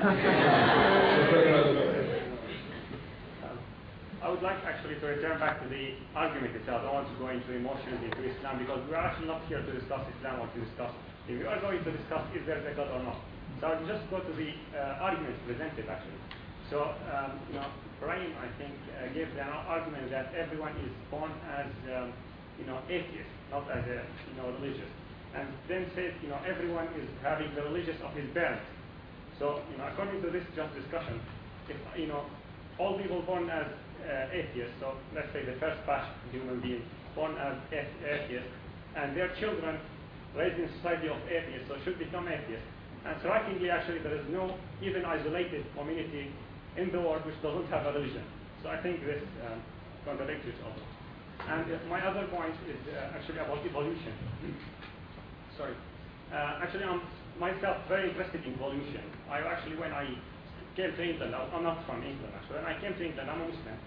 I would like actually to return back to the argument itself. I don't want to go into emotions into Islam, because we are actually not here to discuss Islam or to discuss if we are going to discuss is there a God or not. So I'll just go to the uh, arguments presented actually. So um, you know, Ibrahim, I think, uh, gave an argument that everyone is born as um, you know atheist, not as a you know religious, and then said you know everyone is having the religious of his parents. So you know according to this just discussion, if you know all people born as uh, atheists, so let's say the first batch of human beings born as atheists, and their children raised in society of atheists, so should become atheists. And strikingly, actually, there is no even isolated community in the world which doesn't have a religion. So I think this um, contradicts each other. And uh, my other point is uh, actually about evolution. Sorry. Uh, actually, I'm myself very interested in evolution. I actually, when I came to England, I'm not from England actually, when I came to England, I'm a Muslim.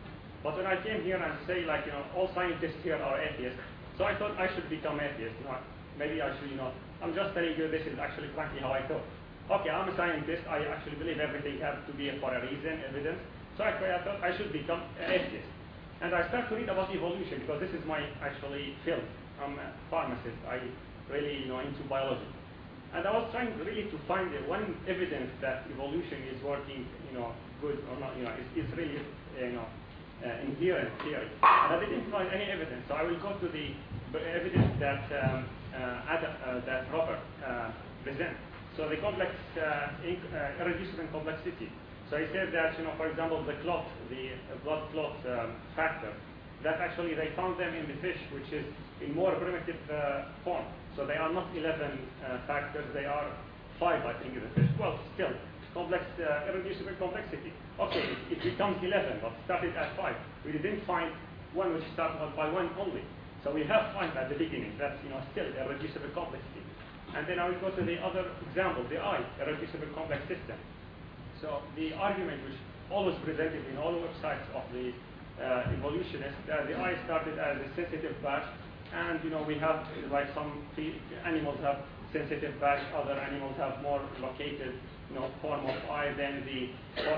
But when I came here and say, like, you know, all scientists here are atheists, so I thought I should become atheist. You know, maybe I should, you know, I'm just telling you this is actually frankly how I thought. Okay, I'm a scientist, I actually believe everything has to be for a reason, evidence, so I, I thought I should become an atheist. And I started to read about evolution, because this is my, actually, field. I'm a pharmacist, I really, you know, into biology. And I was trying really to find the one evidence that evolution is working, you know, good or not, you know, it's, it's really, you know, uh, inherent theory. And I didn't find any evidence, so I will go to the evidence that um, uh, Adam, uh, that Robert uh, presents. So the complex, uh, inc uh, irreducible complexity. So he said that, you know, for example, the clot, the blood clot um, factor, that actually they found them in the fish, which is in more primitive uh, form. So they are not eleven uh, factors, they are five, I think, in the fish. Well, still, complex, uh, irreducible complexity. Okay, it, it becomes eleven, but started at five. We didn't find one which started by one only. So we have five at the beginning. That's, you know, still irreducible complexity. And then I will go to the other example, the eye, irreducible complex system. So the argument which always presented in all websites of the uh, evolutionists, that the eye started as a sensitive patch, and, you know, we have, like, some animals have sensitive patch, other animals have more located, you know, form of eye, then the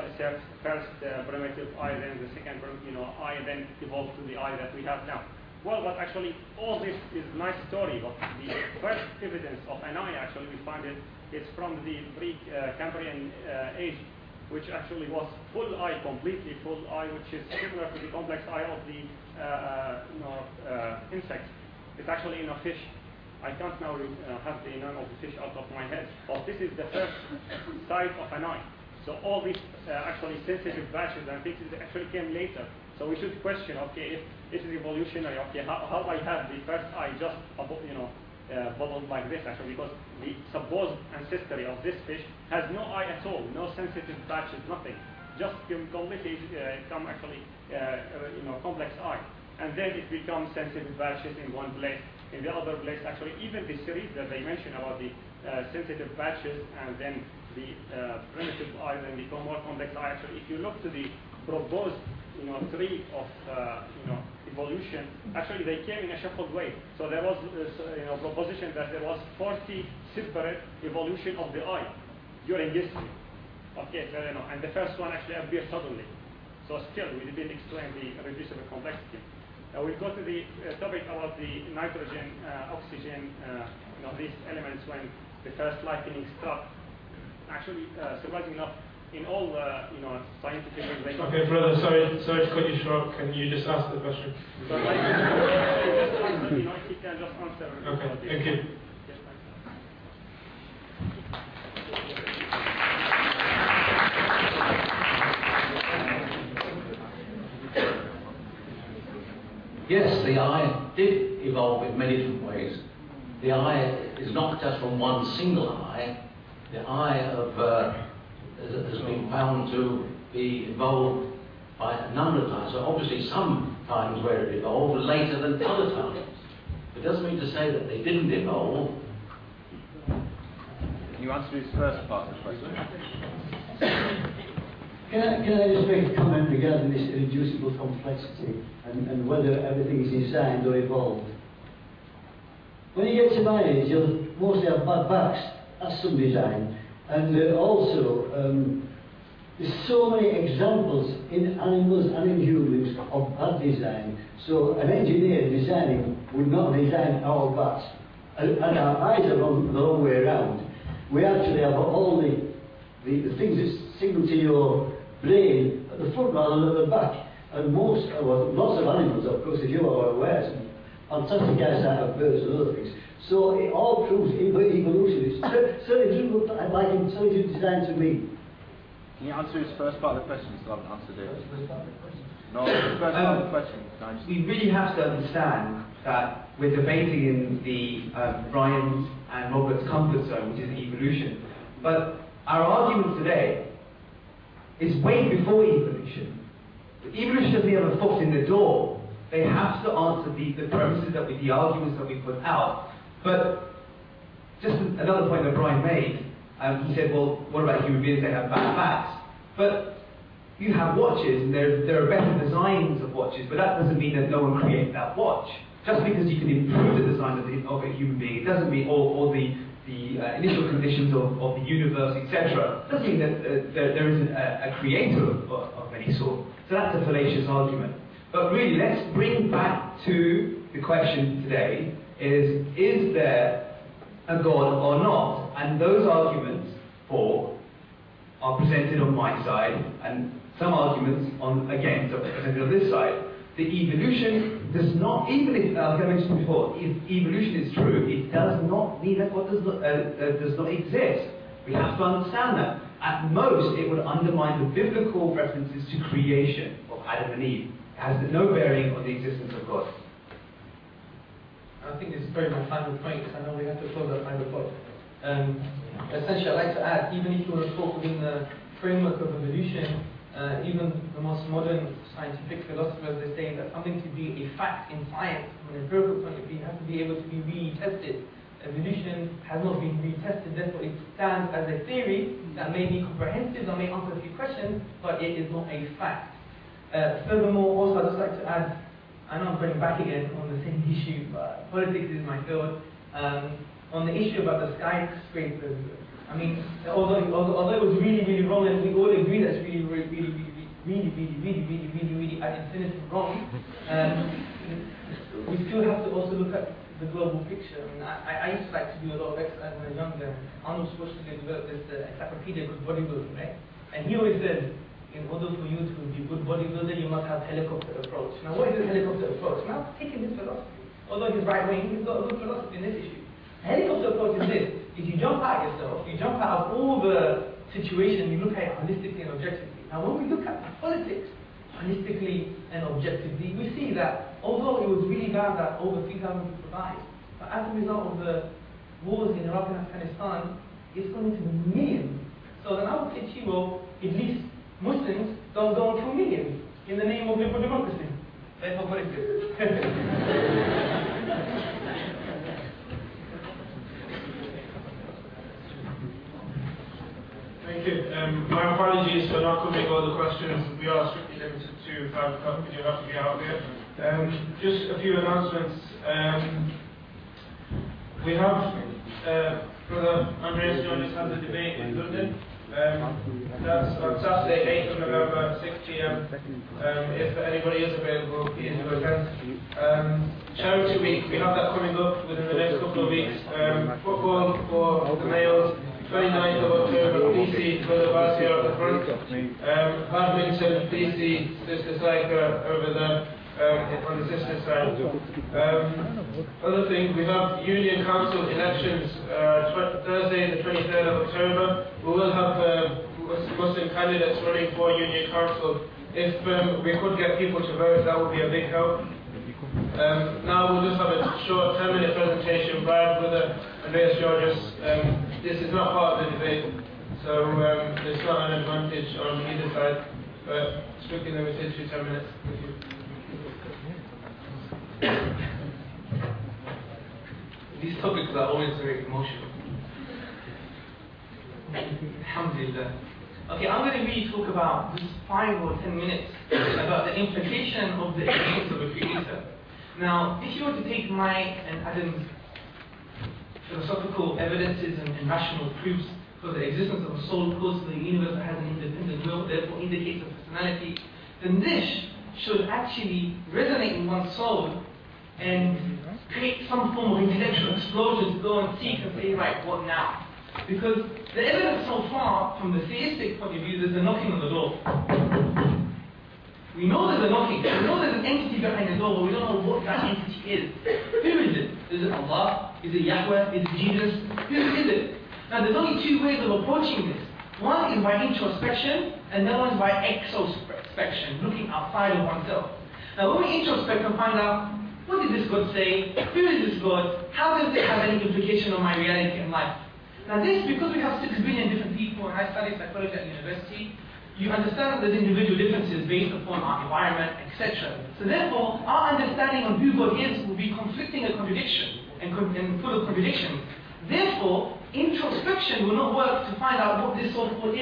first uh, primitive eye, then the second, you know, eye, then evolved to the eye that we have now. Well, but actually, all this is nice story, but the first evidence of an eye, actually, we find it, it's from the pre-Cambrian uh, age, which actually was full eye, completely full eye, which is similar to the complex eye of the uh, you know, uh, insects. It's actually in a fish. I can't now uh, have the name of the fish out of my head, but this is the first sight of an eye. So all these uh, actually sensitive batches and things actually came later. So we should question, okay, if this is evolutionary, okay, how, how I have the first eye just, you know, uh, bubbled like this, actually, because the supposed ancestry of this fish has no eye at all, no sensitive patches, nothing, just completely uh, come actually, uh, you know, complex eye. And then it becomes sensitive patches in one place, in the other place, actually, even the series that they mention about the uh, sensitive patches and then the uh, primitive eye, then become more complex eye, actually, if you look to the proposed, you know, tree of, uh, you know, evolution, actually they came in a shuffled way. So there was, uh, you know, proposition that there was forty separate evolution of the eye during history. Okay, so, you know, and the first one actually appeared suddenly. So still, we didn't explain the reducible complexity. Uh, we'll go to the uh, topic about the nitrogen, uh, oxygen, uh, you know, these elements when the first lightning struck. Actually, uh, surprisingly enough, in all, uh, you know, scientific regulations. Okay, brother, sorry, sorry to cut you short. Can you just ask the question? So I just answer, you know, if you can just answer. Okay, thank you. Yes, the eye did evolve in many different ways. The eye is not just from one single eye. The eye of uh, has been found to be evolved by a number of times. So obviously some times where it evolved later than other times. It doesn't mean to say that they didn't evolve. Can you answer his first part of the question? Can I, can I just make a comment regarding this irreducible complexity and, and whether everything is designed or evolved? When you get to my age, you'll mostly have bad backs. That's some design. And uh, also, um, there's so many examples in animals and in humans of bad design. So an engineer designing would not design our bats. And, and our eyes are on the wrong way around. We actually have all the, the, the things that signal to your brain at the front rather than at the back. And most, well, lots of animals, of course, if you are aware, some fantastic eyesight of birds and other things. So it all proves evolution. It certainly doesn't look like intelligent design to me. Can you answer his first part of the question? Still haven't answered it. No, the first part of the question. Um, we really have to understand that we're debating in the um, Brian and Robert's comfort zone, which is evolution. But our argument today is way before evolution. Evolution doesn't have a foot in the door. They have to answer the, the premises that we, the arguments that we put out. But just another point that Brian made, um, he said, well, what about human beings? They have bad facts. But you have watches, and there, there are better designs of watches, but that doesn't mean that no one created that watch. Just because you can improve the design of, the, of a human being, it doesn't mean, or, or the, the uh, initial conditions of, of the universe, et cetera, doesn't mean that uh, there, there isn't a, a creator of, of any sort. So that's a fallacious argument. But really, let's bring back to the question today, is, is there a God or not? And those arguments for are presented on my side, and some arguments on against are presented on this side. The evolution does not, even if, as I mentioned before, if evolution is true, it does not mean that God does not, uh, uh, does not exist. We have to understand that. At most, it would undermine the biblical references to creation of Adam and Eve. It has no bearing on the existence of God. I think this is very my final point, because I know we have to close at five o'clock. Um, essentially, I'd like to add, even if you were to talk within the framework of evolution, uh, even the most modern scientific philosophers, they say that something to be a fact in science, from an empirical point of view, has to be able to be retested. Evolution has not been retested, therefore it stands as a theory that may be comprehensive, that may answer a few questions, but it is not a fact. Uh, furthermore, also I'd just like to add, I know I'm going back again on the same issue, but politics is my field. Um, on the issue about the skyscrapers, I mean, although, although, although it was really, really wrong, and we all agree that's really, really, really, really, really, really, really, really, really, really ad infinitum wrong, um, we still have to also look at the global picture. I mean, I, I used to like to do a lot of exercise when I was younger. Arnold Schwarzenegger developed this uh, encyclopedia of bodybuilding, right? And he always said, in order for you to be a good bodybuilder, you must have helicopter approach. Now, what is a helicopter approach? Now, taking this philosophy, although he's right wing, he's got a good philosophy in this issue. A helicopter approach is this: if you jump out yourself, you jump out of all the situation, you look at it holistically and objectively. Now, when we look at politics holistically and objectively, we see that although it was really bad that over three thousand people died, but as a result of the wars in Iraq and Afghanistan, it's gone into the millions. So then I would say to you, well, at least Muslims don't go and kill millions in the name of liberal democracy. Therefore, what is this? Thank you. Um, my apologies for not covering all the questions. We are strictly limited to five o'clock. We do have to be out there. Um, just a few announcements. Um, we have uh, Brother Andreas Jonas has a debate in London. Um, that's on Saturday, eighth of November, six p m Um, if anybody is available, please do attend. Um, Charity Week, we have that coming up within the next couple of weeks. Um, football for the males, twenty-ninth of October, please see Brother Vasio at the front. Um, badminton, please see Sister Saika over there. Um, on the sister side. Um, other thing, we have Union Council elections uh, Thursday the twenty-third of October. We will have uh, Muslim candidates running for Union Council. If um, we could get people to vote, that would be a big help. Um, now we'll just have a short ten minute presentation by Brother Andreas Georges. Um, this is not part of the debate, so um, it's not an advantage on either side, but strictly limited to ten minutes. Thank you. These topics are always very emotional. Alhamdulillah. Okay, I'm going to really talk about just five or ten minutes about the implication of the existence of a creator. Now, if you were to take my and Adam's philosophical evidences and, and rational proofs for the existence of a soul cause to the universe that has an independent will, therefore indicates a personality, then this should actually resonate in one's soul and create some form of intellectual explosion to go and seek and say, right, what now? Because the evidence so far, from the theistic point of view, there's a knocking on the door. We know there's a knocking. We know there's an entity behind the door, but we don't know what that entity is. Who is it? Is it Allah? Is it Yahweh? Is it Jesus? Who is it? Now, there's only two ways of approaching this. One is by introspection, and the other one is by extrospection, looking outside of oneself. Now, when we introspect and find out, what did this God say? Who is this God? How does it have any implication on my reality and life? Now this, because we have six billion different people, and I study psychology at university, you understand that there's individual differences based upon our environment, et cetera. So therefore, our understanding of who God is will be conflicting a contradiction, and, con and full of contradictions. Therefore, introspection will not work to find out what this so-called is.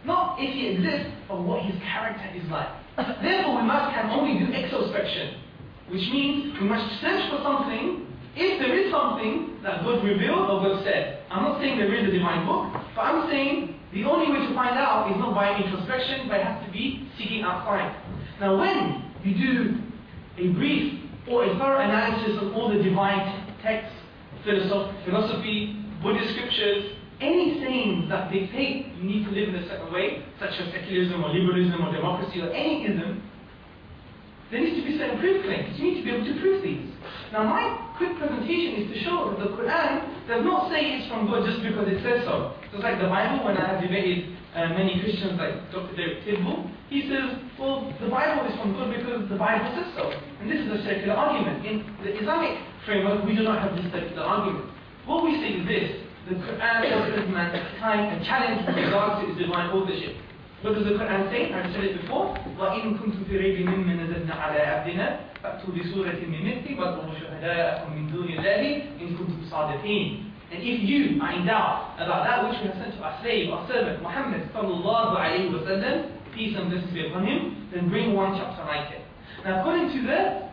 Not if he exists, but what his character is like. Therefore, we must can only do extrospection, which means we must search for something if there is something that God revealed or God said. I'm not saying there is a divine book, but I'm saying the only way to find out is not by introspection, but it has to be seeking outside. Now, when you do a brief or a thorough analysis of all the divine texts, philosophy, Buddhist scriptures, any sayings that dictate you need to live in a certain way, such as secularism or liberalism or democracy or any ism, there needs to be certain proof claims. You need to be able to prove these. Now, my quick presentation is to show that the Quran does not say it's from God just because it says so. Just like the Bible, when I have debated uh, many Christians like Doctor Derek Tidball, he says, well, the Bible is from God because the Bible says so. And this is a circular argument. In the Islamic framework, we do not have this circular argument. What we say is this: the Quran offers mankind a challenge with regards to its divine authorship. What does the Quran say? I've said it before. وَإِن كُنتُمْ فِي رَيْبٍ مِّمَّا نَزَلْنَا عَلَىٰ عَبْدِنَا فَأْتُوا بِسُورَةٍ مِّن مِثْلِهِ وَادْعُوا شُهَدَاءَكُم مِّن دُونِ اللَّهِ إِن كُنتُمْ صَادِقِينَ. And if you are in doubt about that which we have sent to our slave, our servant, Muhammad sallallahu alayhi wa sallam, peace and blessings be upon him, then bring one chapter like it. Now, according to the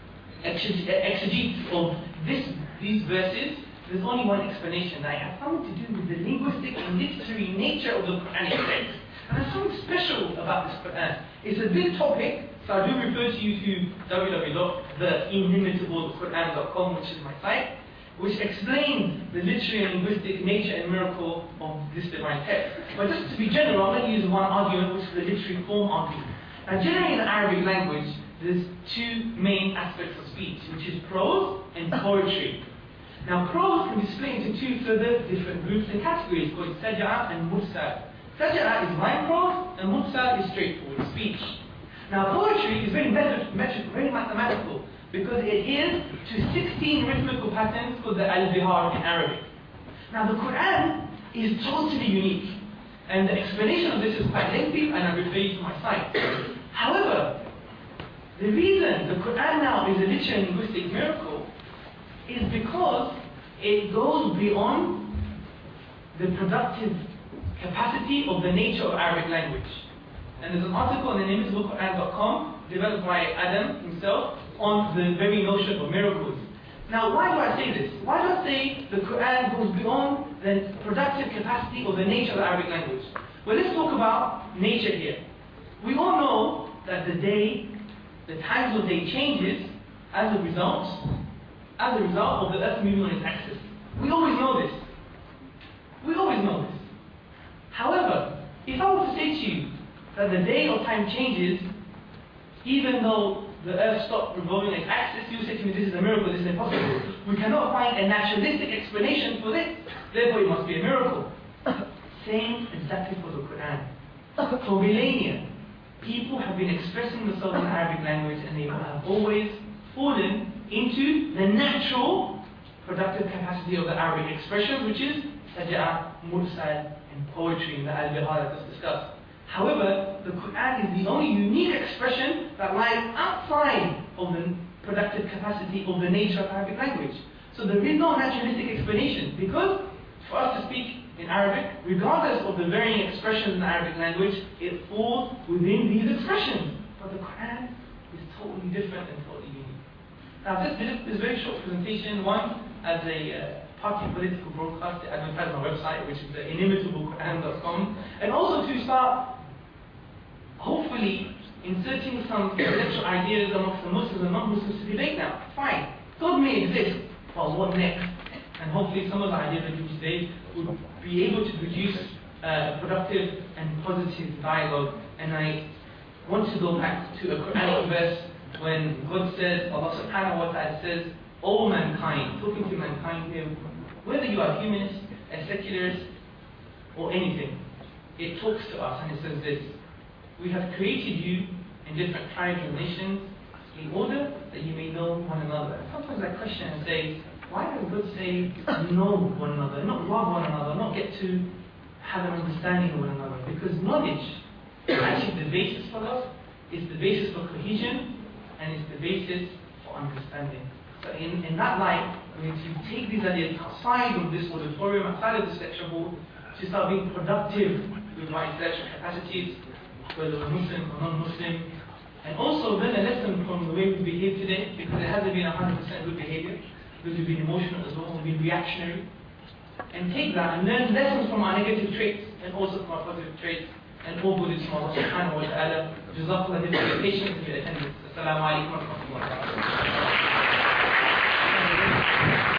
exegetes of this, these verses, there's only one explanation. That it has something to do with the linguistic and literary nature of the Quranic text. And there's something special about this Quran. It's a big topic, so I do refer to you to w w w dot the inimitable quran dot com, which is my site, which explains the literary and linguistic nature and miracle of this divine text. But just to be general, I'm going to use one argument, which is the literary form argument. Now, generally in the Arabic language, there's two main aspects of speech, which is prose and poetry. Now, prose can be split into two further different groups and categories called saj'a and mursal. Saj'a is line prose, and mursal is straightforward speech. Now, poetry is very method, metric, very mathematical, because it adheres to sixteen rhythmical patterns called the al-bihar in Arabic. Now, the Quran is totally unique, and the explanation of this is quite lengthy, and I refer you to my site. However, the reason the Quran now is a literary and linguistic miracle is because it goes beyond the productive capacity of the nature of Arabic language. And there's an article on the inimitable quran dot com developed by Adam himself on the very notion of miracles. Now, why do I say this? Why do I say the Quran goes beyond the productive capacity of the nature of the Arabic language? Well, let's talk about nature here. We all know that the day, the times of day changes as a result, as a result of the Earth moving on its axis. We always know this. We always know this. However, if I were to say to you that the day or time changes, even though the Earth stopped revolving on its axis, you would say to me, this is a miracle, this is impossible. We cannot find a naturalistic explanation for this, therefore it must be a miracle. Same exactly for the Quran. For millennia, people have been expressing themselves in Arabic language, and they have always fallen into the natural productive capacity of the Arabic expressions, which is saj'a, mursal, and poetry in the al-bihar that was discussed. However, the Quran is the only unique expression that lies outside of the productive capacity of the nature of Arabic language. So there is no naturalistic explanation, because for us to speak in Arabic, regardless of the varying expressions in the Arabic language, it falls within these expressions. But the Quran is totally different and totally unique. Now, this did this very short presentation, one as a uh, party political broadcast to advertise my website, which is the inimitable quran dot com, and also to start hopefully inserting some intellectual ideas amongst the Muslims and non-Muslims to debate now. Fine, God may exist, but what next? And hopefully some of the ideas I do today would be able to produce uh, productive and positive dialogue. And I want to go back to a Quranic verse when God says, Allah subhanahu wa ta'ala says, all mankind, talking to mankind here, whether you are humanist, a secularist, or anything, it talks to us and it says this: we have created you in different tribes and nations in order that you may know one another. And sometimes I question and say, why does God say know one another, not love one another, not get to have an understanding of one another? Because knowledge is actually the basis for love, it's the basis for cohesion, and it's the basis for understanding. So in, in that light, we need to take these ideas outside of this auditorium, outside of this lecture hall, to start being productive with my intellectual capacities, whether we're Muslim or non-Muslim, and also learn a lesson from the way we behave today, because it hasn't been one hundred percent good behavior, because we've been emotional as well, we've been reactionary, and take that and learn lessons from our negative traits and also from our positive traits, and all good is from Allah subhanahu wa ta'ala. Jazakallah for your patience and your attendance. Assalamu alaikum wa rahmatullahi wa barakatuh.